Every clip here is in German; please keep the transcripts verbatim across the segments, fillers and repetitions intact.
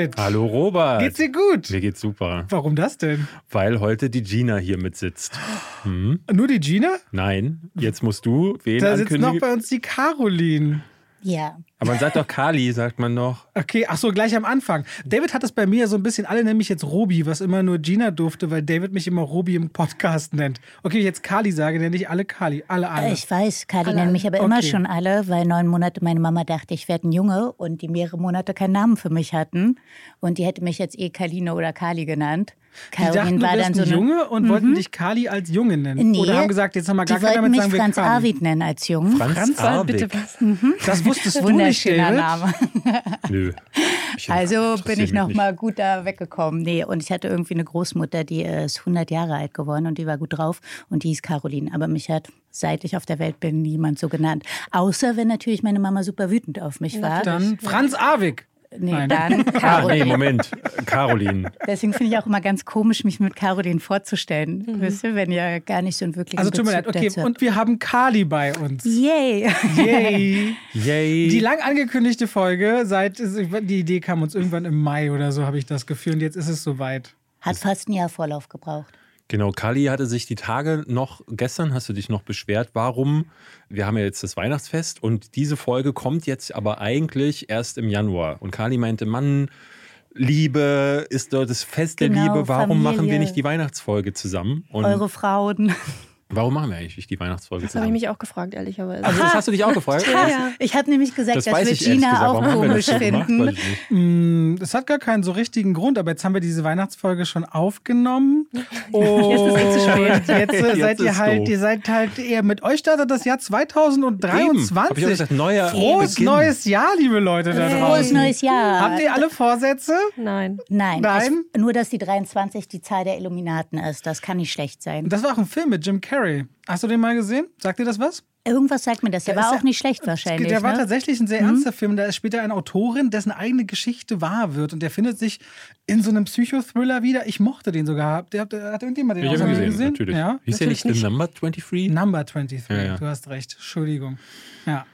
David. Hallo Robert. Geht's dir gut? Mir geht's super. Warum das denn? Weil heute die Gina hier mit sitzt. Hm? Nur die Gina? Nein, jetzt musst du wen Da sitzt ankündigen? noch bei uns die Caroline. Ja. Aber man sagt doch Kali, sagt man noch. Okay, ach so, gleich am Anfang. David hat das bei mir so ein bisschen, alle nennen mich jetzt Robi, was immer nur Gina durfte, weil David mich immer Robi im Podcast nennt. Okay, wenn ich jetzt Kali sage, nenne ich alle Kali. Alle, alle. Ich weiß, Kali Alle, nennen mich aber okay. immer schon alle, weil neun Monate meine Mama dachte, ich werde ein Junge und die mehrere Monate keinen Namen für mich hatten. Und die hätte mich jetzt eh Kaline oder Kali genannt. Die dachten, du war bist dann so ein eine, Junge und mhm. wollten dich Kali als Junge nennen. Nee, Oder haben gesagt, jetzt haben wir gar die keinen wollten damit mich sagen wir Franz Kali. Arvid nennen als Jungen. Franz, Franz Arvid. bitte was? Das wusstest du nicht, Wunderschöner David. Name. Nö. Ich Also interessiert bin ich mich noch nicht. mal gut da weggekommen. Nee, und ich hatte irgendwie eine Großmutter, die ist hundert Jahre alt geworden und die war gut drauf und die hieß Caroline. Aber mich hat, seit ich auf der Welt bin, niemand so genannt. Außer wenn natürlich meine Mama super wütend auf mich war. Dann Franz Arwig. Nee, Nein. dann Ah, nee, Caroline. Moment. Caroline. Deswegen finde ich auch immer ganz komisch, mich mit Caroline vorzustellen. Mhm. Wisst ihr, wenn ihr gar nicht so einen wirklichen Also tut mir Bezug leid, okay. dazu habt. Und wir haben Kali bei uns. Yay! Yay. Yay. Die lang angekündigte Folge, seit die Idee kam uns irgendwann im Mai oder so, habe ich das Gefühl. Und jetzt ist es soweit. Hat fast ein Jahr Vorlauf gebraucht. Genau, Kali hatte sich die Tage noch, gestern hast du dich noch beschwert, warum, wir haben ja jetzt das Weihnachtsfest und diese Folge kommt jetzt aber eigentlich erst im Januar. Und Kali meinte, Mann, Liebe ist dort das Fest der Genau, Liebe, warum Familie. machen wir nicht die Weihnachtsfolge zusammen? Und Eure Frauen. warum machen wir eigentlich nicht die Weihnachtsfolge Das habe ich zusammen? mich auch gefragt, ehrlicherweise. Also das hast du dich auch gefragt? Ja, ja. Ich habe nämlich gesagt, Das dass weiß wir ich ehrlich Gina gesagt. auch Warum haben wir das komisch so gemacht? finden. Weiß ich nicht. Mm, Das hat gar keinen so richtigen Grund, aber jetzt haben wir diese Weihnachtsfolge schon aufgenommen. Und Jetzt ist es zu spät. Jetzt, äh, Jetzt seid ihr ist halt, doof. ihr seid halt eher mit euch startet das Jahr zweitausenddreiundzwanzig. Eben. Hab ich auch gesagt, neuer Frohes Beginn. neues Jahr, liebe Leute da draußen. Frohes neues Jahr. Habt ihr alle Vorsätze? Nein. Nein, Nein? Es, nur dass die dreiundzwanzig die Zahl der Illuminaten ist. Das kann nicht schlecht sein. Das war auch ein Film mit Jim Carrey. Hast du den mal gesehen? Sagt dir das was? Irgendwas sagt mir das. Der, Der war ist auch ja- nicht schlecht wahrscheinlich. Der war ne? tatsächlich ein sehr ernster Film. Da ist später eine Autorin, dessen eigene Geschichte wahr wird. Und der findet sich in so einem Psychothriller wieder. Ich mochte den sogar. Der, hat, hat irgendjemand den Ich habe außer ihn mir gesehen, natürlich. Ja? Hieß der nicht Natürlich The Number dreiundzwanzig? Number dreiundzwanzig, Ja, ja. du hast recht. Entschuldigung. Ja.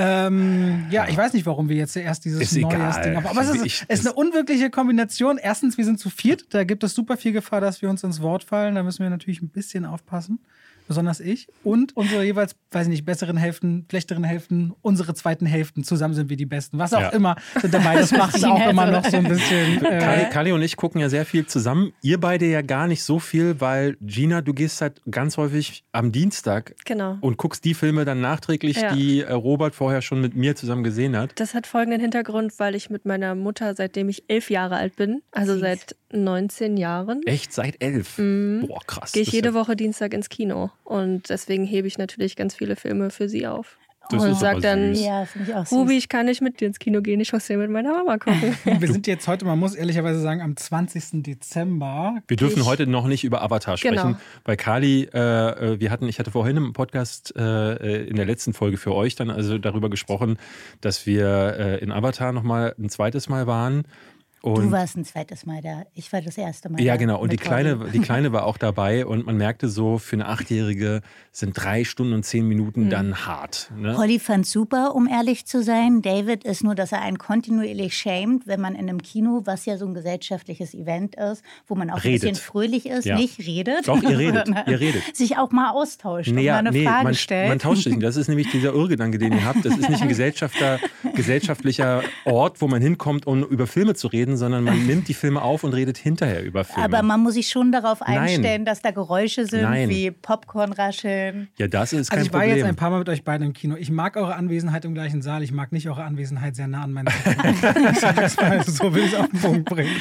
Ähm, ja, ich weiß nicht, warum wir jetzt erst dieses Ist Neujahrsding egal. haben. Aber es ist, Ich- es ist eine unwirkliche Kombination. Erstens, wir sind zu viert. Da gibt es super viel Gefahr, dass wir uns ins Wort fallen. Da müssen wir natürlich ein bisschen aufpassen. Besonders ich. Und unsere jeweils, weiß ich nicht, besseren Hälften, schlechteren Hälften, unsere zweiten Hälften. Zusammen sind wir die Besten. Was auch Ja. immer sind dabei. Das macht es auch Gina, immer also- noch so ein bisschen. Kali, Äh, Kali und ich gucken ja sehr viel zusammen. Ihr beide ja gar nicht so viel, weil Gina, du gehst halt ganz häufig am Dienstag Genau. und guckst die Filme dann nachträglich, Ja. die äh, Robert vorher schon mit mir zusammen gesehen hat. Das hat folgenden Hintergrund, weil ich mit meiner Mutter, seitdem ich elf Jahre alt bin, also Süß. seit neunzehn Jahren, Echt? Seit elf? Mhm. Boah, krass. gehe ich Das ist jede ja- Woche Dienstag ins Kino. Und deswegen hebe ich natürlich ganz viele Filme für sie auf. Das und ist sag aber dann, süß. Ja, finde ich auch süß. Ruby, ich kann nicht mit dir ins Kino gehen, ich muss hier mit meiner Mama gucken. wir sind jetzt heute, man muss ehrlicherweise sagen, am zwanzigsten Dezember. Wir dürfen Ich- heute noch nicht über Avatar sprechen, Genau. weil Kali, äh, äh, wir hatten, ich hatte vorhin im Podcast äh, in der letzten Folge für euch dann also darüber gesprochen, dass wir äh, in Avatar nochmal ein zweites Mal waren. Du Und warst ein zweites Mal da. Ich war das erste Mal ja, da. genau. Und die mit Kleine, Robby. die Kleine war auch dabei und man merkte so, für eine Achtjährige sind drei Stunden und zehn Minuten dann hart. Ne? Holly fand's super, um ehrlich zu sein. David ist nur, dass er einen kontinuierlich schämt, wenn man in einem Kino, was ja so ein gesellschaftliches Event ist, wo man auch Redet. ein bisschen fröhlich ist, Ja. nicht redet. Doch, ihr redet, sondern ihr redet. Sich auch mal austauscht und Nee, mal eine nee, Frage man, stellt. man tauscht sich nicht. Das ist nämlich dieser Irrgedanke, den ihr habt. Das ist nicht ein Gesellschafter, gesellschaftlicher Ort, wo man hinkommt, um über Filme zu reden, sondern man nimmt die Filme auf und redet hinterher über Filme. Aber man muss sich schon darauf Nein. einstellen, dass da Geräusche sind, Nein. wie Popcornrascheln. ja, das ist kein Also ich war Problem. jetzt ein paar Mal mit euch beiden im Kino. Ich mag eure Anwesenheit im gleichen Saal. Ich mag nicht eure Anwesenheit sehr nah an meiner Seite. Ich sag's mal, so will ich es auf den Punkt bringen.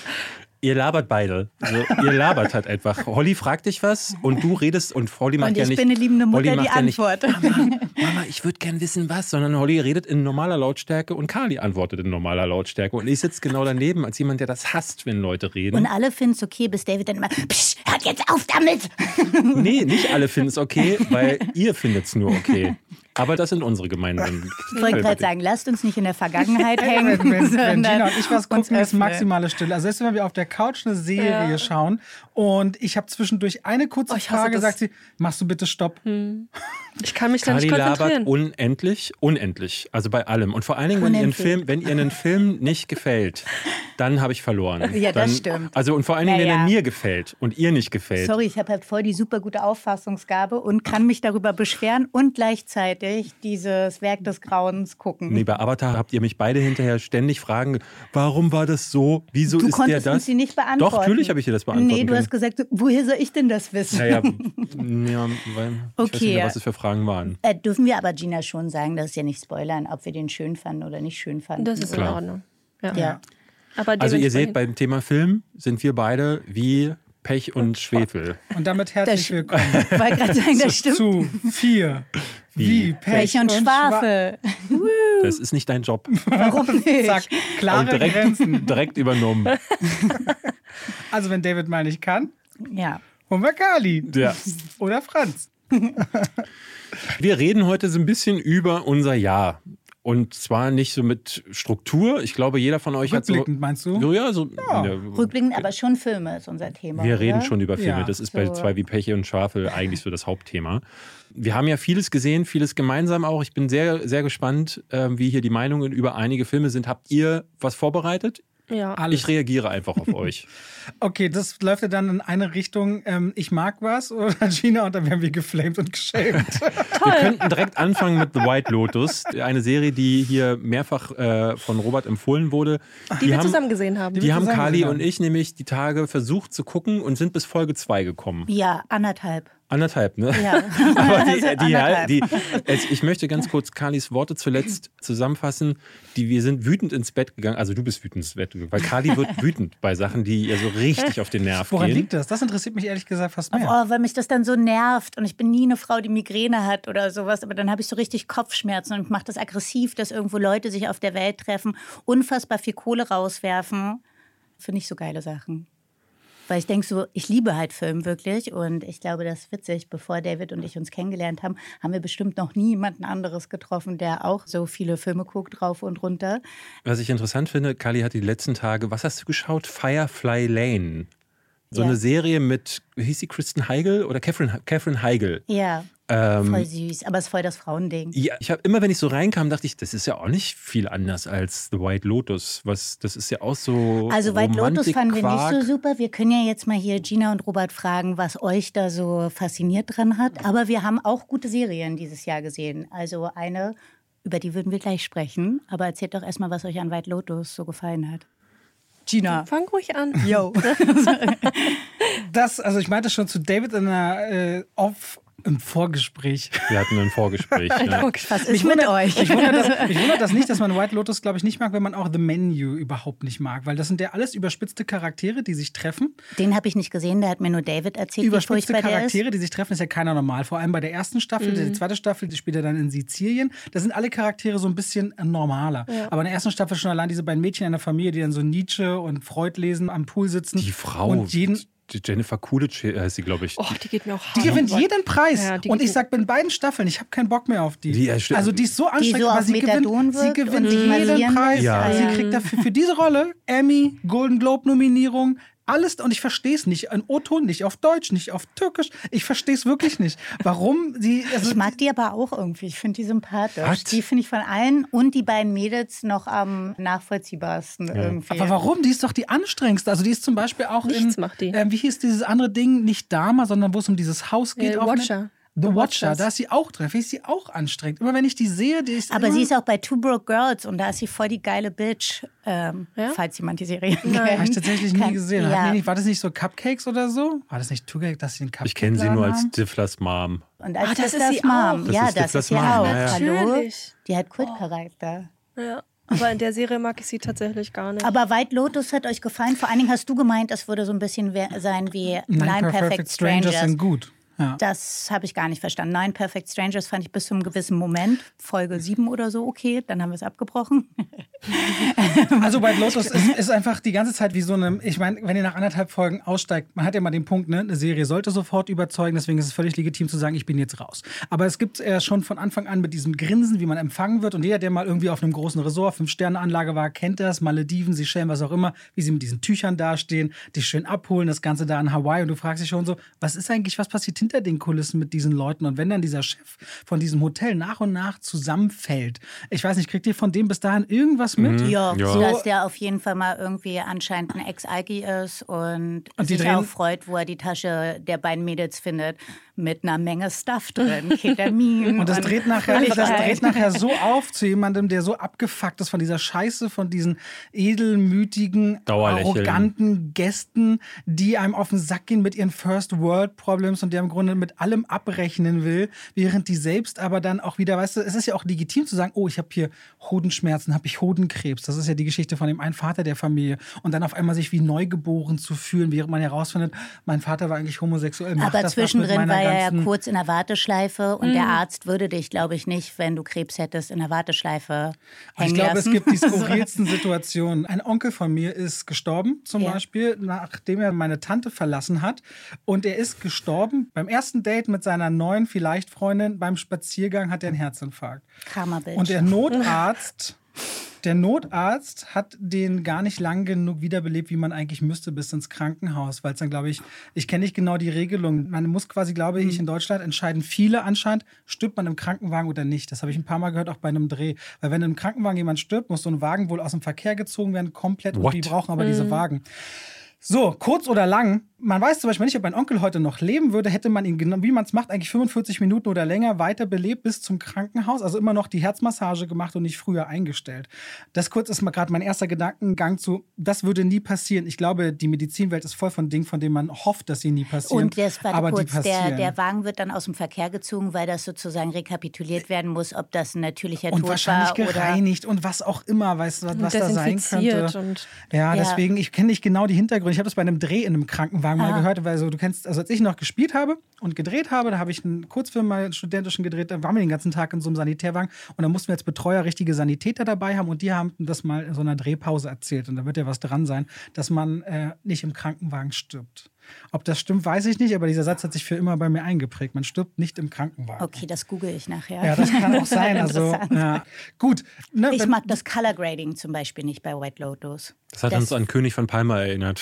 Ihr labert beide. Also, ihr labert halt einfach. Holly fragt dich was und du redest und Holly macht Und ja ich nicht. bin eine liebende Holly Mutter, die macht ja nicht, antwortet. Mama, ich würde gern wissen, was. Sondern Holly redet in normaler Lautstärke und Kali antwortet in normaler Lautstärke. Und ich sitze genau daneben als jemand, der das hasst, wenn Leute reden. Und alle finden es okay, bis David dann immer, psch, hört jetzt auf damit. Nee, nicht alle finden es okay, weil ihr findet es nur okay. Aber das sind unsere gemeinsamen. Ich wollte gerade sagen, lasst uns nicht in der Vergangenheit hängen. Wenn, wenn, wenn sondern Gina und ich was gucken, ist öffnen. maximale Stille. Also selbst wenn wir auf der Couch eine Serie Ja. schauen und ich habe zwischendurch eine kurze Oh, ich hasse Frage, das. sagt sie, machst du bitte Stopp? Ich kann mich da Kali nicht labert konzentrieren. unendlich, unendlich. Also bei allem. Und vor allen Dingen, wenn ihr, einen Unendlich. Film, wenn ihr einen Film nicht gefällt, dann habe ich verloren. Ja, das dann, stimmt. Also und vor allen Dingen, Ja, wenn er ja. mir gefällt und ihr nicht gefällt. Sorry, ich habe halt voll die super gute Auffassungsgabe und kann mich darüber beschweren und gleichzeitig dieses Werk des Grauens gucken. Nee, bei Avatar habt ihr mich beide hinterher ständig fragen, warum war das so? Wieso Du ist der konntest das? uns die nicht beantworten. Doch, natürlich habe ich dir das beantworten Nee, du können. hast gesagt, woher soll ich denn das wissen? Naja, ja, weil ich weiß Okay. nicht mehr, was es für Fragen waren. Äh, dürfen wir aber Gina schon sagen, das ist ja nicht spoilern, ob wir den schön fanden oder nicht schön fanden. Das ist in Klar. Ordnung. Ja. ja. Aber Also ihr seht, dementsprechend- beim Thema Film sind wir beide wie Pech und Schwefel. Und damit herzlich Das- willkommen Ich wollte gerade sagen, das stimmt. zu vier wie Pech, Pech und Schwafel. Das ist nicht dein Job. Warum nicht? Zack, klare Aber direkt, Grenzen. direkt übernommen. Also wenn David mal nicht kann, Ja. holen wir Kali. Ja. Oder Franz. Wir reden heute so ein bisschen über unser Jahr. Und zwar nicht so mit Struktur. Ich glaube, jeder von euch hat so. Rückblickend, meinst du? So, ja, so. Ja. Ja, Rückblickend, aber schon Filme ist unser Thema. wir reden oder? schon über Filme. Ja. Das ist bei So. zwei wie Pech und Schwafel eigentlich so das Hauptthema. Wir haben ja vieles gesehen, vieles gemeinsam auch. Ich bin sehr, sehr gespannt, äh, wie hier die Meinungen über einige Filme sind. Habt ihr was vorbereitet? Ja. Alles. Ich reagiere einfach auf euch. Okay, das läuft ja dann in eine Richtung, ähm, ich mag was oder Gina und dann werden wir geflamed und geschämt. Wir könnten direkt anfangen mit The White Lotus, eine Serie, die hier mehrfach äh, von Robert empfohlen wurde. Die, wir haben, zusammen gesehen haben. Die wir haben zusammen Kali gesehen und ich nämlich die Tage versucht zu gucken und sind bis Folge zwei gekommen. Ja, anderthalb. Anderthalb, ne? Ja. Aber die, Also die, anderthalb. die, es- ich möchte ganz kurz Kalis Worte zuletzt zusammenfassen. Die, wir sind wütend ins Bett gegangen. Also du bist wütend ins Bett gegangen, weil Kali wird wütend bei Sachen, die ihr so richtig auf den Nerv Woran gehen. liegt das? Das interessiert mich ehrlich gesagt fast mehr. Oh, weil mich das dann so nervt und ich bin nie eine Frau, die Migräne hat oder sowas, aber dann habe ich so richtig Kopfschmerzen und ich mache das aggressiv, dass irgendwo Leute sich auf der Welt treffen, unfassbar viel Kohle rauswerfen. Finde ich so geile Sachen. Weil ich denke so, ich liebe halt Film wirklich und ich glaube, das ist witzig. Bevor David und ich uns kennengelernt haben, haben wir bestimmt noch nie jemanden anderes getroffen, der auch so viele Filme guckt, rauf und runter. Was ich interessant finde, Kali hat die letzten Tage, was hast du geschaut? Firefly Lane. So Ja. eine Serie mit, wie hieß sie, Kristen Heigl oder Catherine, Catherine Heigl. Ja, Ähm, voll süß, aber es ist voll das Frauending. Ja, ich habe immer, wenn ich so reinkam, dachte ich, das ist ja auch nicht viel anders als The White Lotus. Was, das ist ja auch so. Also White Lotus fanden wir nicht Romantik-Quark. so super. Wir können ja jetzt mal hier Gina und Robert fragen, was euch da so fasziniert dran hat. Aber wir haben auch gute Serien dieses Jahr gesehen. Also eine, über die würden wir gleich sprechen. Aber erzählt doch erstmal, was euch an White Lotus so gefallen hat. Gina. Fang ruhig an. Yo. Das, also ich meinte schon zu David in einer äh, Off im Vorgespräch. Wir hatten ein Vorgespräch. ne? Was ist mit euch? Ich wundere das, mich wundert das nicht, dass man White Lotus, glaube ich, nicht mag, wenn man auch The Menu überhaupt nicht mag. Weil das sind ja alles überspitzte Charaktere, die sich treffen. Den habe ich nicht gesehen, der hat mir nur David erzählt, wie Überspitzte furchtbar der ist. Charaktere, die sich treffen, ist ja keiner normal. Vor allem bei der ersten Staffel, die zweite Staffel, die spielt er dann in Sizilien. Da sind alle Charaktere so ein bisschen normaler. Aber in der ersten Staffel schon allein diese beiden Mädchen in der Familie, die dann so Nietzsche und Freud lesen, am Pool sitzen. Die Frau, Und jeden, die Jennifer Coolidge heißt sie, glaube ich. Oh, die geht mir auch die hart. gewinnt jeden Preis. Ja, die und ich gewinnt- sag, in beiden Staffeln, ich habe keinen Bock mehr auf die. Die, ja, stimmt. also die ist so anstrengend, so aber auf sie Methadon gewinnt, sie wirkt gewinnt und sich jeden massieren Preis. lässt. Ja. Sie Ja. kriegt dafür für diese Rolle Emmy, Golden Globe Nominierung, alles. Und ich verstehe es nicht. In O-Ton, nicht auf Deutsch, nicht auf Türkisch. Ich verstehe es wirklich nicht. Warum sie... Also Ich mag die aber auch irgendwie. Ich finde die sympathisch. Was? Die finde ich von allen und die beiden Mädels noch am nachvollziehbarsten irgendwie. Aber warum? Die ist doch die anstrengendste. Also die ist zum Beispiel auch Nichts in... macht die. Ähm, wie hieß dieses andere Ding? Nicht Dama, sondern wo es um dieses Haus geht. Ja, auf Watcher. Net- The The Watcher. Watchers. Da ist sie auch drin. Finde ich sie auch anstrengend. Immer wenn ich die sehe, die ist Aber immer, sie ist auch bei Two Broke Girls und da ist sie voll die geile Bitch. Ähm, Ja? Falls jemand die Serie Nein. kennt. Habe ich tatsächlich nie Kann- gesehen. Hat Ja. die nicht, war das nicht so Cupcakes oder so? War das nicht Tugek, dass sie einen Cupcake Ich kenne sie nur als haben? Stiflers Mom. Und als Ah, das ist das sie Mom. auch. Das Ja, ist das Stiflers ist sie Mom, auch. ja, ja. Hallo? Natürlich. Die hat Kultcharakter. Ja. Aber in der Serie mag ich sie tatsächlich gar nicht. Aber White Lotus hat euch gefallen. Vor allen Dingen hast du gemeint, es würde so ein bisschen we- sein wie Nine, Perfect, Strangers. sind gut. Ja. Das habe ich gar nicht verstanden. Nein, Perfect Strangers fand ich bis zu einem gewissen Moment, Folge sieben oder so, okay, dann haben wir es abgebrochen. Also White Lotus ist, ist einfach die ganze Zeit wie so eine, ich meine, wenn ihr nach anderthalb Folgen aussteigt, man hat ja mal den Punkt, ne, eine Serie sollte sofort überzeugen, deswegen ist es völlig legitim zu sagen, ich bin jetzt raus. Aber es gibt äh, schon von Anfang an mit diesem Grinsen, wie man empfangen wird, und jeder, der mal irgendwie auf einem großen Resort, Fünf-Sterne-Anlage war, kennt das, Malediven, Seychellen, was auch immer, wie sie mit diesen Tüchern dastehen, dich schön abholen, das Ganze da in Hawaii, und du fragst dich schon so, was ist eigentlich, was passiert hinter den Kulissen mit diesen Leuten? Und wenn dann dieser Chef von diesem Hotel nach und nach zusammenfällt, ich weiß nicht, kriegt ihr von dem bis dahin irgendwas mit? Mhm. Ja, Ja. so, dass der auf jeden Fall mal irgendwie anscheinend ein Ex-Alki ist und, Und die sich drehen- auch freut, wo er die Tasche der beiden Mädels findet, mit einer Menge Stuff drin, Ketamin. Und das dreht nachher, das Fröhlichkeit. dreht nachher so auf zu jemandem, der so abgefuckt ist von dieser Scheiße, von diesen edelmütigen, Dauerlächeln. arroganten Gästen, die einem auf den Sack gehen mit ihren First-World-Problems und der im Grunde mit allem abrechnen will, während die selbst aber dann auch wieder, weißt du, es ist ja auch legitim zu sagen, oh, ich habe hier Hodenschmerzen, habe ich Hodenkrebs. Das ist ja die Geschichte von dem einen Vater der Familie. Und dann auf einmal sich wie neugeboren zu fühlen, während man herausfindet, mein Vater war eigentlich homosexuell. Macht Aber das was mit zwischendrin meiner war er ja ganzen- kurz in der Warteschleife und der Arzt würde dich, glaube ich, nicht, wenn du Krebs hättest, in der Warteschleife Und hängen ich glaube, lassen. es gibt die skurrilsten Situationen. Ein Onkel von mir ist gestorben, zum Ja. Beispiel, nachdem er meine Tante verlassen hat. Und er ist gestorben beim ersten Date mit seiner neuen Vielleicht-Freundin. Beim Spaziergang hat er einen Herzinfarkt. Karma-Bitch. Und der Notarzt, der Notarzt hat den gar nicht lang genug wiederbelebt, wie man eigentlich müsste, bis ins Krankenhaus. Weil es dann, glaube ich, ich kenne nicht genau die Regelung. Man muss quasi, glaube ich, in Deutschland entscheiden viele anscheinend, stirbt man im Krankenwagen oder nicht. Das habe ich ein paar Mal gehört, auch bei einem Dreh. Weil wenn im Krankenwagen jemand stirbt, muss so ein Wagen wohl aus dem Verkehr gezogen werden, komplett. Und What? die brauchen aber diese Wagen. So, kurz oder lang, man weiß zum Beispiel nicht, ob mein Onkel heute noch leben würde, hätte man ihn, genau wie man es macht, eigentlich fünfundvierzig Minuten oder länger weiter belebt bis zum Krankenhaus, also immer noch die Herzmassage gemacht und nicht früher eingestellt. Das kurz ist mal gerade mein erster Gedankengang zu, das würde nie passieren. Ich glaube, die Medizinwelt ist voll von Dingen, von denen man hofft, dass sie nie passieren. Und das war aber kurz, die passieren. der, der Wagen wird dann aus dem Verkehr gezogen, weil das sozusagen rekapituliert werden muss, ob das ein natürlicher und Tod wahrscheinlich war oder... gereinigt und was auch immer, weißt du, was da sein desinfiziert könnte. und- Ja, Ja. deswegen, ich kenne nicht genau die Hintergründe. Ich habe das bei einem Dreh in einem Krankenwagen mal Ah. gehört, weil so, du kennst, also als ich noch gespielt habe und gedreht habe, da habe ich einen Kurzfilm mal einen studentischen gedreht, da waren wir den ganzen Tag in so einem Sanitärwagen und da mussten wir als Betreuer richtige Sanitäter dabei haben und die haben das mal in so einer Drehpause erzählt und da wird ja was dran sein, dass man äh, nicht im Krankenwagen stirbt. Ob das stimmt, weiß ich nicht, aber dieser Satz hat sich für immer bei mir eingeprägt. Man stirbt nicht im Krankenwagen. Okay, das google ich nachher. Ja, das kann auch sein. Also, Interessant. ja. Gut. Ne, Ich wenn- mag das Color Grading zum Beispiel nicht bei White Lotus. Das hat Das- uns an König von Palma erinnert.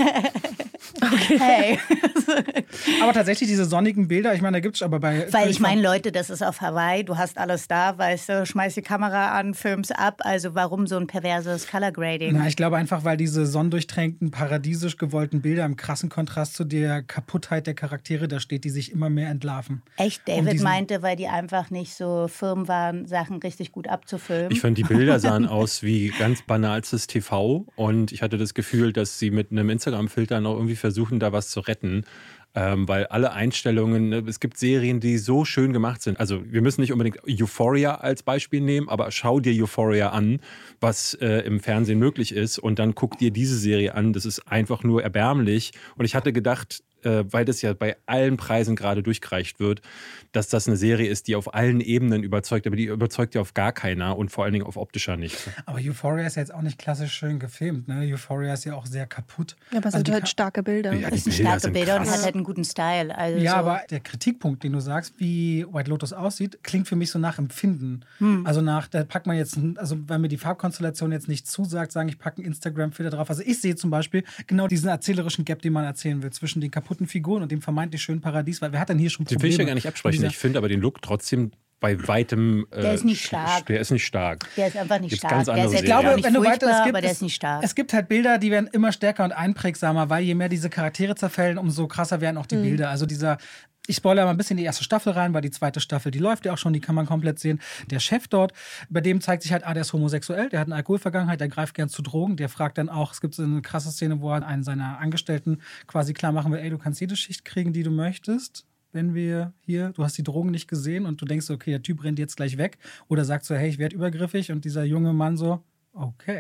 Hey, Aber tatsächlich diese sonnigen Bilder, ich meine, da gibt es aber bei... weil ich meine, Leute, das ist auf Hawaii, du hast alles da, weißt du, schmeiß die Kamera an, film's ab, also warum so ein perverses Color Grading? Na, ich glaube einfach, weil diese sonnendurchtränkten, paradiesisch gewollten Bilder im krassen Kontrast zu der Kaputtheit der Charaktere da steht, die sich immer mehr entlarven. Echt, Um David diesen- meinte, weil die einfach nicht so firm waren, Sachen richtig gut abzufilmen. Ich fand, die Bilder sahen aus wie ganz banalstes T V und ich hatte das Gefühl, dass sie mit einem Instagram-Filter noch irgendwie versuchen, da was zu retten. Ähm, weil alle Einstellungen, ne, es gibt Serien, die so schön gemacht sind. Also wir müssen nicht unbedingt Euphoria als Beispiel nehmen, aber schau dir Euphoria an, was äh, im Fernsehen möglich ist und dann guck dir diese Serie an. Das ist einfach nur erbärmlich. Und ich hatte gedacht, äh, weil das ja bei allen Preisen gerade durchgereicht wird, dass das eine Serie ist, die auf allen Ebenen überzeugt, aber die überzeugt ja auf gar keiner und vor allen Dingen auf optischer nicht. Aber Euphoria ist ja jetzt auch nicht klassisch schön gefilmt. Ne? Euphoria ist ja auch sehr kaputt. Ja, aber es Also sind die halt Ka- starke Bilder. Ja, Das die sind Bilder starke sind Bilder und krass. hat halt einen guten Style. Also Ja, so. aber der Kritikpunkt, den du sagst, wie White Lotus aussieht, klingt für mich so nach Empfinden. Hm. Also nach, da packt man jetzt, ein- also wenn mir die Farbkonstellation jetzt nicht zusagt, sagen, ich packe einen Instagram-Filter drauf. Also ich sehe zum Beispiel genau diesen erzählerischen Gap, den man erzählen will, zwischen den kaputten Figuren und dem vermeintlich schönen Paradies, weil wer hat denn hier schon Den Probleme? will ich ja gar nicht absprechen. Dieser- Ich finde aber den Look trotzdem bei weitem. Äh, Der ist nicht sch- stark. Der ist nicht stark. Der ist einfach nicht Gibt's stark. ganz Der andere ist jetzt Ich glaube, auch nicht wenn du weiter, furchtbar, es gibt, aber der es, ist nicht stark. es gibt halt Bilder, die werden immer stärker und einprägsamer, weil je mehr diese Charaktere zerfällen, umso krasser werden auch die Bilder. Also dieser, ich spoilere mal ein bisschen die erste Staffel rein, weil die zweite Staffel, die läuft ja auch schon, die kann man komplett sehen. Der Chef dort, bei dem zeigt sich halt, ah, der ist homosexuell, der hat eine Alkoholvergangenheit, der greift gern zu Drogen, der fragt dann auch, es gibt so eine krasse Szene, wo er einen seiner Angestellten quasi klar machen will, ey, du kannst jede Schicht kriegen, die du möchtest. Wenn wir hier, du hast die Drogen nicht gesehen und du denkst, okay, der Typ rennt jetzt gleich weg. Oder sagt so, hey, ich werde übergriffig und dieser junge Mann so, okay.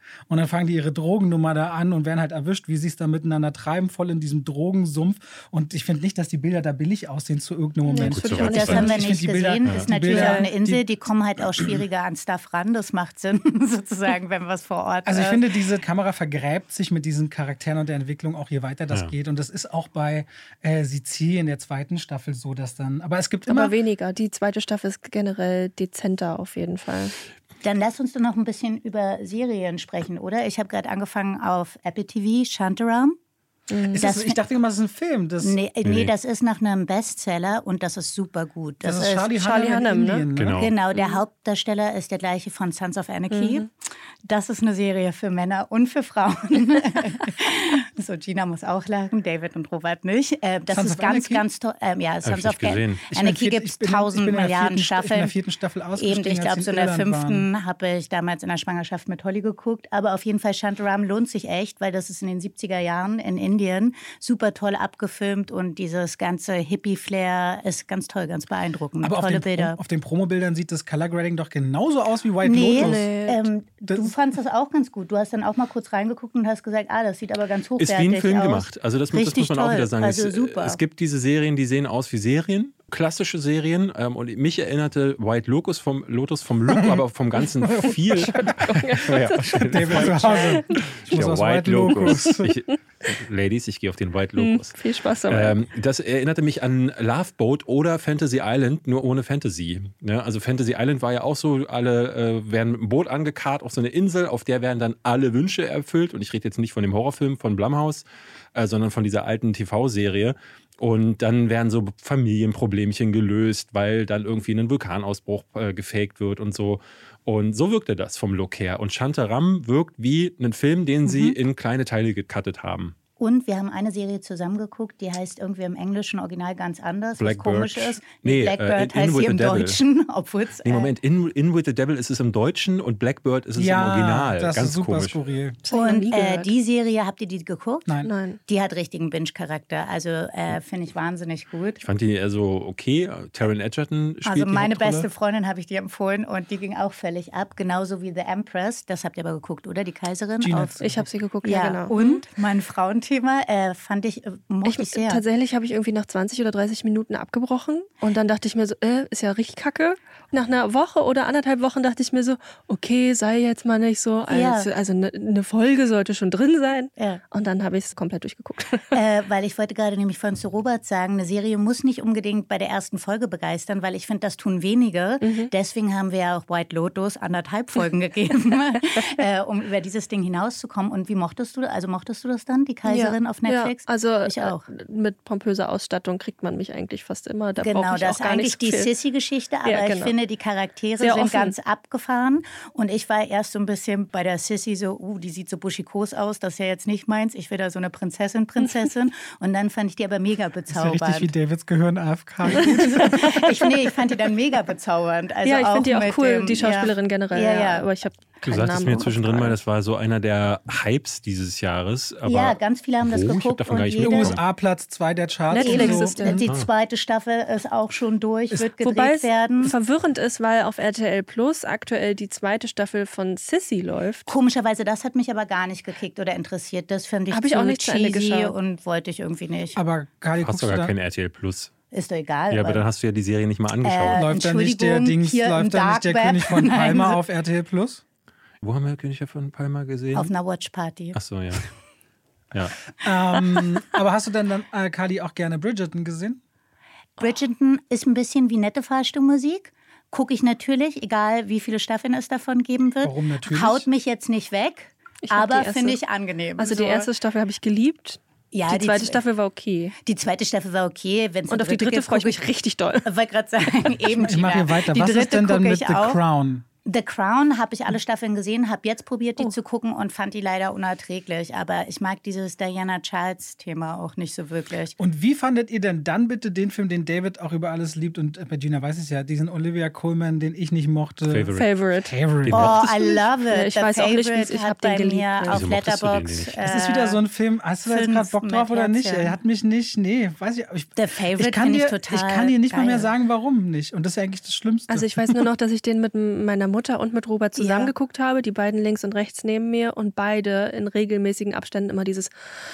Und dann fangen die ihre Drogennummer da an und werden halt erwischt, wie sie es da miteinander treiben, voll in diesem Drogensumpf. Und ich finde nicht, dass die Bilder da billig aussehen zu irgendeinem Moment. Nee, Gut, Das haben wir Ich nicht find die Bilder- gesehen. ja. Ist Die natürlich Bilder- auch eine Insel. die- Die kommen halt auch schwieriger an Stuff ran. Das macht Sinn, sozusagen, wenn was vor Ort Also ich äh, finde, diese Kamera vergräbt sich mit diesen Charakteren und der Entwicklung auch, je weiter das Ja. geht. Und das ist auch bei äh, Sizilien der zweiten Staffel so, dass dann. Aber es gibt immer. Aber weniger. Die zweite Staffel ist generell dezenter auf jeden Fall. Dann lass uns doch noch ein bisschen über Serien sprechen, oder? Ich habe gerade angefangen auf Apple T V, Shantaram. Ist das- das, ich dachte immer, das ist ein Film. Das, Nee, nee, Nee. das ist nach einem Bestseller und das ist super gut. das ist Charlie, Charlie Hunnam in Hunnam, ne? Indien. Ne? Genau. Genau, der Hauptdarsteller ist der gleiche von Sons of Anarchy. Das ist eine Serie für Männer und für Frauen. So, Gina muss auch lachen, David und Robert nicht. Äh, das Sons ist of ganz, Anarchy? ganz toll. Ähm, ja, Sons ich of nicht gesehen. Ich bin in Anarchy vier- gibt ich es bin- ich tausend bin in der Milliarden vierten Sta- ich bin in der Staffeln. vierten Staffel Eben, ausgestiegen, ich als glaube, sie so in in der Irland waren. fünften habe ich damals in der Schwangerschaft mit Holly geguckt. Aber auf jeden Fall, Shantaram lohnt sich echt, weil das ist in den siebziger Jahren in Indien super toll abgefilmt und dieses ganze Hippie-Flair ist ganz toll, ganz beeindruckend. Aber auf Tolle den, Bilder. Pro- auf den Promobildern sieht das Color Grading doch genauso aus wie White Nee, Lotus. ähm, Das- du fandst das auch ganz gut. Du hast dann auch mal kurz reingeguckt und hast gesagt, ah, das sieht aber ganz Ist hochwertig wie ein Film aus. gemacht. Also das, muss- das Richtig muss man auch toll. wieder sagen. Also es, super. es gibt diese Serien, die sehen aus wie Serien, klassische Serien. Ähm, und mich erinnerte White Lotus vom Lotus vom Look, aber vom ganzen viel. ja, David zu Hause. Ich muss der aus White White Locus. Locus. Ich, Ladies, ich gehe auf den White Locus. Viel Spaß dabei. Ähm, das erinnerte mich an Love Boat oder Fantasy Island, nur ohne Fantasy. Ja, also Fantasy Island war ja auch so, alle äh, werden mit einem Boot angekarrt auf so eine Insel, auf der werden dann alle Wünsche erfüllt. Und ich rede jetzt nicht von dem Horrorfilm von Blumhouse, äh, sondern von dieser alten T V-Serie. Und dann werden so Familienproblemchen gelöst, weil dann irgendwie ein Vulkanausbruch äh, gefaked wird und so. Und so wirkte das vom Look her. Und Shantaram wirkt wie ein Film, den sie in kleine Teile gecuttet haben. Und wir haben eine Serie zusammengeguckt, die heißt irgendwie im englischen Original ganz anders, Blackbird. was komisch ist. Nee, Blackbird äh, In- In heißt with sie im the Devil. Deutschen, obwohl es... Nee, Moment, In, In with the Devil ist es im Deutschen und Blackbird ist es Ja, im Original. das Ganz ist super komisch. skurril. Das hab ich noch Und nie äh, gehört. die Serie, habt ihr die geguckt? Nein. Nein. Die hat richtigen Binge-Charakter. Also äh, finde ich wahnsinnig gut. Ich fand die eher so okay. Taron Egerton spielt Also die meine Hauptrolle. beste Freundin habe ich dir empfohlen und die ging auch völlig ab. Genauso wie The Empress. Das habt ihr aber geguckt, oder? Die Kaiserin. Gina auf, hat's Ich habe sie geguckt, ja, ja, genau. und mein Frauenthema äh, fand ich, äh, mochte ich, Ich, sehr. tatsächlich habe ich irgendwie nach zwanzig oder dreißig Minuten abgebrochen und dann dachte ich mir so, äh, ist ja richtig kacke. Nach einer Woche oder anderthalb Wochen dachte ich mir so, okay, sei jetzt mal nicht so. Also, Ja. also eine, eine Folge sollte schon drin sein. Ja. Und dann habe ich es komplett durchgeguckt. Äh, weil ich wollte gerade nämlich von zu Robert sagen, eine Serie muss nicht unbedingt bei der ersten Folge begeistern, weil ich finde, das tun wenige. Deswegen haben wir ja auch White Lotus anderthalb Folgen gegeben, äh, um über dieses Ding hinauszukommen. Und wie mochtest du, also mochtest du das dann, die Kaiserin auf Netflix? Ja, also Ich auch. äh, mit pompöser Ausstattung kriegt man mich eigentlich fast immer. Da Genau, brauche ich das auch ist gar eigentlich nicht die viel. Sissy-Geschichte, aber Ja, ich genau. finde, die Charaktere Sehr sind offen. ganz abgefahren. Und ich war erst so ein bisschen bei der Sissy so, uh, die sieht so buschikos aus, das ist ja jetzt nicht meins. Ich will da so eine Prinzessin, Prinzessin. Und dann fand ich die aber mega Das ist ja richtig, wie bezaubernd. Davids Gehirn A F K. Ich, nee, ich fand die dann mega bezaubernd. Also ja, ich finde die auch mit cool, dem, die Schauspielerin ja. generell. Ja, Ja, ja. Aber ich habe Du keinen sagtest Namen mir im Kopf zwischendrin mal, gerade. das war so einer der Hypes dieses Jahres. Aber Ja, ganz viele haben das wo? Ich hab geguckt davon gar und nicht jeder- U mitbekommen. S A Platz zwei der Charts. Netflix und so. ist der. Die Ah. zweite Staffel ist auch schon durch, wird gedreht Wobei es werden. verwirrend ist, weil auf R T L Plus aktuell die zweite Staffel von Sissy läuft. Komischerweise, das hat mich aber gar nicht gekickt oder interessiert. Das finde ich Hab ich zu auch nicht zu Ende cheesy geschaut. und wollte ich irgendwie nicht. Aber Kali, Hast guckst du du gar da? kein R T L Plus. Ist doch egal. Ja, aber dann hast du ja die Serie nicht mal angeschaut. Äh, Läuft da nicht der Entschuldigung, Dings, hier im läuft da nicht der Dark Web? König von Nein. Palma auf R T L Plus? Wo haben wir König von Palma gesehen? Auf einer Watchparty. Ach so, ja. Ja. ähm, aber hast du denn dann, äh, Kali, auch gerne Bridgerton gesehen? Bridgerton ist ein bisschen wie nette Fahrstuhlmusik. Gucke ich natürlich, egal wie viele Staffeln es davon geben wird. Warum natürlich? Haut mich jetzt nicht weg, Ich hab die aber erste- finde ich angenehm. Also So. die erste Staffel habe ich geliebt. Ja, die die zweite zwe- Staffel war okay. Die zweite Staffel war okay. Wenn's Und eine auf die dritte gibt, freue ich guck mich richtig doll. Ich wollte gerade sagen, eben. Ich mache hier Gina. weiter. Die Was dritte ist denn dann gucke mit ich The auch. Crown? The Crown habe ich alle Staffeln gesehen, habe jetzt probiert, die Oh. zu gucken und fand die leider unerträglich. Aber ich mag dieses Diana Charles-Thema auch nicht so wirklich. Und wie fandet ihr denn dann bitte den Film, den David auch über alles liebt und äh, bei Gina weiß es ja, diesen Olivia Colman, den ich nicht mochte? Favorite. Favorite. Favorite. Den Oh, mochtest du I nicht? love it. Ja, ich The weiß auch nicht, wie es- Favorite ich hat hab den bei geliebt. mir Wieso auf mochtest du den Letterboxd. nicht? Das ist wieder so ein Film, hast du da jetzt fünf gerade Bock drauf mit oder nicht? Herzchen. Er hat mich nicht, nee, weiß ich. ich The Favorite ich kann finde ich dir, total Ich kann dir nicht mal mehr geil. sagen, warum nicht. Und das ist ja eigentlich das Schlimmste. Also ich weiß nur noch, dass ich den mit m- meiner Mutter und mit Robert zusammen Ja. geguckt habe, die beiden links und rechts neben mir und beide in regelmäßigen Abständen immer dieses...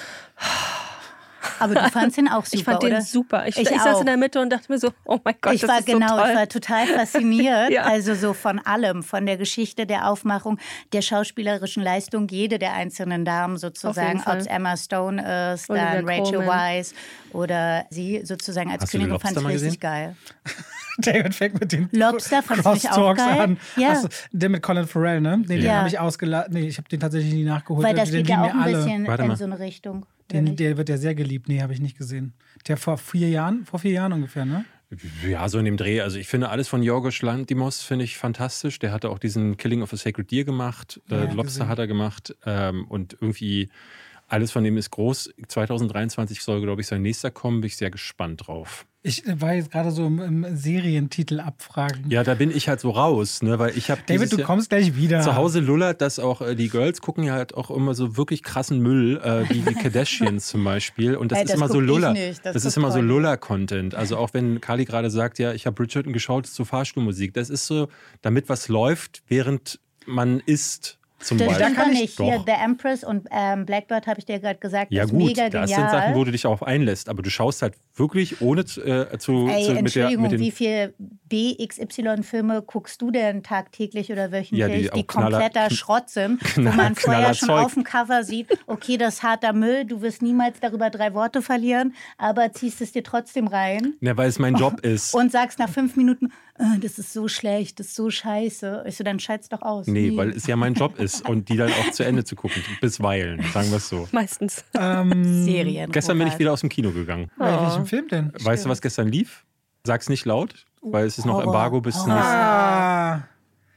Aber du fandst ihn auch super, Ich fand oder? den super. Ich, Ich ich saß auch. in der Mitte und dachte mir so, oh mein Gott, Ich das war ist genau, so toll. ich war total fasziniert. Ja. Also so von allem, von der Geschichte, der Aufmachung, der schauspielerischen Leistung, jede der einzelnen Damen sozusagen, Fall. ob es Emma Stone ist, Olivia dann Rachel Colman. Weisz oder sie sozusagen als Hast du den Königin, fand Lobster ich mal richtig gesehen? geil. David fängt mit den Lobster fandst du nicht auch Crosstalks geil? an. Ja. Achso, der mit Colin Farrell, ne? Nee, den Ja. habe ich ausgeladen. Nee, ich habe den tatsächlich nie nachgeholt. Weil das den geht ja lieben auch ein wir alle. bisschen Warte in mal. so eine Richtung. oder Den, nicht? der wird ja sehr geliebt. Nee, habe ich nicht gesehen. Der vor vier Jahren, vor vier Jahren ungefähr, ne? Ja, so in dem Dreh. Also ich finde alles von Yorgos Lanthimos finde ich fantastisch. Der hatte auch diesen Killing of a Sacred Deer gemacht. Ja, äh, Lobster gesehen. hat er gemacht. Ähm, und irgendwie alles von dem ist groß. zwanzig dreiundzwanzig soll, glaube ich, sein nächster kommen. Bin ich sehr gespannt drauf. Ich war jetzt gerade so im, im Serientitel abfragen. Ja, da bin ich halt so raus, ne? Weil ich habe David, du kommst gleich wieder. zu Hause lullert, dass auch äh, die Girls gucken ja halt auch immer so wirklich krassen Müll, äh, wie die Kardashians zum Beispiel. Und das Ey, ist das immer so guck ich Luller. nicht, das Das, ist guckt immer so Conny. Luller-Content. Also auch wenn Kali gerade sagt, ja, ich habe Bridgerton geschaut zu Fahrstuhlmusik. Das ist so, damit was läuft, während man isst. Zum Das Beispiel. stimmt kann doch ich- nicht. Hier, Doch. The Empress und ähm, Blackbird, habe ich dir gerade gesagt, Ja ist gut, mega das genial. sind Sachen, wo du dich darauf einlässt. Aber du schaust halt wirklich ohne zu, äh, zu, Ey, zu mit, der, Entschuldigung, mit den... wie viele B X Y-Filme guckst du denn tagtäglich oder wöchentlich, Ja, die die, auch knaller- kompletter Schrott sind, wo Knaller- man vorher knaller schon Zeug. auf dem Cover sieht, okay, das ist harter Müll, du wirst niemals darüber drei Worte verlieren, aber ziehst es dir trotzdem rein Ja, weil es mein Job ist. und sagst nach fünf Minuten, äh, das ist so schlecht, das ist so scheiße. Ich so, dann scheid's doch aus. Nee, weil es ja mein Job ist und die dann auch zu Ende zu gucken. Bisweilen, sagen wir es so. Meistens. Ähm, Serien. Gestern bin ich Robert. wieder aus dem Kino gegangen. Bei welchem Film denn? Weißt du, was gestern lief? Sag's nicht laut, weil es ist noch Horror. Embargo bis zum Horror. nächsten. Ah,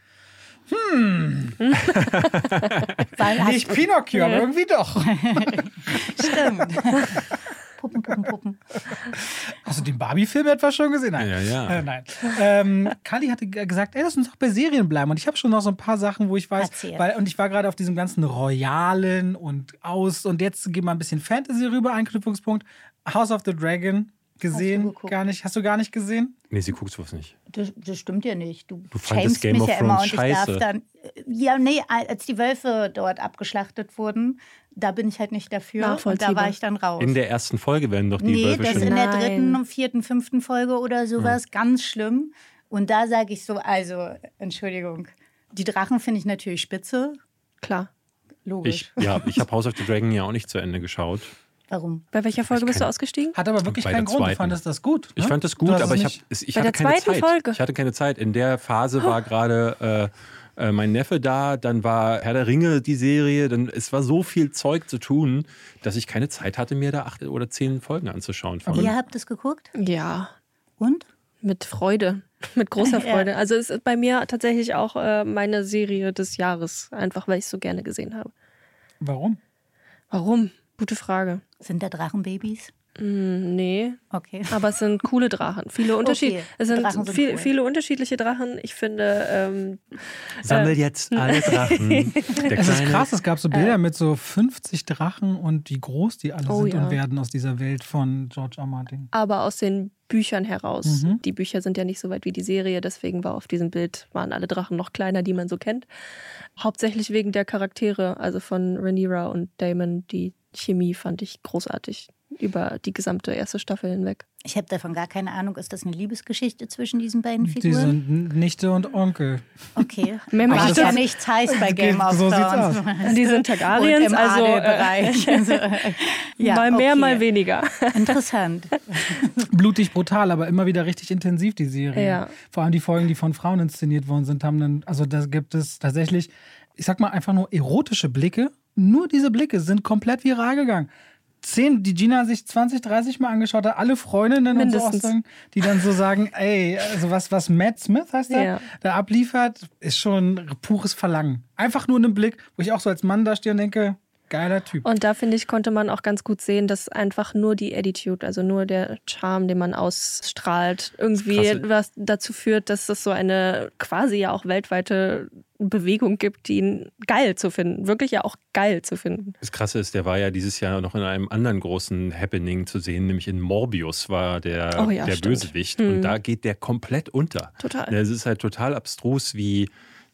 Weil, nicht Pinocchio, aber irgendwie doch. stimmt. Puppen, Puppen, Puppen. Hast du den Barbie-Film etwa schon gesehen? Nein. Ja, ja. Äh, nein. Ähm, Kali hatte g- gesagt, ey, lass uns doch bei Serien bleiben. Und ich habe schon noch so ein paar Sachen, wo ich weiß, Erzähl. weil, und ich war gerade auf diesem ganzen Royalen und aus. Und jetzt gehen wir ein bisschen Fantasy rüber, Anknüpfungspunkt. House of the Dragon gesehen, geguckt? gar nicht. Hast du gar nicht gesehen? Nee, sie guckt sowas nicht. Das, das stimmt ja nicht. Du, Du fandest shamest Game mich of ja immer Thrones und ich darf scheiße. dann. Ja, nee, als die Wölfe dort abgeschlachtet wurden, da bin ich halt nicht dafür. Und da Nachvollziehbar. war ich dann raus. In der ersten Folge werden doch die nee, Wölfe das schon... in der Nein. dritten, vierten, fünften Folge oder sowas. Ganz schlimm. Und da sage ich so, also, Entschuldigung, die Drachen finde ich natürlich spitze. Klar. Logisch. Ich, ja, ich habe House of the Dragon ja auch nicht zu Ende geschaut. Warum? Bei welcher Folge bist du keine- ausgestiegen? Hat aber wirklich Bei keinen der Grund. Du zweiten. fandest das gut. Ich ne? fand das Du gut, hast aber es ich, hab, nicht- ich Bei hatte der keine zweiten Zeit. Folge? Ich hatte keine Zeit. In der Phase war gerade äh, äh, mein Neffe da, dann war Herr der Ringe die Serie, dann es war so viel Zeug zu tun, dass ich keine Zeit hatte, mir da acht oder zehn Folgen anzuschauen. Von. Ihr habt es geguckt? Ja. Und? Mit Freude. Mit großer Ja. Freude. Also es ist bei mir tatsächlich auch äh, meine Serie des Jahres. Einfach, weil ich es so gerne gesehen habe. Warum? Warum? Gute Frage. Sind da Drachenbabys? Hm, nee. Okay. Aber es sind coole Drachen. Viele, Unterschied Okay, es sind Drachen sind viel, cool. viele unterschiedliche Drachen. Ich finde, ähm, Sammel jetzt alle Drachen. Der Es ist kleine- krass, es gab so Bilder mit so fünfzig Drachen und wie groß die alle Oh sind ja. und werden aus dieser Welt von George R. R. Martin. aber aus den Büchern heraus. Mhm. Die Bücher sind ja nicht so weit wie die Serie, deswegen war auf diesem Bild, waren alle Drachen noch kleiner, die man so kennt. Hauptsächlich wegen der Charaktere, also von Rhaenyra und Daemon. Die Chemie fand ich großartig über die gesamte erste Staffel hinweg. Ich habe davon gar keine Ahnung. Ist das eine Liebesgeschichte zwischen diesen beiden Die Figuren? sind Nichte und Onkel. Okay. Mehr Was möchte ja ich nichts heißt bei Game of So sieht's Thrones. aus. Die sind Targaryens, Und im also äh, Adelbereich. Also, ja, mal mehr, okay. mal weniger. Interessant. Blutig brutal, aber immer wieder richtig intensiv, die Serie. Ja. Vor allem die Folgen, die von Frauen inszeniert worden sind, haben dann, also da gibt es tatsächlich, ich sag mal einfach nur erotische Blicke. Nur diese Blicke sind komplett viral gegangen. Zehn, die Gina sich zwanzig, dreißig Mal angeschaut hat, alle Freundinnen und so Mindestens. Aussagen, die dann so sagen, ey, also was, was Matt Smith heißt der, Ja. da abliefert, ist schon pures Verlangen. Einfach nur einen Blick, wo ich auch so als Mann da stehe und denke, geiler Typ. Und da, finde ich, konnte man auch ganz gut sehen, dass einfach nur die Attitude, also nur der Charme, den man ausstrahlt, irgendwie Krasse. was dazu führt, dass es so eine quasi ja auch weltweite Bewegung gibt, die ihn geil zu finden, wirklich ja auch geil zu finden. Das Krasse ist, der war ja dieses Jahr noch in einem anderen großen Happening zu sehen, nämlich in Morbius war der, Oh ja, der stimmt. Bösewicht. Hm. Und da geht der komplett unter. Total. Es ist halt total abstrus, wie,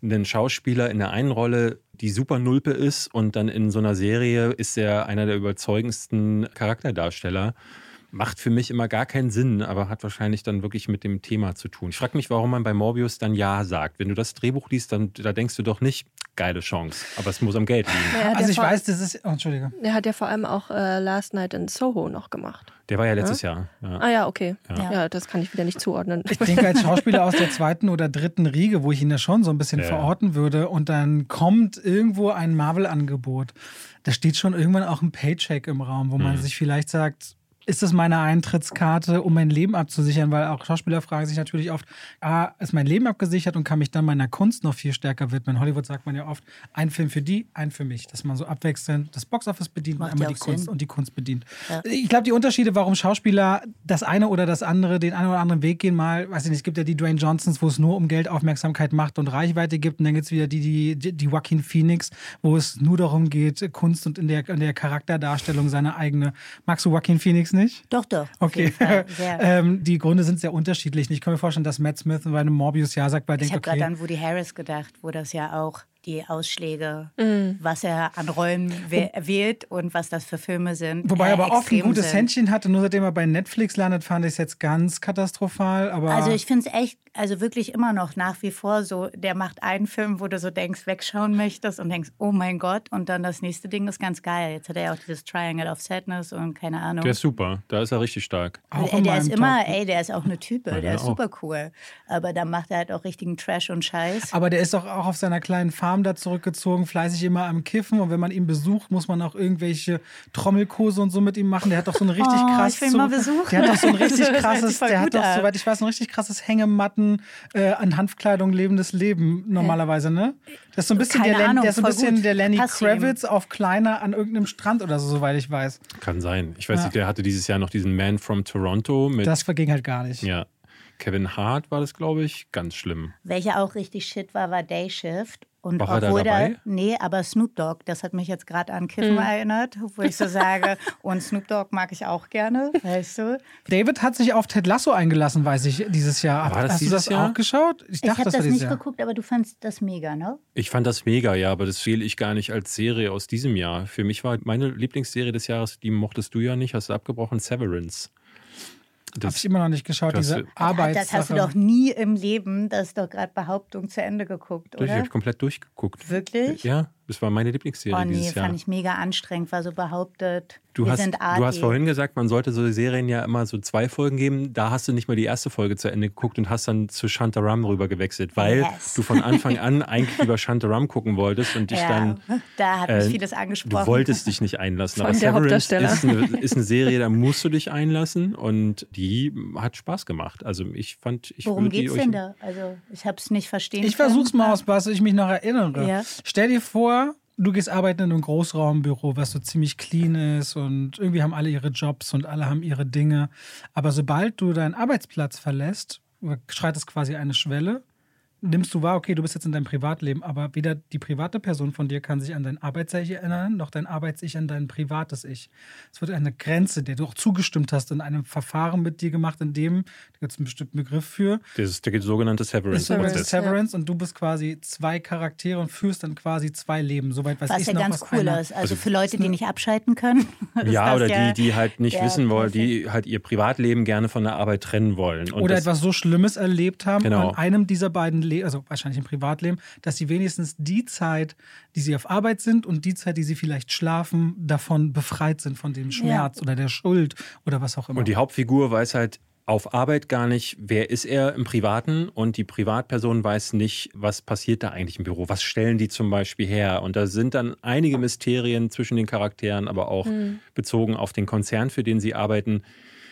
einen Schauspieler in der einen Rolle, die super Nulpe ist und dann in so einer Serie ist er einer der überzeugendsten Charakterdarsteller. Macht für mich immer gar keinen Sinn, aber hat wahrscheinlich dann wirklich mit dem Thema zu tun. Ich frage mich, warum man bei Morbius dann Ja sagt. Wenn du das Drehbuch liest, dann da denkst du doch nicht, geile Chance. Aber es muss am Geld liegen. Ja, also ich vor, weiß, das ist... Oh, Entschuldige. Er hat ja vor allem auch äh, Last Night in Soho noch gemacht. Der war ja letztes ja? Jahr. Ja. Ah ja, okay. Ja. Ja, das kann ich wieder nicht zuordnen. Ich denke, als Schauspieler aus der zweiten oder dritten Riege, wo ich ihn da schon so ein bisschen ja. verorten würde und dann kommt irgendwo ein Marvel-Angebot, da steht schon irgendwann auch ein Paycheck im Raum, wo man mhm. sich vielleicht sagt... Ist das meine Eintrittskarte, um mein Leben abzusichern? Weil auch Schauspieler fragen sich natürlich oft, ah, ist mein Leben abgesichert und kann mich dann meiner Kunst noch viel stärker widmen? In Hollywood sagt man ja oft, ein Film für die, ein für mich. Dass man so abwechselnd das Boxoffice bedient und einmal die Kunst und die Kunst bedient. Ja. Ich glaube, die Unterschiede, warum Schauspieler das eine oder das andere, den einen oder anderen Weg gehen, mal, weiß ich nicht, es gibt ja die Dwayne Johnsons, wo es nur um Geld, Aufmerksamkeit, Macht und Reichweite gibt. Und dann gibt es wieder die, die, die Joaquin Phoenix, wo es nur darum geht, Kunst und in der, in der Charakterdarstellung seine eigene. Magst du Joaquin Phoenix nicht? Doch, doch. Okay. ähm, die Gründe sind sehr unterschiedlich. Ich kann mir vorstellen, dass Matt Smith bei einem Morbius ja sagt, weil er denkt, ich okay. habe gerade an Woody Harris gedacht, wo das ja auch die Ausschläge, mhm. was er an Rollen wählt und was das für Filme sind. Wobei er äh, aber oft ein gutes sind. Händchen hatte. Nur seitdem er bei Netflix landet, fand ich es jetzt ganz katastrophal. Aber also ich finde es echt, also wirklich immer noch nach wie vor so, der macht einen Film, wo du so denkst, wegschauen möchtest und denkst, oh mein Gott. Und dann das nächste Ding ist ganz geil. Jetzt hat er ja auch dieses Triangle of Sadness und keine Ahnung. Der ist super, da ist er richtig stark. Auch ey, der ist immer, Top. ey, der ist auch eine Type, ja, der ist auch. super cool. Aber dann macht er halt auch richtigen Trash und Scheiß. Aber der ist doch auch auf seiner kleinen Farm da zurückgezogen, fleißig immer am Kiffen. Und wenn man ihn besucht, muss man auch irgendwelche Trommelkurse und so mit ihm machen. Der hat doch so ein richtig oh, krasses... Ich will mal besuchen. Der hat doch so ein richtig krasses, der hat doch, soweit ich weiß, ein richtig krasses Hängematten äh, an Hanfkleidung lebendes Leben normalerweise, ne? Das ist so ein bisschen, der, Ahnung, der, ist so ein bisschen gut. der Lenny Passt Kravitz ihm. Auf kleiner an irgendeinem Strand oder so, soweit ich weiß. Kann sein. Ich weiß ja. nicht, der hatte dieses Jahr noch diesen Man from Toronto mit... Das verging halt gar nicht. Ja. Kevin Hart war das, glaube ich, ganz schlimm. Welcher auch richtig shit war, war Day Shift. Und war er da obwohl dabei? Da, nee, aber Snoop Dogg, das hat mich jetzt gerade an Kiffen mhm. erinnert, wo ich so sage, und Snoop Dogg mag ich auch gerne, weißt du. David hat sich auf Ted Lasso eingelassen, weiß ich, dieses Jahr. War das Hast dieses du das Jahr? auch geschaut? Ich, ich habe das, das nicht Jahr. geguckt, aber du fandst das mega, ne? Ich fand das mega, ja, aber das wähle ich gar nicht als Serie aus diesem Jahr. Für mich war meine Lieblingsserie des Jahres, die mochtest du ja nicht, hast du abgebrochen, Severance. Das habe ich immer noch nicht geschaut, diese Arbeits. Das hast du doch nie im Leben, das ist doch gerade Behauptung, zu Ende geguckt, oder? Ich habe komplett durchgeguckt. Wirklich? Ja, das war meine Lieblingsserie oh, nee, dieses Jahr. Fand ich mega anstrengend, war so behauptet, du wir hast, sind arty. Du hast vorhin gesagt, man sollte so Serien ja immer so zwei Folgen geben. Da hast du nicht mal die erste Folge zu Ende geguckt und hast dann zu Shantaram rüber gewechselt, weil yes. du von Anfang an eigentlich über Shantaram gucken wolltest und dich ja, dann... da hat mich äh, vieles angesprochen. Du wolltest dich nicht einlassen. Von aber der Severance Hauptdarsteller. ist eine, ist eine Serie, da musst du dich einlassen und die hat Spaß gemacht. Also ich fand... Ich Worum würde die geht's euch denn da? Also ich habe es nicht verstehen Ich können. versuch's mal aus, was ich mich noch erinnere. Ja. Stell dir vor, du gehst arbeiten in einem Großraumbüro, was so ziemlich clean ist und irgendwie haben alle ihre Jobs und alle haben ihre Dinge. Aber sobald du deinen Arbeitsplatz verlässt, schreitest quasi eine Schwelle, nimmst du wahr, okay, du bist jetzt in deinem Privatleben, aber weder die private Person von dir kann sich an dein Arbeits-Ich erinnern, noch dein Arbeits-Ich an dein privates Ich. Es wird eine Grenze, der du auch zugestimmt hast, in einem Verfahren mit dir gemacht, in dem, da gibt es einen bestimmten Begriff für. Das ist der sogenannte Severance-Prozess. Ist Severance ja. Und du bist quasi zwei Charaktere und führst dann quasi zwei Leben. Soweit weiß was ich ja noch, ganz was cool einer, ist. Also für Leute, die nicht abschalten können. Ja, oder ja, die, die halt nicht wissen wollen, perfekt. die halt ihr Privatleben gerne von der Arbeit trennen wollen. Und oder das, etwas so Schlimmes erlebt haben genau. an einem dieser beiden Leben, also wahrscheinlich im Privatleben, dass sie wenigstens die Zeit, die sie auf Arbeit sind und die Zeit, die sie vielleicht schlafen, davon befreit sind von dem Schmerz ja. oder der Schuld oder was auch immer. Und die Hauptfigur weiß halt auf Arbeit gar nicht, wer ist er im Privaten, und die Privatperson weiß nicht, was passiert da eigentlich im Büro, was stellen die zum Beispiel her. Und da sind dann einige Mysterien zwischen den Charakteren, aber auch mhm. bezogen auf den Konzern, für den sie arbeiten.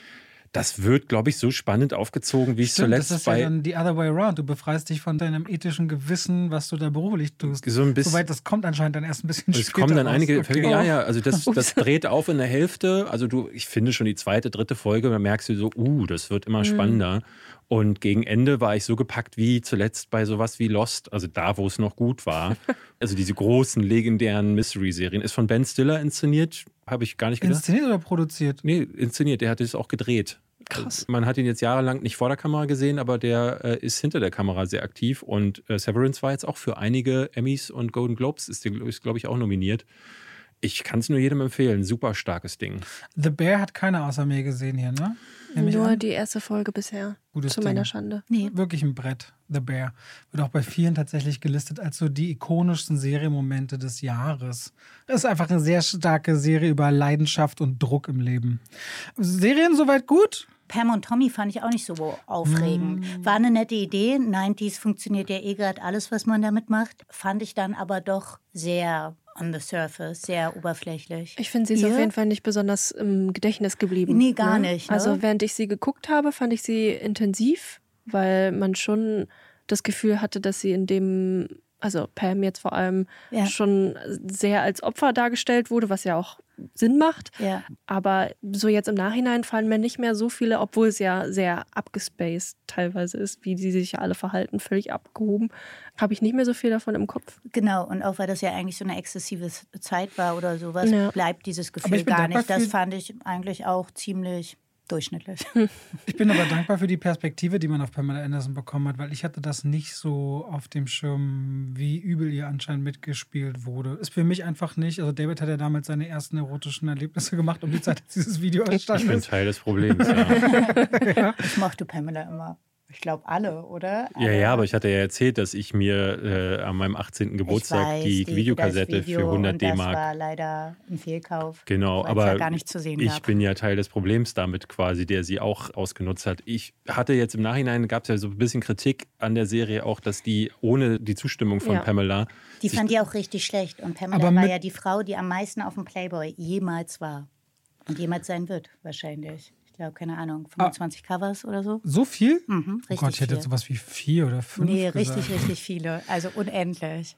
Das wird, glaube ich, so spannend aufgezogen, wie es zuletzt das ist bei... ja dann the other way around. Du befreist dich von deinem ethischen Gewissen, was du da beruflich tust. So ein bisschen, Soweit, das kommt anscheinend dann erst ein bisschen es später kommen dann raus. einige... Okay. Ja, ja, also das, das dreht auf in der Hälfte. Also du, ich finde schon die zweite, dritte Folge, da merkst du so, uh, das wird immer mhm. spannender. Und gegen Ende war ich so gepackt wie zuletzt bei sowas wie Lost, also da, wo es noch gut war. Also diese großen, legendären Mystery-Serien. Ist von Ben Stiller inszeniert, habe ich gar nicht gedacht. Inszeniert oder produziert? Nee, inszeniert, der hat es auch gedreht. Krass. Man hat ihn jetzt jahrelang nicht vor der Kamera gesehen, aber der äh, ist hinter der Kamera sehr aktiv. Und äh, Severance war jetzt auch für einige Emmys und Golden Globes, ist, ist glaube ich, auch nominiert. Ich kann es nur jedem empfehlen. Super starkes Ding. The Bear hat keiner außer mir gesehen hier, ne? Nur an. Die erste Folge bisher. Gutes zu Ding. meiner Schande. Nee. Wirklich ein Brett, The Bear. Wird auch bei vielen tatsächlich gelistet als so die ikonischsten Serienmomente des Jahres. Das ist einfach eine sehr starke Serie über Leidenschaft und Druck im Leben. Serien soweit gut? Pam und Tommy fand ich auch nicht so aufregend. Mm. War eine nette Idee. neunziger funktioniert ja eh gerade alles, was man damit macht. Fand ich dann aber doch sehr on the surface, sehr oberflächlich. Ich finde, sie ist Ihr? auf jeden Fall nicht besonders im Gedächtnis geblieben. Nee, gar ne? nicht. Ne? Also während ich sie geguckt habe, fand ich sie intensiv, weil man schon das Gefühl hatte, dass sie in dem, also Pam jetzt vor allem, ja. schon sehr als Opfer dargestellt wurde, was ja auch Sinn macht. Ja. Aber so jetzt im Nachhinein fallen mir nicht mehr so viele, obwohl es ja sehr abgespaced teilweise ist, wie die sich ja alle verhalten, völlig abgehoben, habe ich nicht mehr so viel davon im Kopf. Genau, und auch weil das ja eigentlich so eine exzessive Zeit war oder sowas, ja. bleibt dieses Gefühl gar nicht. Das fand ich eigentlich auch ziemlich durchschnittlich. Ich bin aber dankbar für die Perspektive, die man auf Pamela Anderson bekommen hat, weil ich hatte das nicht so auf dem Schirm, wie übel ihr anscheinend mitgespielt wurde. Ist für mich einfach nicht. Also David hat ja damals seine ersten erotischen Erlebnisse gemacht, um die Zeit, als dieses Video entstanden ist. Ich bin Teil des Problems, ja. ja. Ich mochte Pamela immer. Ich glaube alle, oder? Ja, alle. ja, aber ich hatte ja erzählt, dass ich mir äh, an meinem achtzehnten Geburtstag weiß, die, die Videokassette Video für hundert D-Mark. Das war leider ein Fehlkauf. Genau, aber ja gar nicht zu sehen ich gab. bin ja Teil des Problems damit quasi, der sie auch ausgenutzt hat. Ich hatte jetzt im Nachhinein, gab es ja so ein bisschen Kritik an der Serie auch, dass die ohne die Zustimmung von ja. Pamela... Die fand die auch richtig schlecht. Und Pamela war ja die Frau, die am meisten auf dem Playboy jemals war. Und jemals sein wird, wahrscheinlich. Ich glaube, keine Ahnung, fünfundzwanzig ah, Covers oder so. So viel? Mhm, oh Gott, ich hätte jetzt sowas wie vier oder fünf Nee, gesagt. richtig, richtig viele. Also unendlich.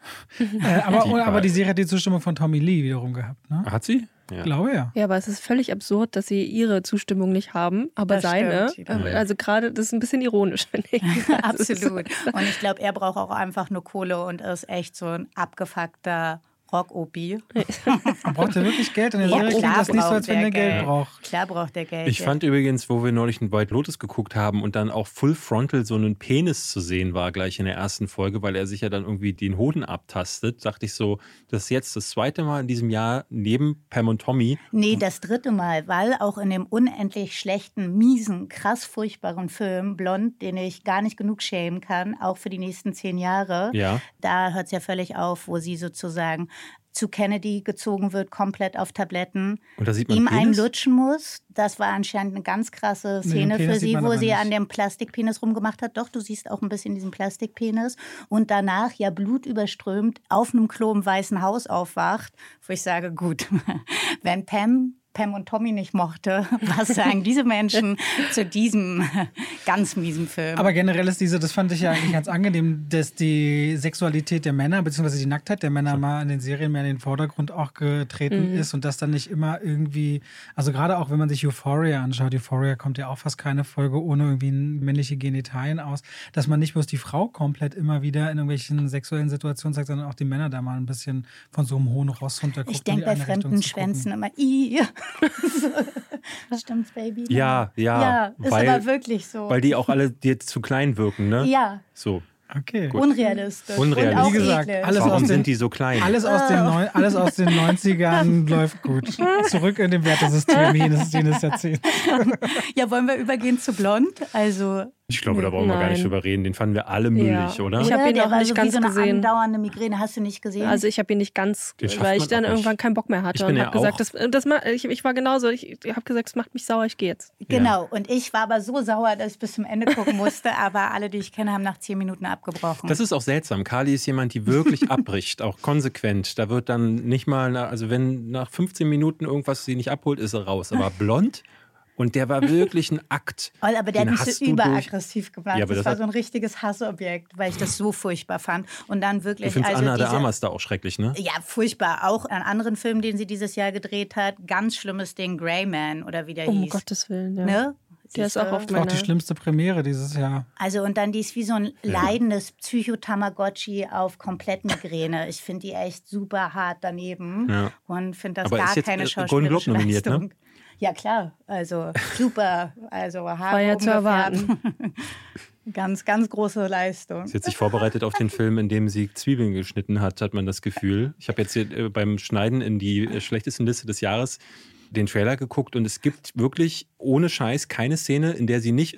äh, aber, die, aber die Serie hat die Zustimmung von Tommy Lee wiederum gehabt, ne? Hat sie? Ja. Glaube ja. Ja, aber es ist völlig absurd, dass sie ihre Zustimmung nicht haben, aber das seine. Stimmt, also gerade, das ist ein bisschen ironisch, finde ich. Absolut. Und ich glaube, er braucht auch einfach nur Kohle und ist echt so ein abgefuckter Rock-Opi. Braucht er wirklich Geld? In der Serie klingt das nicht so, als wenn er Geld, Geld braucht. Klar braucht er Geld. Ich fand übrigens, wo wir neulich ein White Lotus geguckt haben und dann auch Full Frontal so einen Penis zu sehen war gleich in der ersten Folge, weil er sich ja dann irgendwie den Hoden abtastet, dachte ich so, das ist jetzt das zweite Mal in diesem Jahr neben Pam und Tommy. Nee, das dritte Mal, weil auch in dem unendlich schlechten, miesen, krass furchtbaren Film Blond, den ich gar nicht genug schämen kann, auch für die nächsten zehn Jahre, ja. da hört es ja völlig auf, wo sie sozusagen zu Kennedy gezogen wird, komplett auf Tabletten, und da sieht man ihm Penis? einen lutschen muss. Das war anscheinend eine ganz krasse Szene nee, für sie, wo sie nicht. an dem Plastikpenis rumgemacht hat. Doch, du siehst auch ein bisschen diesen Plastikpenis. Und danach, ja blutüberströmt, auf einem Klo im Weißen Haus aufwacht, wo ich sage, gut, wenn Pam... Pam und Tommy nicht mochte. Was sagen diese Menschen zu diesem ganz miesen Film? Aber generell ist diese, das fand ich ja eigentlich ganz angenehm, dass die Sexualität der Männer, beziehungsweise die Nacktheit der Männer mal in den Serien mehr in den Vordergrund auch getreten mhm. ist und das dann nicht immer irgendwie, also gerade auch wenn man sich Euphoria anschaut, Euphoria kommt ja auch fast keine Folge ohne irgendwie männliche Genitalien aus, dass man nicht bloß die Frau komplett immer wieder in irgendwelchen sexuellen Situationen zeigt, sondern auch die Männer da mal ein bisschen von so einem hohen Ross runtergucken. Ich denke bei fremden Schwänzen immer, ih. Stimmt's, Baby? Ja, ja. Ja, ist weil, aber wirklich so. Weil die auch alle dir zu klein wirken, ne? Ja. So. Okay. Gut. Unrealistisch. Unrealistisch. Und auch Wie gesagt, eklig. alles Warum aus den, sind die so klein? Alles aus, den Neu- alles aus den neunzigern läuft gut. Zurück in dem Wertesystem jenes, jenes Jahrzehnts. Ja, wollen wir übergehen zu Blond? Also... Ich glaube, da brauchen wir Nein. gar nicht drüber reden. Den fanden wir alle müllig, Ja. oder? Ich habe ihn Der auch war nicht so ganz wie so eine gesehen. andauernde Migräne. Hast du nicht gesehen? Also ich habe ihn nicht ganz, Den schafft weil ich man dann auch nicht. irgendwann keinen Bock mehr Ich hatte bin und ja habe gesagt, auch- das, das, ma- ich, ich war genauso. Ich, ich habe gesagt, es macht mich sauer, ich gehe jetzt. Genau. Und ich war aber so sauer, dass ich bis zum Ende gucken musste. Aber alle, die ich kenne, haben nach zehn Minuten abgebrochen. Das ist auch seltsam. Kali ist jemand, die wirklich abbricht, auch konsequent. Da wird dann nicht mal, nach, also wenn nach fünfzehn Minuten irgendwas sie nicht abholt, ist er raus. Aber Blond, und der war wirklich ein Akt. Oh, aber der Den hat mich hast so du überaggressiv gemacht. Ja, aber das, das war hat- so ein richtiges Hassobjekt, weil ich das so furchtbar fand. Und dann Du wirklich... findest also Anna de diese- Armas da auch schrecklich, ne? Ja, furchtbar. Auch an anderen Filmen, den sie dieses Jahr gedreht hat. Ganz schlimmes Ding, Grey Man oder wie der Um hieß. Gottes Willen, ja. Ne? Der ist auch auf Das war auch die meiner... schlimmste Premiere dieses Jahr. Also und dann die ist wie so ein leidendes Psychotamagotchi auf Komplettmigräne. Ich finde die echt super hart daneben Ja. und finde das Aber gar ist jetzt, keine äh, Golden schauspielerische Globe nominiert, ne? Leistung. Ja, klar. Also super. Also Haare War ja zu erwarten. Ganz, ganz große Leistung. Sie hat sich vorbereitet auf den Film, in dem sie Zwiebeln geschnitten hat, hat man das Gefühl. Ich habe jetzt hier äh, beim Schneiden in die äh, schlechtesten Liste des Jahres den Trailer geguckt und es gibt wirklich ohne Scheiß keine Szene, in der sie nicht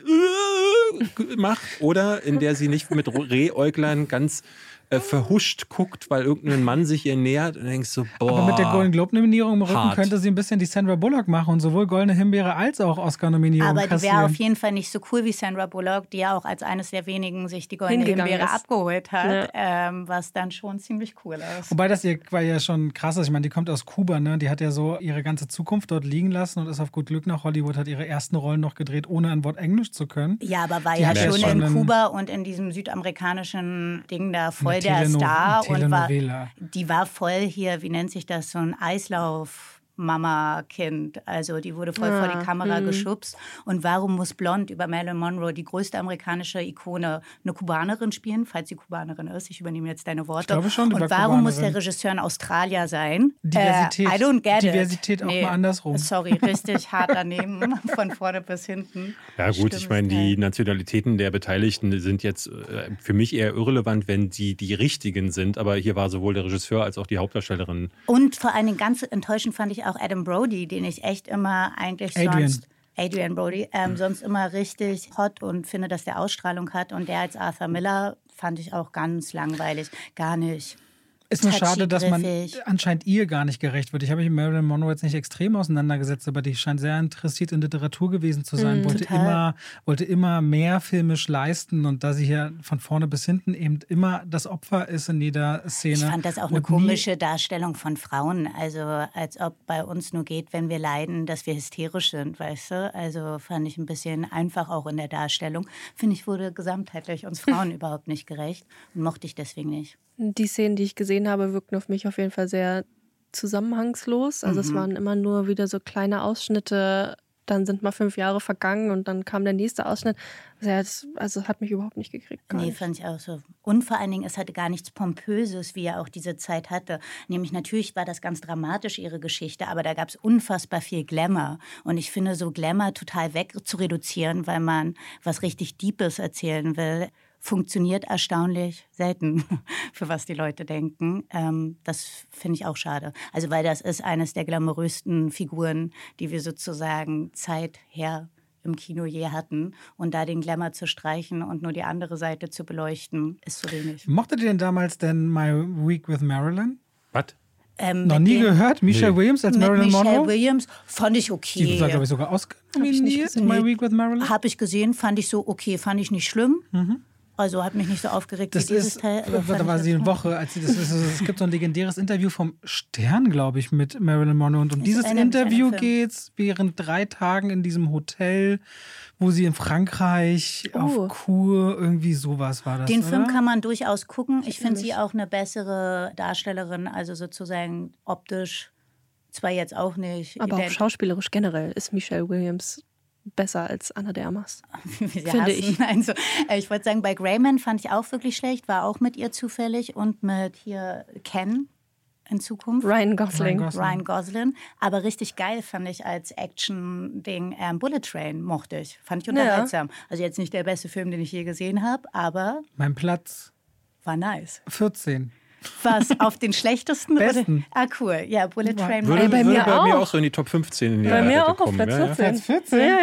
äh, macht oder in der sie nicht mit Rehäuglern ganz äh, verhuscht guckt, weil irgendein Mann sich ihr nähert und denkst so, boah. Aber mit der Golden Globe-Nominierung im Rücken hart. könnte sie ein bisschen die Sandra Bullock machen und sowohl Goldene Himbeere als auch Oscar-Nominierung Aber die kassieren. wäre auf jeden Fall nicht so cool wie Sandra Bullock, die ja auch als eines der wenigen sich die Goldene Hingegangen Himbeere ist. abgeholt hat, Ja. ähm, was dann schon ziemlich cool ist. Wobei das ihr war ja schon krass ist. Ich meine, die kommt aus Kuba, ne? Die hat ja so ihre ganze Zukunft dort liegen lassen und ist auf gut Glück nach Hollywood, hat ihre ersten Rollen noch gedreht, ohne ein Wort Englisch zu können. Ja, aber war Die ja hat schon ja in schon Kuba und in diesem südamerikanischen Ding da voll Eine der Teleno- Star und war, Telenovela. die war voll hier, wie nennt sich das, so ein Eislauf. Mama-Kind. Also die wurde voll Ah, vor die Kamera hm. geschubst. Und warum muss Blond über Marilyn Monroe, die größte amerikanische Ikone, eine Kubanerin spielen, falls sie Kubanerin ist? Ich übernehme jetzt deine Worte. Ich glaube schon, die war Und warum muss Kubanerin. der Regisseur ein Australier sein? Diversität. Äh, I don't get Diversität it. auch mal andersrum. Sorry, richtig hart daneben, von vorne bis hinten. Ja gut, ich meine, die Nationalitäten der Beteiligten sind jetzt äh, für mich eher irrelevant, wenn die die richtigen sind. Aber hier war sowohl der Regisseur als auch die Hauptdarstellerin. Und vor allen Dingen ganz enttäuschend fand ich auch Adam Brody, den ich echt immer eigentlich Adrian. sonst... Adrian Brody, ähm, sonst immer richtig hot und finde, dass der Ausstrahlung hat. Und der als Arthur Miller fand ich auch ganz langweilig. Gar nicht. Ist nur touchy, schade, dass man griffig. anscheinend ihr gar nicht gerecht wird. Ich habe mich mit Marilyn Monroe jetzt nicht extrem auseinandergesetzt, aber die scheint sehr interessiert in Literatur gewesen zu sein. Mm, wollte, total. immer, wollte immer mehr filmisch leisten und da sie hier von vorne bis hinten eben immer das Opfer ist in jeder Szene. Ich fand das auch eine und nie- komische Darstellung von Frauen. Also als ob bei uns nur geht, wenn wir leiden, dass wir hysterisch sind, weißt du? Also fand ich ein bisschen einfach auch in der Darstellung. Finde ich, wurde gesamtheitlich uns Frauen überhaupt nicht gerecht und mochte ich deswegen nicht. Die Szenen, die ich gesehen habe, wirkten auf mich auf jeden Fall sehr zusammenhangslos. Also es waren immer nur wieder so kleine Ausschnitte. Dann sind mal fünf Jahre vergangen und dann kam der nächste Ausschnitt. Also, ja, das, also hat mich überhaupt nicht gekriegt. Gar Nee, nicht. fand ich auch so. Und vor allen Dingen, es hatte gar nichts Pompöses, wie er auch diese Zeit hatte. Nämlich natürlich war das ganz dramatisch, ihre Geschichte, aber da gab es unfassbar viel Glamour. Und ich finde, so Glamour total wegzureduzieren, weil man was richtig Deepes erzählen will, funktioniert erstaunlich selten, für was die Leute denken. Ähm, das finde ich auch schade. Also weil das ist eines der glamourösten Figuren, die wir sozusagen zeither im Kino je hatten. Und da den Glamour zu streichen und nur die andere Seite zu beleuchten, ist zu wenig. Mochtet ihr denn damals denn My Week with Marilyn? Was? Ähm, Noch mit nie dem- gehört? Michelle Nee. Williams als Mit Marilyn Michelle Monroe? Williams fand ich Die okay. war, glaube ich, sogar ausnominiert. gesehen. My Week with Marilyn? Habe ich gesehen, fand ich so okay, fand ich nicht schlimm. Also hat mich nicht so aufgeregt Das wie dieses ist, Teil. aber fand da war ich sie eine okay. Woche, als sie das ist, es gibt so ein legendäres Interview vom Stern, glaube ich, mit Marilyn Monroe. Und um Ich dieses erinnere mich an den Interview Film. geht's während drei Tagen in diesem Hotel, wo sie in Frankreich Oh. auf Kur, irgendwie sowas war das, Den oder? Film kann man durchaus gucken. Ich finde sie mich. auch eine bessere Darstellerin, also sozusagen optisch. Zwar jetzt auch nicht. Aber auch ident- schauspielerisch generell ist Michelle Williams besser als Anna de Armas. wie sie finde hassen. ich. Also, äh, ich wollte sagen, bei Greyman fand ich auch wirklich schlecht, war auch mit ihr zufällig und mit hier Ken in Zukunft. Ryan Gosling. Ryan Gosling. Ryan Gosling. Aber richtig geil fand ich als Action-Ding ähm, Bullet Train, mochte ich. Fand ich unterhaltsam. Also jetzt nicht der beste Film, den ich je gesehen habe, aber Mein Platz war nice. vierzehn. Was, auf den schlechtesten? Besten. Oder? Ah, cool. Ja, Bullet Train. Würde, war bei würde mir bei mir auch. auch so in die Top fünfzehn in die Bei mir Reihe auch auf kommen, Platz ja, ja. vierzehn. Platz vierzehn? Ja,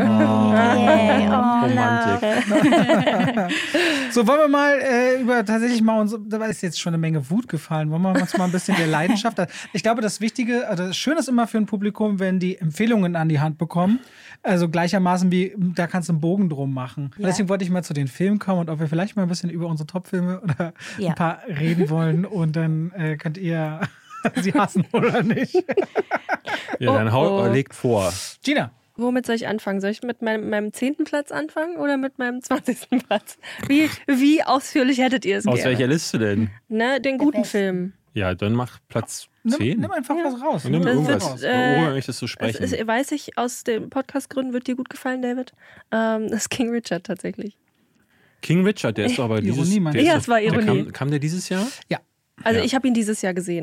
ja. Yay, oh, Romantik. So, wollen wir mal äh, über tatsächlich mal uns, da ist jetzt schon eine Menge Wut gefallen, wollen wir uns mal ein bisschen der Leidenschaft. Ich glaube, das Wichtige, also das Schöne ist immer für ein Publikum, wenn die Empfehlungen an die Hand bekommen. Also gleichermaßen wie, da kannst du einen Bogen drum machen. Ja. Deswegen wollte ich mal zu den Filmen kommen und ob wir vielleicht mal ein bisschen über unsere Top-Filme oder Ja. ein paar reden wollen und dann äh, könnt ihr sie hassen oder nicht. Ja, dann hau, Oh, oh. legt vor. Gina, Womit soll ich anfangen? Soll ich mit meinem, meinem zehnten Platz anfangen oder mit meinem zwanzigsten Platz? Wie, wie ausführlich hättet ihr es Aus gerne? welcher Liste denn? Ne, den guten besten. Film. Ja, dann mach Platz nimm, zehn. nimm einfach was raus. Nimm Das irgendwas. wird, Worüber äh, möchtest du Das sprechen? ist, weiß ich, aus den Podcast-Gründen wird dir gut gefallen, David. Ähm, das ist King Richard tatsächlich. King Richard, der ist doch aber Ironie, dieses meinst der du? ist Ja, doch- es war der Ironie. Kam, kam der dieses Jahr? Ja. Also Ja. ich habe ihn dieses Jahr gesehen.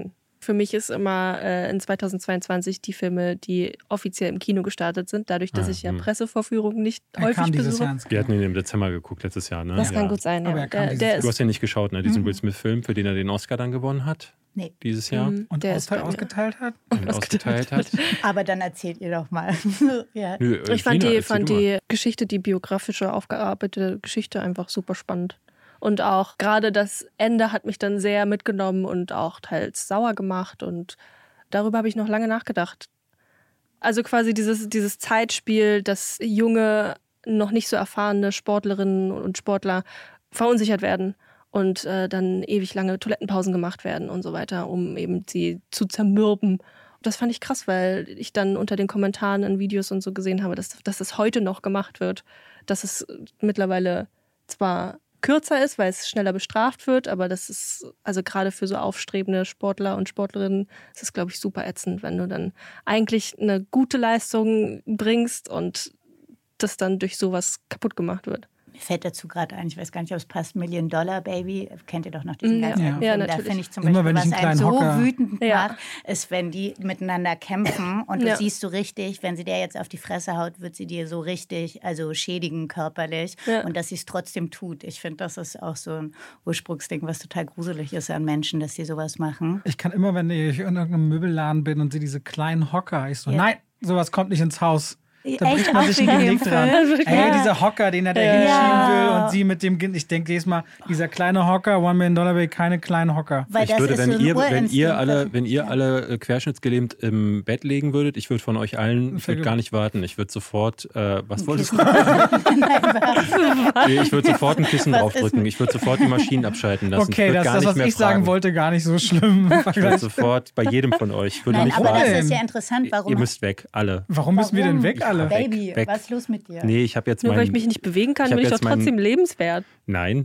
Für mich ist immer äh, in zweitausendzweiundzwanzig die Filme, die offiziell im Kino gestartet sind, dadurch, dass Ah, ich ja hm. Pressevorführungen nicht Er häufig kam dieses besuche. Jahr ins Wir Kino. hatten ihn im Dezember geguckt, letztes Jahr, ne? Das ja. kann gut sein, Aber ja. er kam Der, dieses der Jahr. Du ist, hast ja nicht geschaut, ne? Diesen Will Smith-Film, für den er den Oscar dann gewonnen hat. Nee. Dieses Jahr. Mhm, Und der ist Ausfall bei mir. ausgeteilt hat? Und ausgeteilt hat. Aber dann erzählt ihr doch mal. ja. Nö, äh, Ich fand, Selina, die, erzähl fand du mal. die Geschichte, die biografische, aufgearbeitete Geschichte einfach super spannend. Und auch gerade das Ende hat mich dann sehr mitgenommen und auch teils sauer gemacht. Und darüber habe ich noch lange nachgedacht. Also quasi dieses, dieses Zeitspiel, dass junge, noch nicht so erfahrene Sportlerinnen und Sportler verunsichert werden und äh, dann ewig lange Toilettenpausen gemacht werden und so weiter, um eben sie zu zermürben. Das fand ich krass, weil ich dann unter den Kommentaren in Videos und so gesehen habe, dass, dass das heute noch gemacht wird. Dass es mittlerweile zwar kürzer ist, weil es schneller bestraft wird, aber das ist, also gerade für so aufstrebende Sportler und Sportlerinnen, ist es, glaube ich, super ätzend, wenn du dann eigentlich eine gute Leistung bringst und das dann durch sowas kaputt gemacht wird. Mir fällt dazu gerade ein, ich weiß gar nicht, ob es passt, Million Dollar Baby, kennt ihr doch noch diesen Ja. ganz alten Ja. Film, Ja, da natürlich. finde ich zum Immer wenn Beispiel, ich was einen einen kleinen so Hocker- wütend Ja. macht, ist, wenn die miteinander kämpfen und du Ja. siehst so richtig, wenn sie der jetzt auf die Fresse haut, wird sie dir so richtig, also schädigen körperlich Ja. und dass sie es trotzdem tut. Ich finde, das ist auch so ein Ursprungsding, was total gruselig ist an Menschen, dass sie sowas machen. Ich kann immer, wenn ich in irgendeinem Möbelladen bin und sehe diese kleinen Hocker, ich so, Ja. nein, sowas kommt nicht ins Haus. Da Echt? bricht man Auch sich ein wegen Genick dem dran. Film? Ey, Ja. dieser Hocker, den er da Ja. hinschieben will und sie mit dem, Gen- ich denke jedes Mal, dieser kleine Hocker, One Million Dollar Bill, keine kleinen Hocker. Weil Ich das würde, ist wenn so ein ihr, wenn Urinstinkt, ihr alle, was- wenn ihr ja. alle äh, querschnittsgelähmt im Bett legen würdet, ich würde von euch allen, ich würde gar nicht warten, ich würde sofort, äh, was wolltest du? Nee, ich würde sofort ein Kissen Was draufdrücken, ich würde sofort die Maschinen abschalten lassen. Okay, ich würde das gar ist das, nicht was mehr ich sagen fragen. wollte, gar nicht so schlimm. im Ich würde Vergleich. sofort bei jedem von euch, ich würde Nein, nicht aber warten. das ist ja interessant, warum... Ihr müsst weg, alle. Warum müssen wir denn Warum? weg alle? Weg, Baby, weg. was ist los mit dir? Nee, ich habe jetzt Nur weil mein... ich mich nicht bewegen kann, ich hab bin ich doch jetzt mein- trotzdem lebenswert. Nein.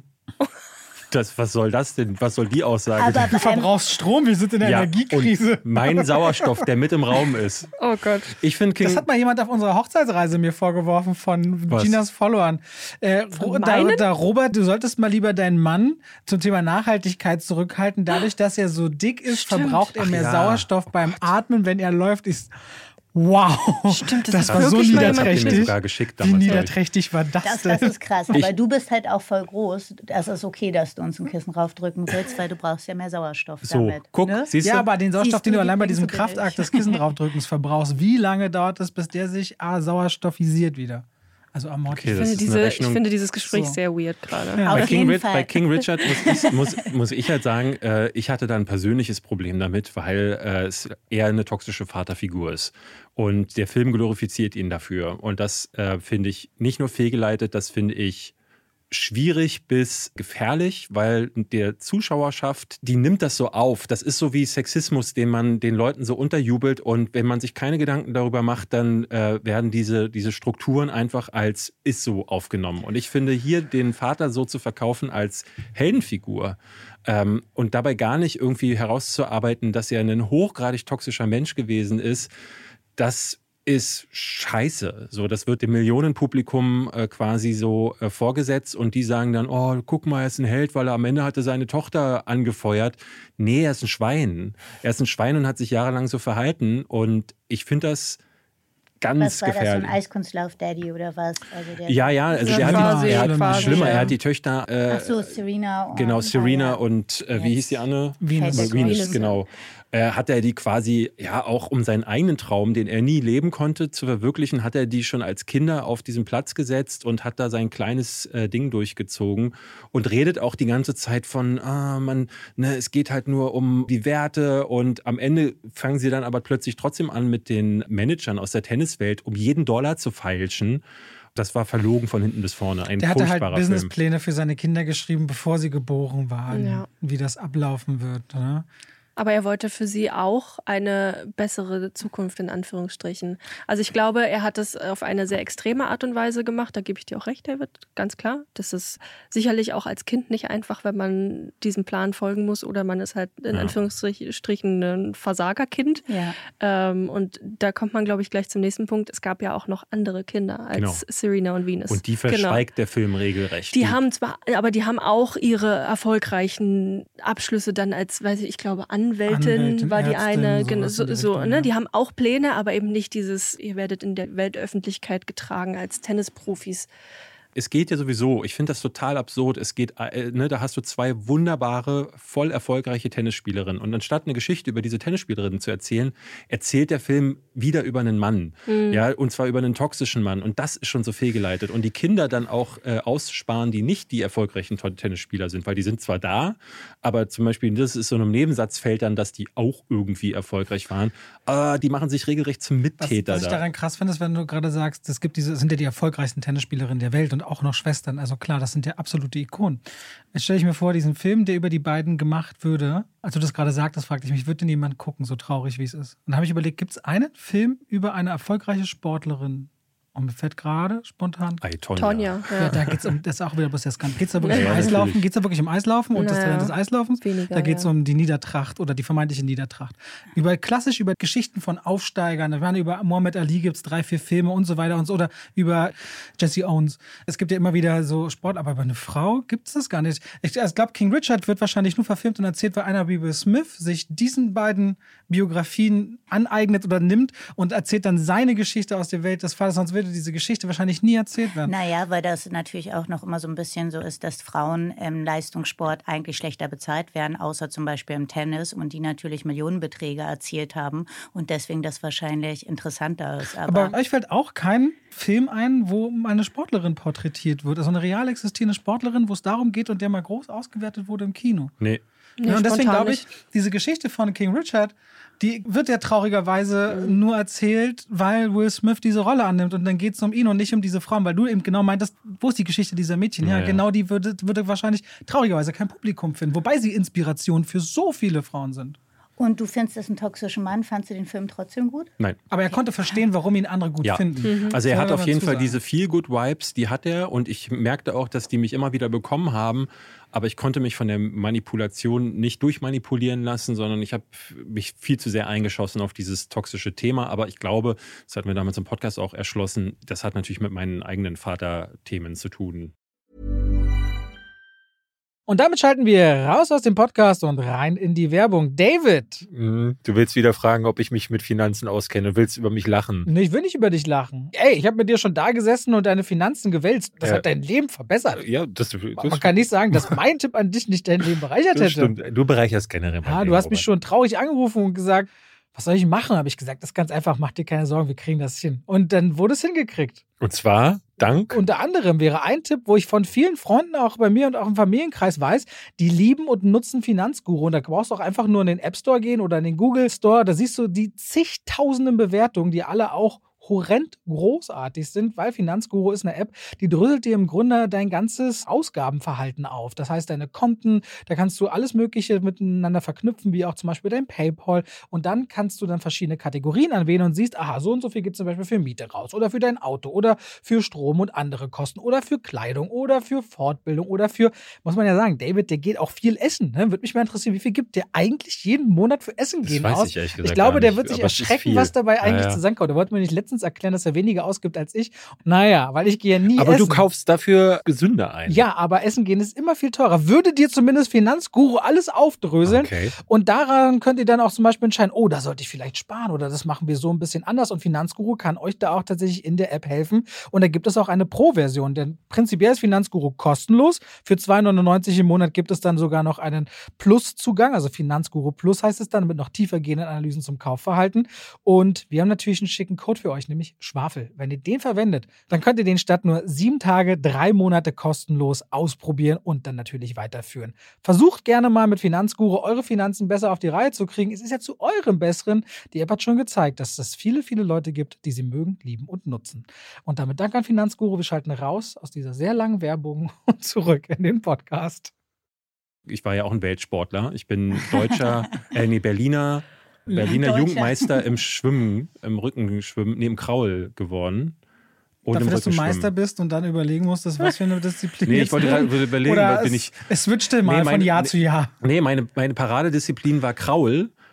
Das, was soll das denn? Was soll die Aussage Aber denn? Du verbrauchst Strom, wir sind in der Ja, Energiekrise. und mein Sauerstoff, der mit im Raum ist. Oh Gott. Ich finde King... Das hat mal jemand auf unserer Hochzeitsreise mir vorgeworfen von Was? Ginas Followern. Äh, Ro- da, meinen? da, Robert, du solltest mal lieber deinen Mann zum Thema Nachhaltigkeit zurückhalten. Dadurch, dass er so dick ist, Stimmt. verbraucht er Ach mehr ja. Sauerstoff beim Atmen, wenn er läuft. Ist wow. Stimmt, das das ist war so wirklich mal jemand das habt ihr mir niederträchtig. sogar geschickt Wie damals, glaub ich. niederträchtig war das, Das, denn? das ist krass, aber du bist halt auch voll groß. Das ist okay, dass du uns ein Kissen raufdrücken willst, weil du brauchst ja mehr Sauerstoff So, damit. guck, ne? siehst du? Ja, aber den Sauerstoff, Siehst den du, du die allein bei bringst diesem du billig. Kraftakt des Kissendraufdrückens verbrauchst, wie lange dauert es, bis der sich ah, sauerstoffisiert wieder? Also amortisiert. Okay, das Ich finde, ist eine diese, ich Rechnung- finde dieses Gespräch So. sehr weird gerade. Ja. Auf Bei King, jeden Ri- Fall. bei King Richard muss ich, muss, muss ich halt sagen, äh, ich hatte da ein persönliches Problem damit, weil äh, es eher eine toxische Vaterfigur ist. Und der Film glorifiziert ihn dafür. Und das äh, finde ich nicht nur fehlgeleitet, das finde ich schwierig bis gefährlich, weil der Zuschauerschaft, die nimmt das so auf. Das ist so wie Sexismus, den man den Leuten so unterjubelt. Und wenn man sich keine Gedanken darüber macht, dann äh, werden diese, diese Strukturen einfach als ist so aufgenommen. Und ich finde, hier den Vater so zu verkaufen als Heldenfigur ähm, und dabei gar nicht irgendwie herauszuarbeiten, dass er ein hochgradig toxischer Mensch gewesen ist, das ist scheiße. So, das wird dem Millionenpublikum äh, quasi so äh, vorgesetzt und die sagen dann, oh, guck mal, er ist ein Held, weil er am Ende hatte seine Tochter angefeuert. Nee, er ist ein Schwein. Er ist ein Schwein und hat sich jahrelang so verhalten und ich finde das ganz Was war das, so ein gefährlich. Eiskunstlauf-Daddy oder was? Also der Ja, ja, also Ja, der hat, quasi, die, er hat quasi, schlimmer, ja. er hat die Töchter, äh, Ach so, Serena. Und, genau, Serena ah, ja. und äh, wie Jetzt. hieß die andere? Venus. Fällt Venus, Venus, genau. Äh, hat er die quasi, ja, auch um seinen eigenen Traum, den er nie leben konnte, zu verwirklichen, hat er die schon als Kinder auf diesen Platz gesetzt und hat da sein kleines äh, Ding durchgezogen und redet auch die ganze Zeit von, ah, man, ne, es geht halt nur um die Werte und am Ende fangen sie dann aber plötzlich trotzdem an mit den Managern aus der Tenniswelt, um jeden Dollar zu feilschen. Das war verlogen von hinten bis vorne. Ein Der hatte halt furchtbarer Film. Businesspläne für seine Kinder geschrieben, bevor sie geboren waren, Ja. wie das ablaufen wird. Ne? Aber er wollte für sie auch eine bessere Zukunft in Anführungsstrichen. Also ich glaube, er hat es auf eine sehr extreme Art und Weise gemacht. Da gebe ich dir auch recht, David, ganz klar. Das ist sicherlich auch als Kind nicht einfach, wenn man diesem Plan folgen muss oder man ist halt in Ja. Anführungsstrichen ein Versagerkind. Ja. Ähm, und da kommt man, glaube ich, gleich zum nächsten Punkt. Es gab ja auch noch andere Kinder als Genau. Serena und Venus. Und die verschweigt der Film regelrecht. Die haben zwar, aber die haben auch ihre erfolgreichen Abschlüsse dann als, weiß ich, ich glaube, Anwältin, Anwältin, war die Ärztin, eine. sowas Genau, so, in die so, Richtung, ne? ja. Die haben auch Pläne, aber eben nicht dieses, ihr werdet in der Weltöffentlichkeit getragen als Tennisprofis. Es geht ja sowieso, ich finde das total absurd, es geht, äh, ne, da hast du zwei wunderbare, voll erfolgreiche Tennisspielerinnen und anstatt eine Geschichte über diese Tennisspielerinnen zu erzählen, erzählt der Film wieder über einen Mann, mhm. ja, und zwar über einen toxischen Mann und das ist schon so fehlgeleitet und die Kinder dann auch äh, aussparen, die nicht die erfolgreichen Tennisspieler sind, weil die sind zwar da, aber zum Beispiel, das ist so in einem Nebensatz fällt dann, dass die auch irgendwie erfolgreich waren, aber die machen sich regelrecht zum Mittäter. Was, was ich daran krass finde, ist, wenn du gerade sagst, es gibt diese, es sind ja die erfolgreichsten Tennisspielerinnen der Welt und auch noch Schwestern. Also klar, das sind ja absolute Ikonen. Jetzt stelle ich mir vor, diesen Film, der über die beiden gemacht würde, als du das gerade sagtest, fragte ich mich, würde denn jemand gucken, so traurig wie es ist? Und dann habe ich überlegt, gibt es einen Film über eine erfolgreiche Sportlerin? Und mir fällt gerade spontan. Ay, Tonja. Tonja, ja. Ja, da geht es um, das ist auch wieder bloß der Skandal. Geht es da wirklich Ja, um Eislaufen? natürlich. Geht es da wirklich um Eislaufen und das Naja, Talent des Eislaufens? weniger, Da geht es ja. um die Niedertracht oder die vermeintliche Niedertracht. Über klassisch über Geschichten von Aufsteigern. Ich meine, über Muhammad Ali gibt es drei, vier Filme und so weiter und so. Oder über Jesse Owens. Es gibt ja immer wieder so Sport, aber über eine Frau gibt es das gar nicht. Ich, ich glaube, King Richard wird wahrscheinlich nur verfilmt und erzählt, weil einer wie Will Smith sich diesen beiden Biografien aneignet oder nimmt und erzählt dann seine Geschichte aus der Welt des Vaters. Sonst würde diese Geschichte wahrscheinlich nie erzählt werden. Naja, weil das natürlich auch noch immer so ein bisschen so ist, dass Frauen im Leistungssport eigentlich schlechter bezahlt werden, außer zum Beispiel im Tennis und die natürlich Millionenbeträge erzielt haben und deswegen das wahrscheinlich interessanter ist. Aber, Aber euch fällt auch kein Film ein, wo eine Sportlerin porträtiert wird, also eine real existierende Sportlerin, wo es darum geht und der mal groß ausgewertet wurde im Kino. Nee. Nee, Ja, und deswegen spontan glaube ich, nicht. diese Geschichte von King Richard, die wird ja traurigerweise mhm. nur erzählt, weil Will Smith diese Rolle annimmt und dann geht es um ihn und nicht um diese Frauen, weil du eben genau meintest, wo ist die Geschichte dieser Mädchen? Ja, Ja, ja. genau die würde, würde wahrscheinlich traurigerweise kein Publikum finden, wobei sie Inspiration für so viele Frauen sind. und du findest das einen toxischen Mann, fandst du den Film trotzdem gut? Nein. Aber er konnte verstehen, warum ihn andere gut Ja. finden. Mhm. Also er Soll hat man auf jeden dazu Fall sagen. diese Feel-Good-Vibes, die hat er und ich merkte auch, dass die mich immer wieder bekommen haben, aber ich konnte mich von der Manipulation nicht durchmanipulieren lassen, sondern ich habe mich viel zu sehr eingeschossen auf dieses toxische Thema, aber ich glaube, das hatten wir damals im Podcast auch erschlossen, das hat natürlich mit meinen eigenen Vaterthemen zu tun. Und damit schalten wir raus aus dem Podcast und rein in die Werbung. David! Du willst wieder fragen, ob ich mich mit Finanzen auskenne, willst über mich lachen. Nee, ich will nicht über dich lachen. Ey, ich habe mit dir schon da gesessen und deine Finanzen gewälzt. Das Ja. hat dein Leben verbessert. Ja, das, das, Man kann nicht sagen, dass mein Tipp an dich nicht dein Leben bereichert das hätte. stimmt. Du bereicherst generell mein Ja, Leben, du hast mich Robert. schon traurig angerufen und gesagt, was soll ich machen? Habe ich gesagt, das ist ganz einfach, mach dir keine Sorgen, wir kriegen das hin. Und dann wurde es hingekriegt. Und zwar dank... Unter anderem wäre ein Tipp, wo ich von vielen Freunden, auch bei mir und auch im Familienkreis weiß, die lieben und nutzen Finanzguru. Und da brauchst du auch einfach nur in den App Store gehen oder in den Google Store. Da siehst du die zigtausenden Bewertungen, die alle auch horrend großartig sind, weil Finanzguru ist eine App, die dröselt dir im Grunde dein ganzes Ausgabenverhalten auf. Das heißt, deine Konten, da kannst du alles Mögliche miteinander verknüpfen, wie auch zum Beispiel dein PayPal. Und dann kannst du dann verschiedene Kategorien anwählen und siehst, aha, so und so viel gibt es zum Beispiel für Miete raus oder für dein Auto oder für Strom und andere Kosten oder für Kleidung oder für Fortbildung oder für, muss man ja sagen, David, der geht auch viel essen. Ne? Würde mich mal interessieren, wie viel gibt der eigentlich jeden Monat für Essen Das gehen weiß aus? ich ehrlich gesagt Ich glaube, gar der nicht, wird sich aber es ist erschrecken, viel. was dabei eigentlich Ja, ja. zusammenkommt. Der wollte mir nicht letztens erklären, dass er weniger ausgibt als ich. Naja, weil ich gehe ja nie Aber essen. du kaufst dafür gesünder ein. Ja, aber Essen gehen ist immer viel teurer. Würde dir zumindest Finanzguru alles aufdröseln Okay. und daran könnt ihr dann auch zum Beispiel entscheiden, oh, da sollte ich vielleicht sparen oder das machen wir so ein bisschen anders und Finanzguru kann euch da auch tatsächlich in der App helfen und da gibt es auch eine Pro-Version, denn prinzipiell ist Finanzguru kostenlos. Für zwei neunundneunzig im Monat gibt es dann sogar noch einen Plus-Zugang, also Finanzguru Plus heißt es dann, mit noch tiefer gehenden Analysen zum Kaufverhalten und wir haben natürlich einen schicken Code für euch, nämlich Schwafel. Wenn ihr den verwendet, dann könnt ihr den statt nur sieben Tage, drei Monate kostenlos ausprobieren und dann natürlich weiterführen. Versucht gerne mal mit Finanzguru eure Finanzen besser auf die Reihe zu kriegen. Es ist ja zu eurem Besseren. Die App hat schon gezeigt, dass es viele, viele Leute gibt, die sie mögen, lieben und nutzen. Und damit Dank an Finanzguru. Wir schalten raus aus dieser sehr langen Werbung und zurück in den Podcast. Ich war ja auch ein Weltsportler. Ich bin Deutscher, äh, nee, Berliner, Berliner Deutscher. Jugendmeister im Schwimmen, im Rückenschwimmen, nee, im Kraul geworden. Und Dafür, im dass du Rückenschwimmen. Meister bist und dann überlegen musstest, was für eine Disziplin Nee, jetzt ich wollte gerade überlegen, Oder bin es, ich. es switchte mal Nee, meine- von Jahr nee. zu Jahr. Nee, meine, meine Paradedisziplin war Kraul.